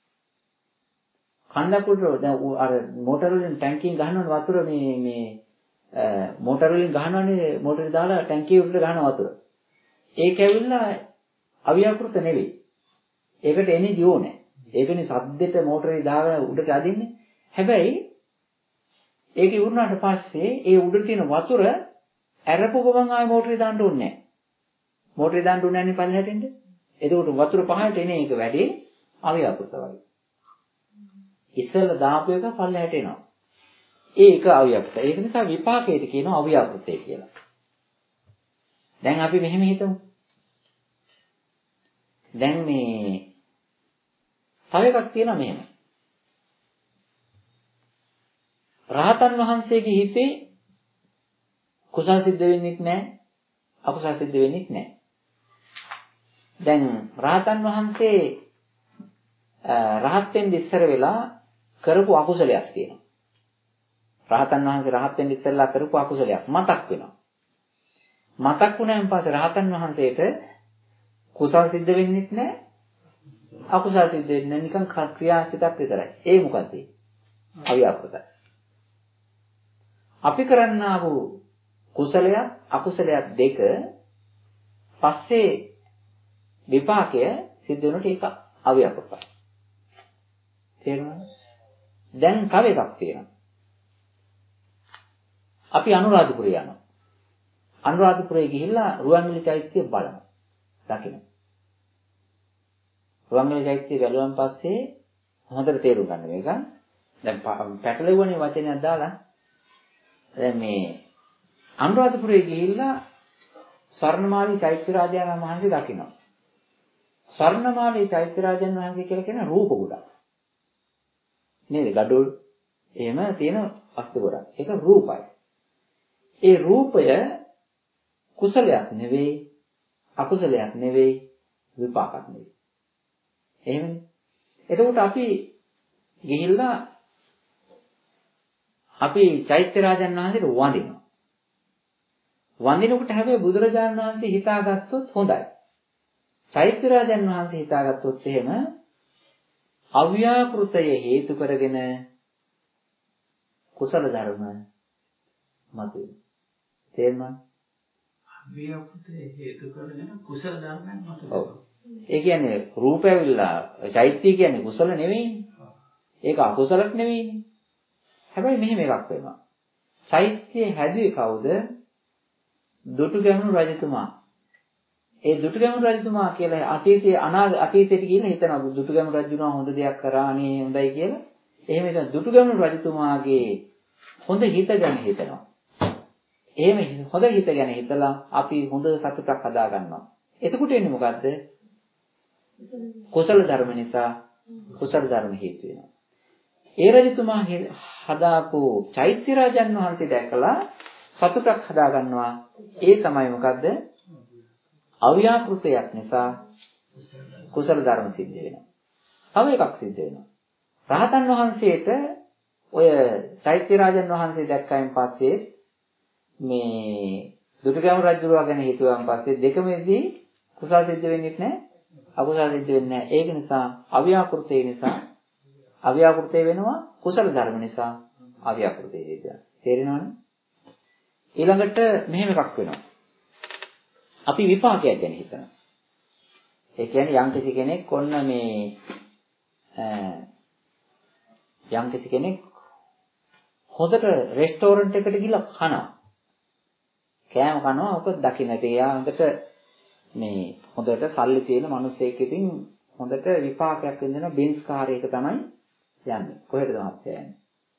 කන්දක් උඩට දැන් අර මෝටර වලින් ටැංකියෙන් ගහනවනේ වතුර මේ මෝටර වලින් ගහනවනේ මෝටරේ දාලා ටැංකිය උඩට ගහන වතුර. ඒක ඇවිල්ලා අව්‍යාකෘත නෙවෙයි. ඒකට එනර්ජි ඕනේ. ඒකනේ සද්දෙට මෝටරේ දාගෙන උඩට අදින්නේ. හැබැයි ඒක ඉවරනාට පස්සේ ඒ උඩට තියෙන වතුර ඇරපු ගමන් ආයේ මෝටරේ දාන්න ඕනේ නැහැ. මෝටරේ දාන්න ඕනේ නැහැ පල්ලෙහාට එන්න. එතකොට වතුර පහළට එන එක වැඩි අව්‍යාකෘත වගේ. ඉස්සෙල්ලා දාපු එක පල්ලෙහාට එනවා. ඒක අව්‍යාකෘත. ඒක නිසා විපාකයට කියනවා අව්‍යාකෘතය කියලා. දැන් අපි මෙහෙම හිතමු. දැන් මේ තව එකක් තියෙනවා මෙහෙම. රහතන් වහන්සේගේ හිතේ කුසල් සිද්ධ වෙන්නේ නැහැ, අකුසල් සිද්ධ වෙන්නේ නැහැ. දැන් රහතන් වහන්සේ රහත් වෙන්න ඉස්සර වෙලා කරපු අකුසලයක් තියෙනවා. රහතන් වහන්සේ රහත් වෙන්න ඉස්සෙල්ලා කරපු අකුසලයක් මතක් වෙනවා. මතක් වුණාන් පස්සේ රහතන් වහන්සේට කුසල් සිද්ධ වෙන්නේ නැහැ, අකුසල් සිද්ධ වෙන්නේ නිකන් ක්‍රියාසිතක් විතරයි. ඒ මොකද? අව්‍යාකෘතයි. අපි කරන්නා වූ කුසලයක් අකුසලයක් දෙක පස්සේ විපාකය සිද්ධ වෙනකොට ඒක අව්‍යාකෘතයි. තේරුණාද? දැන් තව එකක් තියෙනවා. අපි අනුරාධපුරේ යනවා. අනුරාධපුරේ ගිහිල්ලා රුවන්වැලි චෛත්‍යය බලනවා. දකින්න. රුවන්වැලි චෛත්‍යය බැලුවන් පස්සේ හොඳට තේරුම් ගන්න මේක. දැන් පැටලෙවුවනේ වචනයක් දාලා දැන් මේ අනුරාධපුරේ ගිහිල්ලා ස්වර්ණමාලී චෛත්‍ය රාජාණන් වහන්සේ දකිනවා. ස්වර්ණමාලී චෛත්‍ය රාජාණන් වහන්සේ කියලා කියන රූප ගොඩක්. නේද? gadol එහෙම තියෙන වස්තු ගොඩක්. ඒක රූපයි. ඒ රූපය කුසලයක් නෙවෙයි, අකුසලයක් නෙවෙයි, විපාකයක් නෙවෙයි. එහෙමනේ. එතකොට අපි ගිහිල්ලා අපි චෛත්‍ය රාජාණන් වහන්සේට වඳිනවා. වඳිනකොට හැබැයි බුදුරජාණන් වහන්සේ හිතාගත්තොත් හොඳයි. චෛත්‍ය රාජාණන් වහන්සේ හිතාගත්තොත් එහෙම අව්‍යාකෘතය හේතු කරගෙන කුසල ධර්ම මතුවේ. තේරුණා? අවියාපෘතේ හේතු කරගෙන කුසල ධර්මයන් මත. ඔව්. ඒ කියන්නේ රූපය ඇවිල්ලා චෛත්‍ය කියන්නේ කුසල නෙවෙයිනේ. ඒක අකුසලක් නෙවෙයිනේ. හැබැයි මෙහෙම එකක් වෙනවා. චෛත්‍ය හැදුවේ කවුද? දුටුගැමුණු රජතුමා. ඒ දුටුගැමුණු රජතුමා කියලා අතීතයට ගිහින් හිතනවා දුටුගැමුණු රජුණා හොඳ දෙයක් කරා නේ හොඳයි කියලා. එහෙම හිතන දුටුගැමුණු රජතුමාගේ හොඳ හිත ගැන හිතනවා. එහෙම හොඳ හිත ගැන හිතලා අපි හොඳ සතුටක් හදා ගන්නවා. එතකොට එන්නේ මොකද්ද? කුසල ධර්ම නිසා කුසල ධර්ම හේතු වෙනවා. ඒ රජතුමා හදාපු චෛත්‍ය රාජන් වහන්සේ දැකලා සතුටක් හදා ගන්නවා. ඒ තමයි මොකද්ද? අව්‍යාකෘතයක් නිසා කුසල ධර්ම සිද්ධ වෙනවා. තව එකක් සිද්ධ වෙනවා. රහතන් වහන්සේට ඔය චෛත්‍ය රාජන් වහන්සේ දැක්කයින් පස්සේ මේ දුටුගැමුණු රජුරුවා ගැන හිතුවාන් පස්සේ දෙකමෙදී කුසල සිද්ධ වෙන්නේ නැහැ. අකුසල සිද්ධ වෙන්නේ නැහැ. ඒක නිසා අව්‍යාකෘතේ නිසා අව්‍යාකෘතේ වෙනවා. කුසල ධර්ම නිසා අව්‍යාකෘතේ වෙනවා. තේරෙනවනේ? ඊළඟට මෙහෙම එකක් වෙනවා. අපි විපාකයක් ගැන හිතනවා. ඒ කියන්නේ යම්කිසි කෙනෙක් ඔන්න මේ යම්කිසි කෙනෙක් හොඳට රෙස්ටෝරන්ට් එකට ගිහලා කනවා. කෑම කනවා. ඔක දකින්න තියා හොඳට මේ හොඳට සල්ලි තියෙන මිනිස්සෙක් ඉතින් හොඳට විපාකයක් වෙන බෙන්ස් කාර් එක තමයි යන්නේ. කොහෙටද මහත්තයා යන්නේ?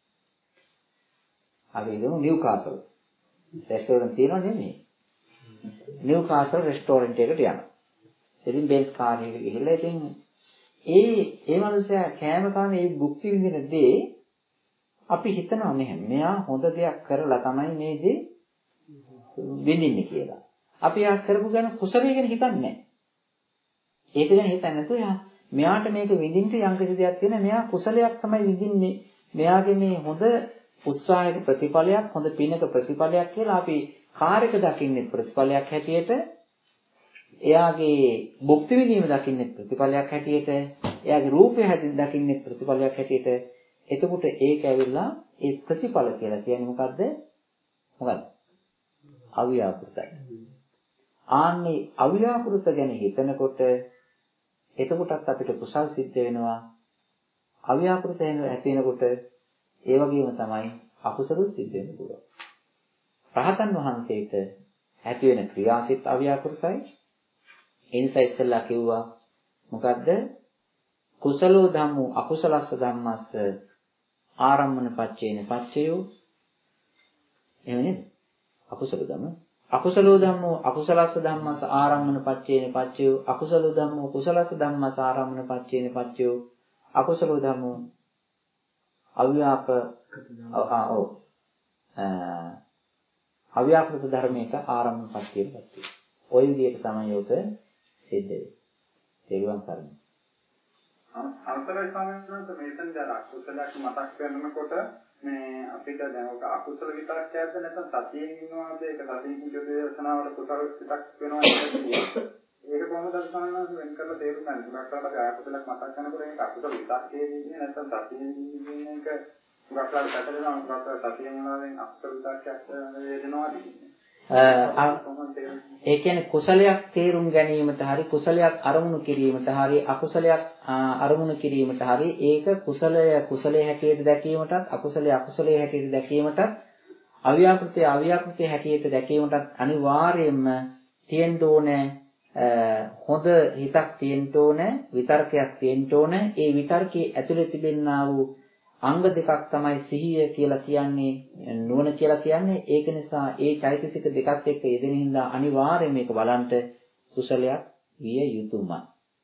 අපි හිතමු නිව්කාසල්. රෙස්ටෝරන්ට් තියෙනව නෙමෙයි. නිව්කාසල් රෙස්ටෝරන්ට් එකට යනවා. ඉතින් බෙන්ස් කාර් එක ගිහිල්ලා ඉතින් ඒ මිනිස්සයා කෑම කන ඒ භුක්ති විඳින දේ අපි හිතනවා මෙහෙම. මෙයා හොඳ දෙයක් කරලා තමයි මේ දේ විඳින්නේ කියලා. අපි ආ කරපු ගැන කුසලයේ ගැන හිතන්නේ නැහැ. ඒක ගැන හිතන්නේ නැතුව මෙයාට මේක විඳින්න යම් කිසි දෙයක් තියෙන මෙයා කුසලයක් තමයි විඳින්නේ. මෙයාගේ මේ හොඳ උත්සාහයක ප්‍රතිඵලයක් හොඳ පිනක ප්‍රතිඵලයක් කියලා අපි කාර්යක දකින්නේ ප්‍රතිඵලයක් හැටියට. එයාගේ භුක්ති විඳීම දකින්නේ ප්‍රතිඵලයක් හැටියට. එයාගේ රූපය දකින්නේ ප්‍රතිඵලයක් හැටියට. එතකොට ඒක ඇවිල්ලා ඒ ප්‍රතිඵල කියලා කියන්නේ මොකද්ද? මොකද්ද? අව්‍යාකෘතයි. ආන්නේ අව්‍යාකෘත ගැන හිතනකොට එතකොටත් අපිට කුසල් සිද්ධ වෙනවා. අව්‍යාකෘත ඇති වෙනකොට ඒ වගේම තමයි අකුසල සිද්ධ වෙන්න පුළුවන්. රහතන් වහන්සේට ඇති වෙන ක්‍රියාසිත අව්‍යාකෘතයි. ඒ නිසා ඉස්සෙල්ලා කිව්වා මොකද්ද? කුසලෝ ධම්මෝ අකුසලස්ස ධම්මස්ස ආරම්මන පච්චේන පච්චයෝ. එහෙම නේද? අකුසල ධම්ම අකුසලෝ ධම්මෝ අකුසලස්ස ධම්මස්ස ආරම්මන පච්චේන පච්චයෝ. අකුසලෝ ධම්මෝ කුසලස්ස ධම්මස්ස ආරම්මන පච්චේන පච්චයෝ. අකුසලෝ ධම්මෝ අව්‍යාකෘත ධර්මයක ආරම්භ පච්චේන පච්චයෝ. ඔය විදිහට තමයි යොත සිද්ධ වෙන්නේ. තේරුම් ගන්න. අන්තරයි සාමාන්‍යයෙන් මේතන දැන් අකුසලයක් මතක් කරනකොට මේ අපිට දැන් ඔක අකුසල විතරක්යක්ද නැත්නම් සතියෙන් ඉන්නවාද ඒක සතියෙන් කියොත් දේශනාවල කුසල විතරක් වෙනවා ඒක කොහොමද සාමාන්‍යයෙන් වෙන් කරලා තේරුම් ගන්න. උගක්ලාට අකුසලයක් මතක් කරනකොට ඒක අකුසල විතරකේ ඉන්නේ නැත්නම් සතියෙන් ඉන්නේ එක උගක්ලාට පැටලෙනවා. උගක්ලාට සතියෙන් ඉන්නවාෙන් අකුසල විතරක්යක් වෙනවාද කියන්නේ. ඒ කියන්නේ කුසලයක් තේරුම් ගැනීමට හරි කුසලයක් අරමුණු කිරීමට හරි අකුසලයක් අරමුණු කිරීමට හරි ඒක කුසලයේ හැටියට දැකීමටත් අකුසලයේ හැටියට දැකීමටත් අව්‍යාකෘතයේ හැටියට දැකීමටත් අනිවාර්යයෙන්ම තියෙන්න ඕනේ හොඳ හිතක් තියෙන්න ඕනේ විතර්කයක් තියෙන්න ඕනේ. ඒ විතර්කයේ ඇතුලේ තිබෙනා වූ අංග දෙකක් තමයි සිහිය කියලා කියන්නේ නුවණ කියලා කියන්නේ. ඒක නිසා ඒ චෛතසික දෙකත් එක්ක යෙදෙන හින්දා අනිවාර්යයෙන් මේක බලන්න කුසලයක් විය යුතුමයි.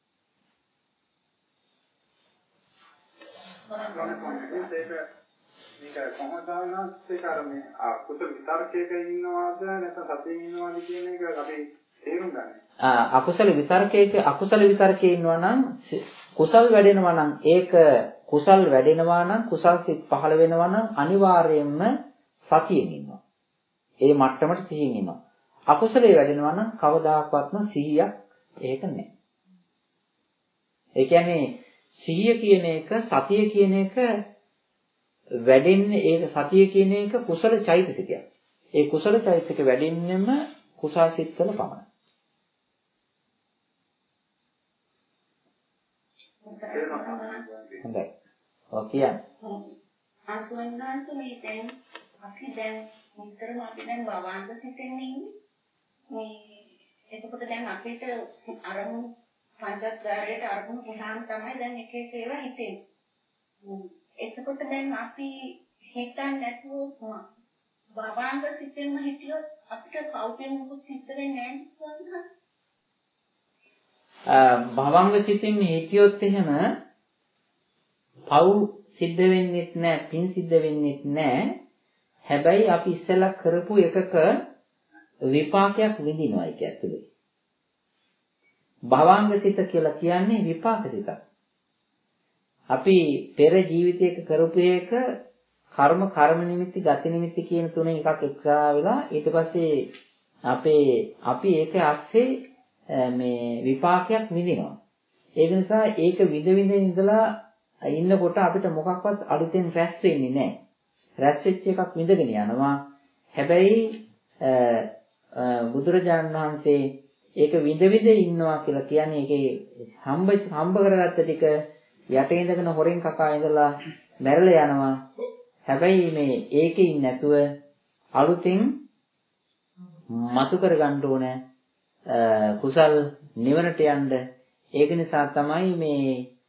මේක කොහොමද ආනස්තිකරමේ අකුසල විතර්කයක ඉන්නවද නැත්නම් සතියේ ඉන්නවද කියන එක අපි තේරුම් ගන්න. අකුසල විතර්කයේ ඉන්නවා නම් කුසල් වැඩෙනවා නම් ඒක කුසල් වැඩෙනවා නම් කුසල් සිත් පහළ වෙනවා නම් අනිවාර්යයෙන්ම සතියෙන් ඉන්නවා. ඒ මට්ටමට සිහියෙන් ඉන්නවා. අකුසලයේ වැඩෙනවා නම් කවදාකවත්ම සිහියක් ඒක නැහැ. ඒ කියන්නේ සිහිය කියන එක සතිය කියන එක වැඩෙන්නේ ඒක සතිය කියන එක කුසල චෛතසිකයක්. ඒ කුසල චෛතසික වැඩෙන්නෙම කුසල් සිත් කළ පමණයි. හොඳයි. ඔව් කියන්නේ. අසුන්නාස මේ දැන් අපි දැන් මුතරම අපි දැන් භවංග සිතෙන් ඉන්නේ. මේ එතකොට දැන් අපිට අරමුණු පංචස්කාරයට අරමුණු පුහාම තමයි දැන් එක එක ඒවා හිතෙන්නේ. එතකොට දැන් අපි හිතන්නේ නැතුව භවංග සිතෙන්ම හිටියොත් අපිට කවුරුන් මුකුත් සිද්ධ වෙන්නේ නැහැ. භවංග සිතින් හිටියොත් එහෙම පව් සිද්ධ වෙන්නේ නැහැ, පින් සිද්ධ වෙන්නේ නැහැ. හැබැයි අපි ඉස්සෙල්ලා කරපු එකක විපාකයක් විඳිනවා ඒක ඇතුලේ. භවංග සිත කියලා කියන්නේ විපාක සිතක්. අපි පෙර ජීවිතයක කරපු එක කර්ම නිමිති, ගති නිමිති කියන තුනෙන් එකක් එක්සා වෙලා ඊට පස්සේ අපි ඒක ඇස්සේ මේ විපාකයක් විඳිනවා. ඒක නිසා ඒක විඳ ඉඳලා ඉන්නකොට අපිට මොකක්වත් අලුතෙන් රැස් වෙන්නේ නැහැ. රැස් වෙච්ච එකක් විඳගෙන යනවා. හැබැයි බුදුරජාණන් වහන්සේ ඒක විඳ ඉන්නවා කියලා කියන්නේ ඒකේ හම්බ කරගත්ත ටික යට ඉඳගෙන හොරෙන් කකා ඉඳලා මැරලා යනවා. හැබැයි මේ ඒකේ නැතුව අලුතෙන් මතු කරගන්න ඕන කුසල් නිවනට යන්න. ඒක නිසා තමයි මේ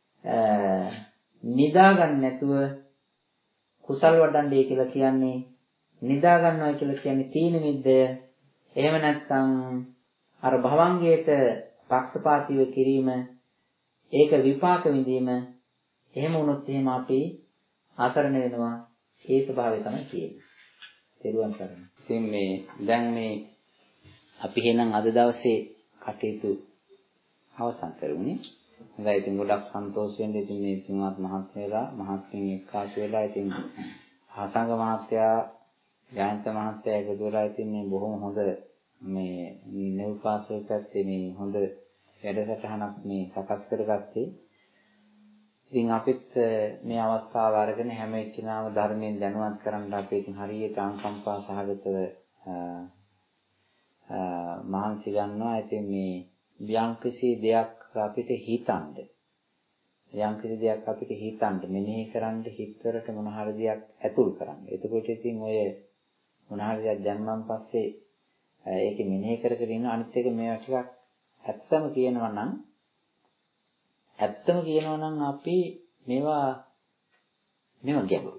නිදා ගන්න නැතුව කුසල් වඩන්නේ කියලා කියන්නේ. නිදා ගන්නවා කියලා කියන්නේ තීන මිද්දය. එහෙම නැත්නම් අර භවංගයට පක්ෂපාතීව කිරීම, ඒක විපාක විඳීම. එහෙම වුණොත් එහෙම අපි ආසරණ වෙනවා. ඒ ස්වභාවය තමයි කියන්නේ. තෙරුවන් සරණයි. ඉතින් දැන් අපි එහෙනම් අද දවසේ කටයුතු අවසන් කරමුනේ. හොඳයි, ඉතින් ගොඩක් සන්තෝෂ වෙන්න. ඉතින් මේ පින්වත් මහත්මයන් එක්කාසු වෙලා ඉතින් ආසංග මහත්තයා, ජයන්ත මහත්තයා එකතු වෙලා ඉතින් මේ බොහොම හොඳ මේ නෙව්පාසල් පැත්තේ මේ හොඳ වැඩසටහනක් මේ සකස් කරගත්තේ. ඉතින් අපිත් මේ අවස්ථාව අරගෙන හැම එක්කිනාම ධර්මයෙන් දැනුවත් කරන්න අපි ඉතින් හරියට අනුකම්පා සහගතව මහන්සි ගන්නවා. ඉතින් මේ යම්කිසි දෙයක් අපිට හිතන්න මෙනෙහි කරන්න හිතවලට මොන හරි දෙයක් ඇතුල් කරන්න. එතකොට ඉතින් ඔය මොන හරි දෙයක් දැම්මන් පස්සේ ඒක මෙනෙහි කර ඉන්න අනිත් එක මේවා ටිකක් ඇත්තම කියනවා නම් අපි මේවා ගැඹුරු.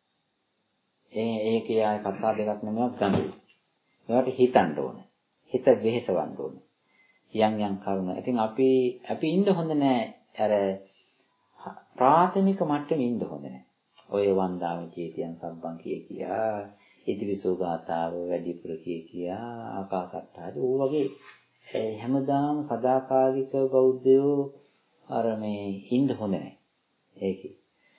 ඒකේ ආය කතා දෙකක් නෙමෙයි ගැඹුරු. මේවට හිතන්න ඕන. හිත වෙහෙසවන්න ඕන. යම් කරුණ. ඉතින් අපි ඉන්න හොඳ නෑ අර ප්‍රාථමික මට්ටමේ ඉන්න හොඳ නෑ. ඔය වන්දාම චේතියන් සම්බන් කියා ඉදිරිසෝ ගාතාව වැඩිපුර කියා ආකාසට්ටාදී ඕ වගේ හැමදාම සදාකාලික බෞද්ධයෝ අර මේ ඉන්න හොඳ නෑ. ඒකේ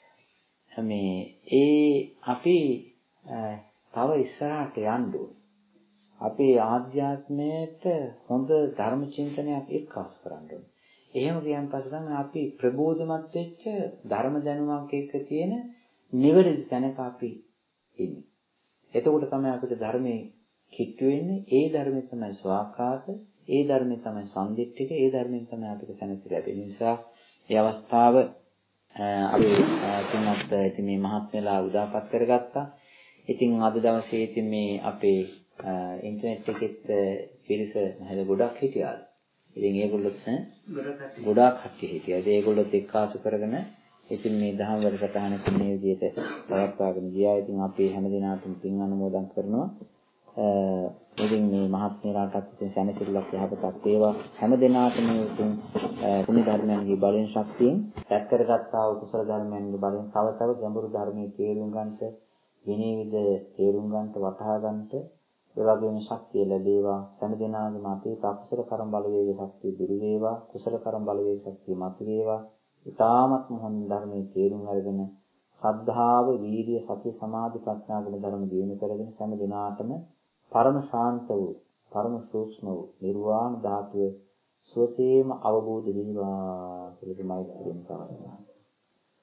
අපි තව ඉස්සරහට යන්න ඕනේ. අපේ ආධ්‍යාත්මයට හොඳ ධර්ම චින්තනයක් එක්කාසු කරන්න ඕනේ. එහෙම කියන පස්සේ තමයි අපි ප්‍රබෝධමත් වෙච්ච ධර්ම දැනුමක් එක්ක තියෙන නිවැරදි තැනක අපි ඉන්නේ. එතකොට තමයි අපිට ධර්මයේ කිට්ටු වෙන්නේ. ඒ ධර්මයේ තමයි ස්වාකාත, ඒ ධර්මයේ තමයි සම්දිට්ඨික, ඒ ධර්මයෙන් තමයි අපිට සැනසෙ ලැබෙන්නේ. නිසා මේ අවස්ථාව අපි තුනත් ඉතින් මේ මහත්මයලා උදාපත් කරගත්තා. ඉතින් අද දවසේ ඉතින් මේ අපේ ඉන්ටර්නෙට් එකෙත් පිරිස නැහැද ගොඩක් හිටියා. ඉතින් ඒගොල්ලොත් ගොඩක් කට්ටිය හිටියා. ඉතින් ඒගොල්ලොත් එක්කාසු කරගෙන ඉතින් මේ දහම් වැඩසටහනක මේ විදිහට පවත්වාගෙන ගියා. ඉතින් අපි හැම දිනකටම පින් අනුමෝදන් කරනවා. ඉතින් මේ මහත්මයාටත් ඉතින් සැනසෙල්ලක් යහපතක් වේවා. හැම දිනාටම මේ උතුම් පුණ්‍ය ධර්මයන්ගේ බලෙන් ශක්තියෙන් රැස් කරගත්තා වූ කුසල ධර්මයන්ගේ බලෙන් තව තව ගැඹුරු ධර්මයේ තේරුම් ගන්නට, විනීවිද තේරුම් ගන්නට, වටහා ගන්නට ඒ වගේම ශක්තිය ලැබේවා. හැම දිනාගම අපේ අකුසල කර්ම බලවේග ශක්තිය දුරු වේවා. කුසල කර්ම බලවේග ශක්තිය මතු වේවා. ඊ타ත්ම හොඳ ධර්මයේ තේරුම් අරගෙන ශ්‍රද්ධාව, වීර්ය, සති, සමාධි, ප්‍රඥා ගුණ ධර්ම දිනු කරගෙන හැම දිනාටම පරම ශාන්ත වූ, පරම සූක්ෂම වූ නිර්වාණ ධාතුව සුවසේම අවබෝධ වේවා කියලා මෛත්‍රියෙන් ප්‍රාර්ථනා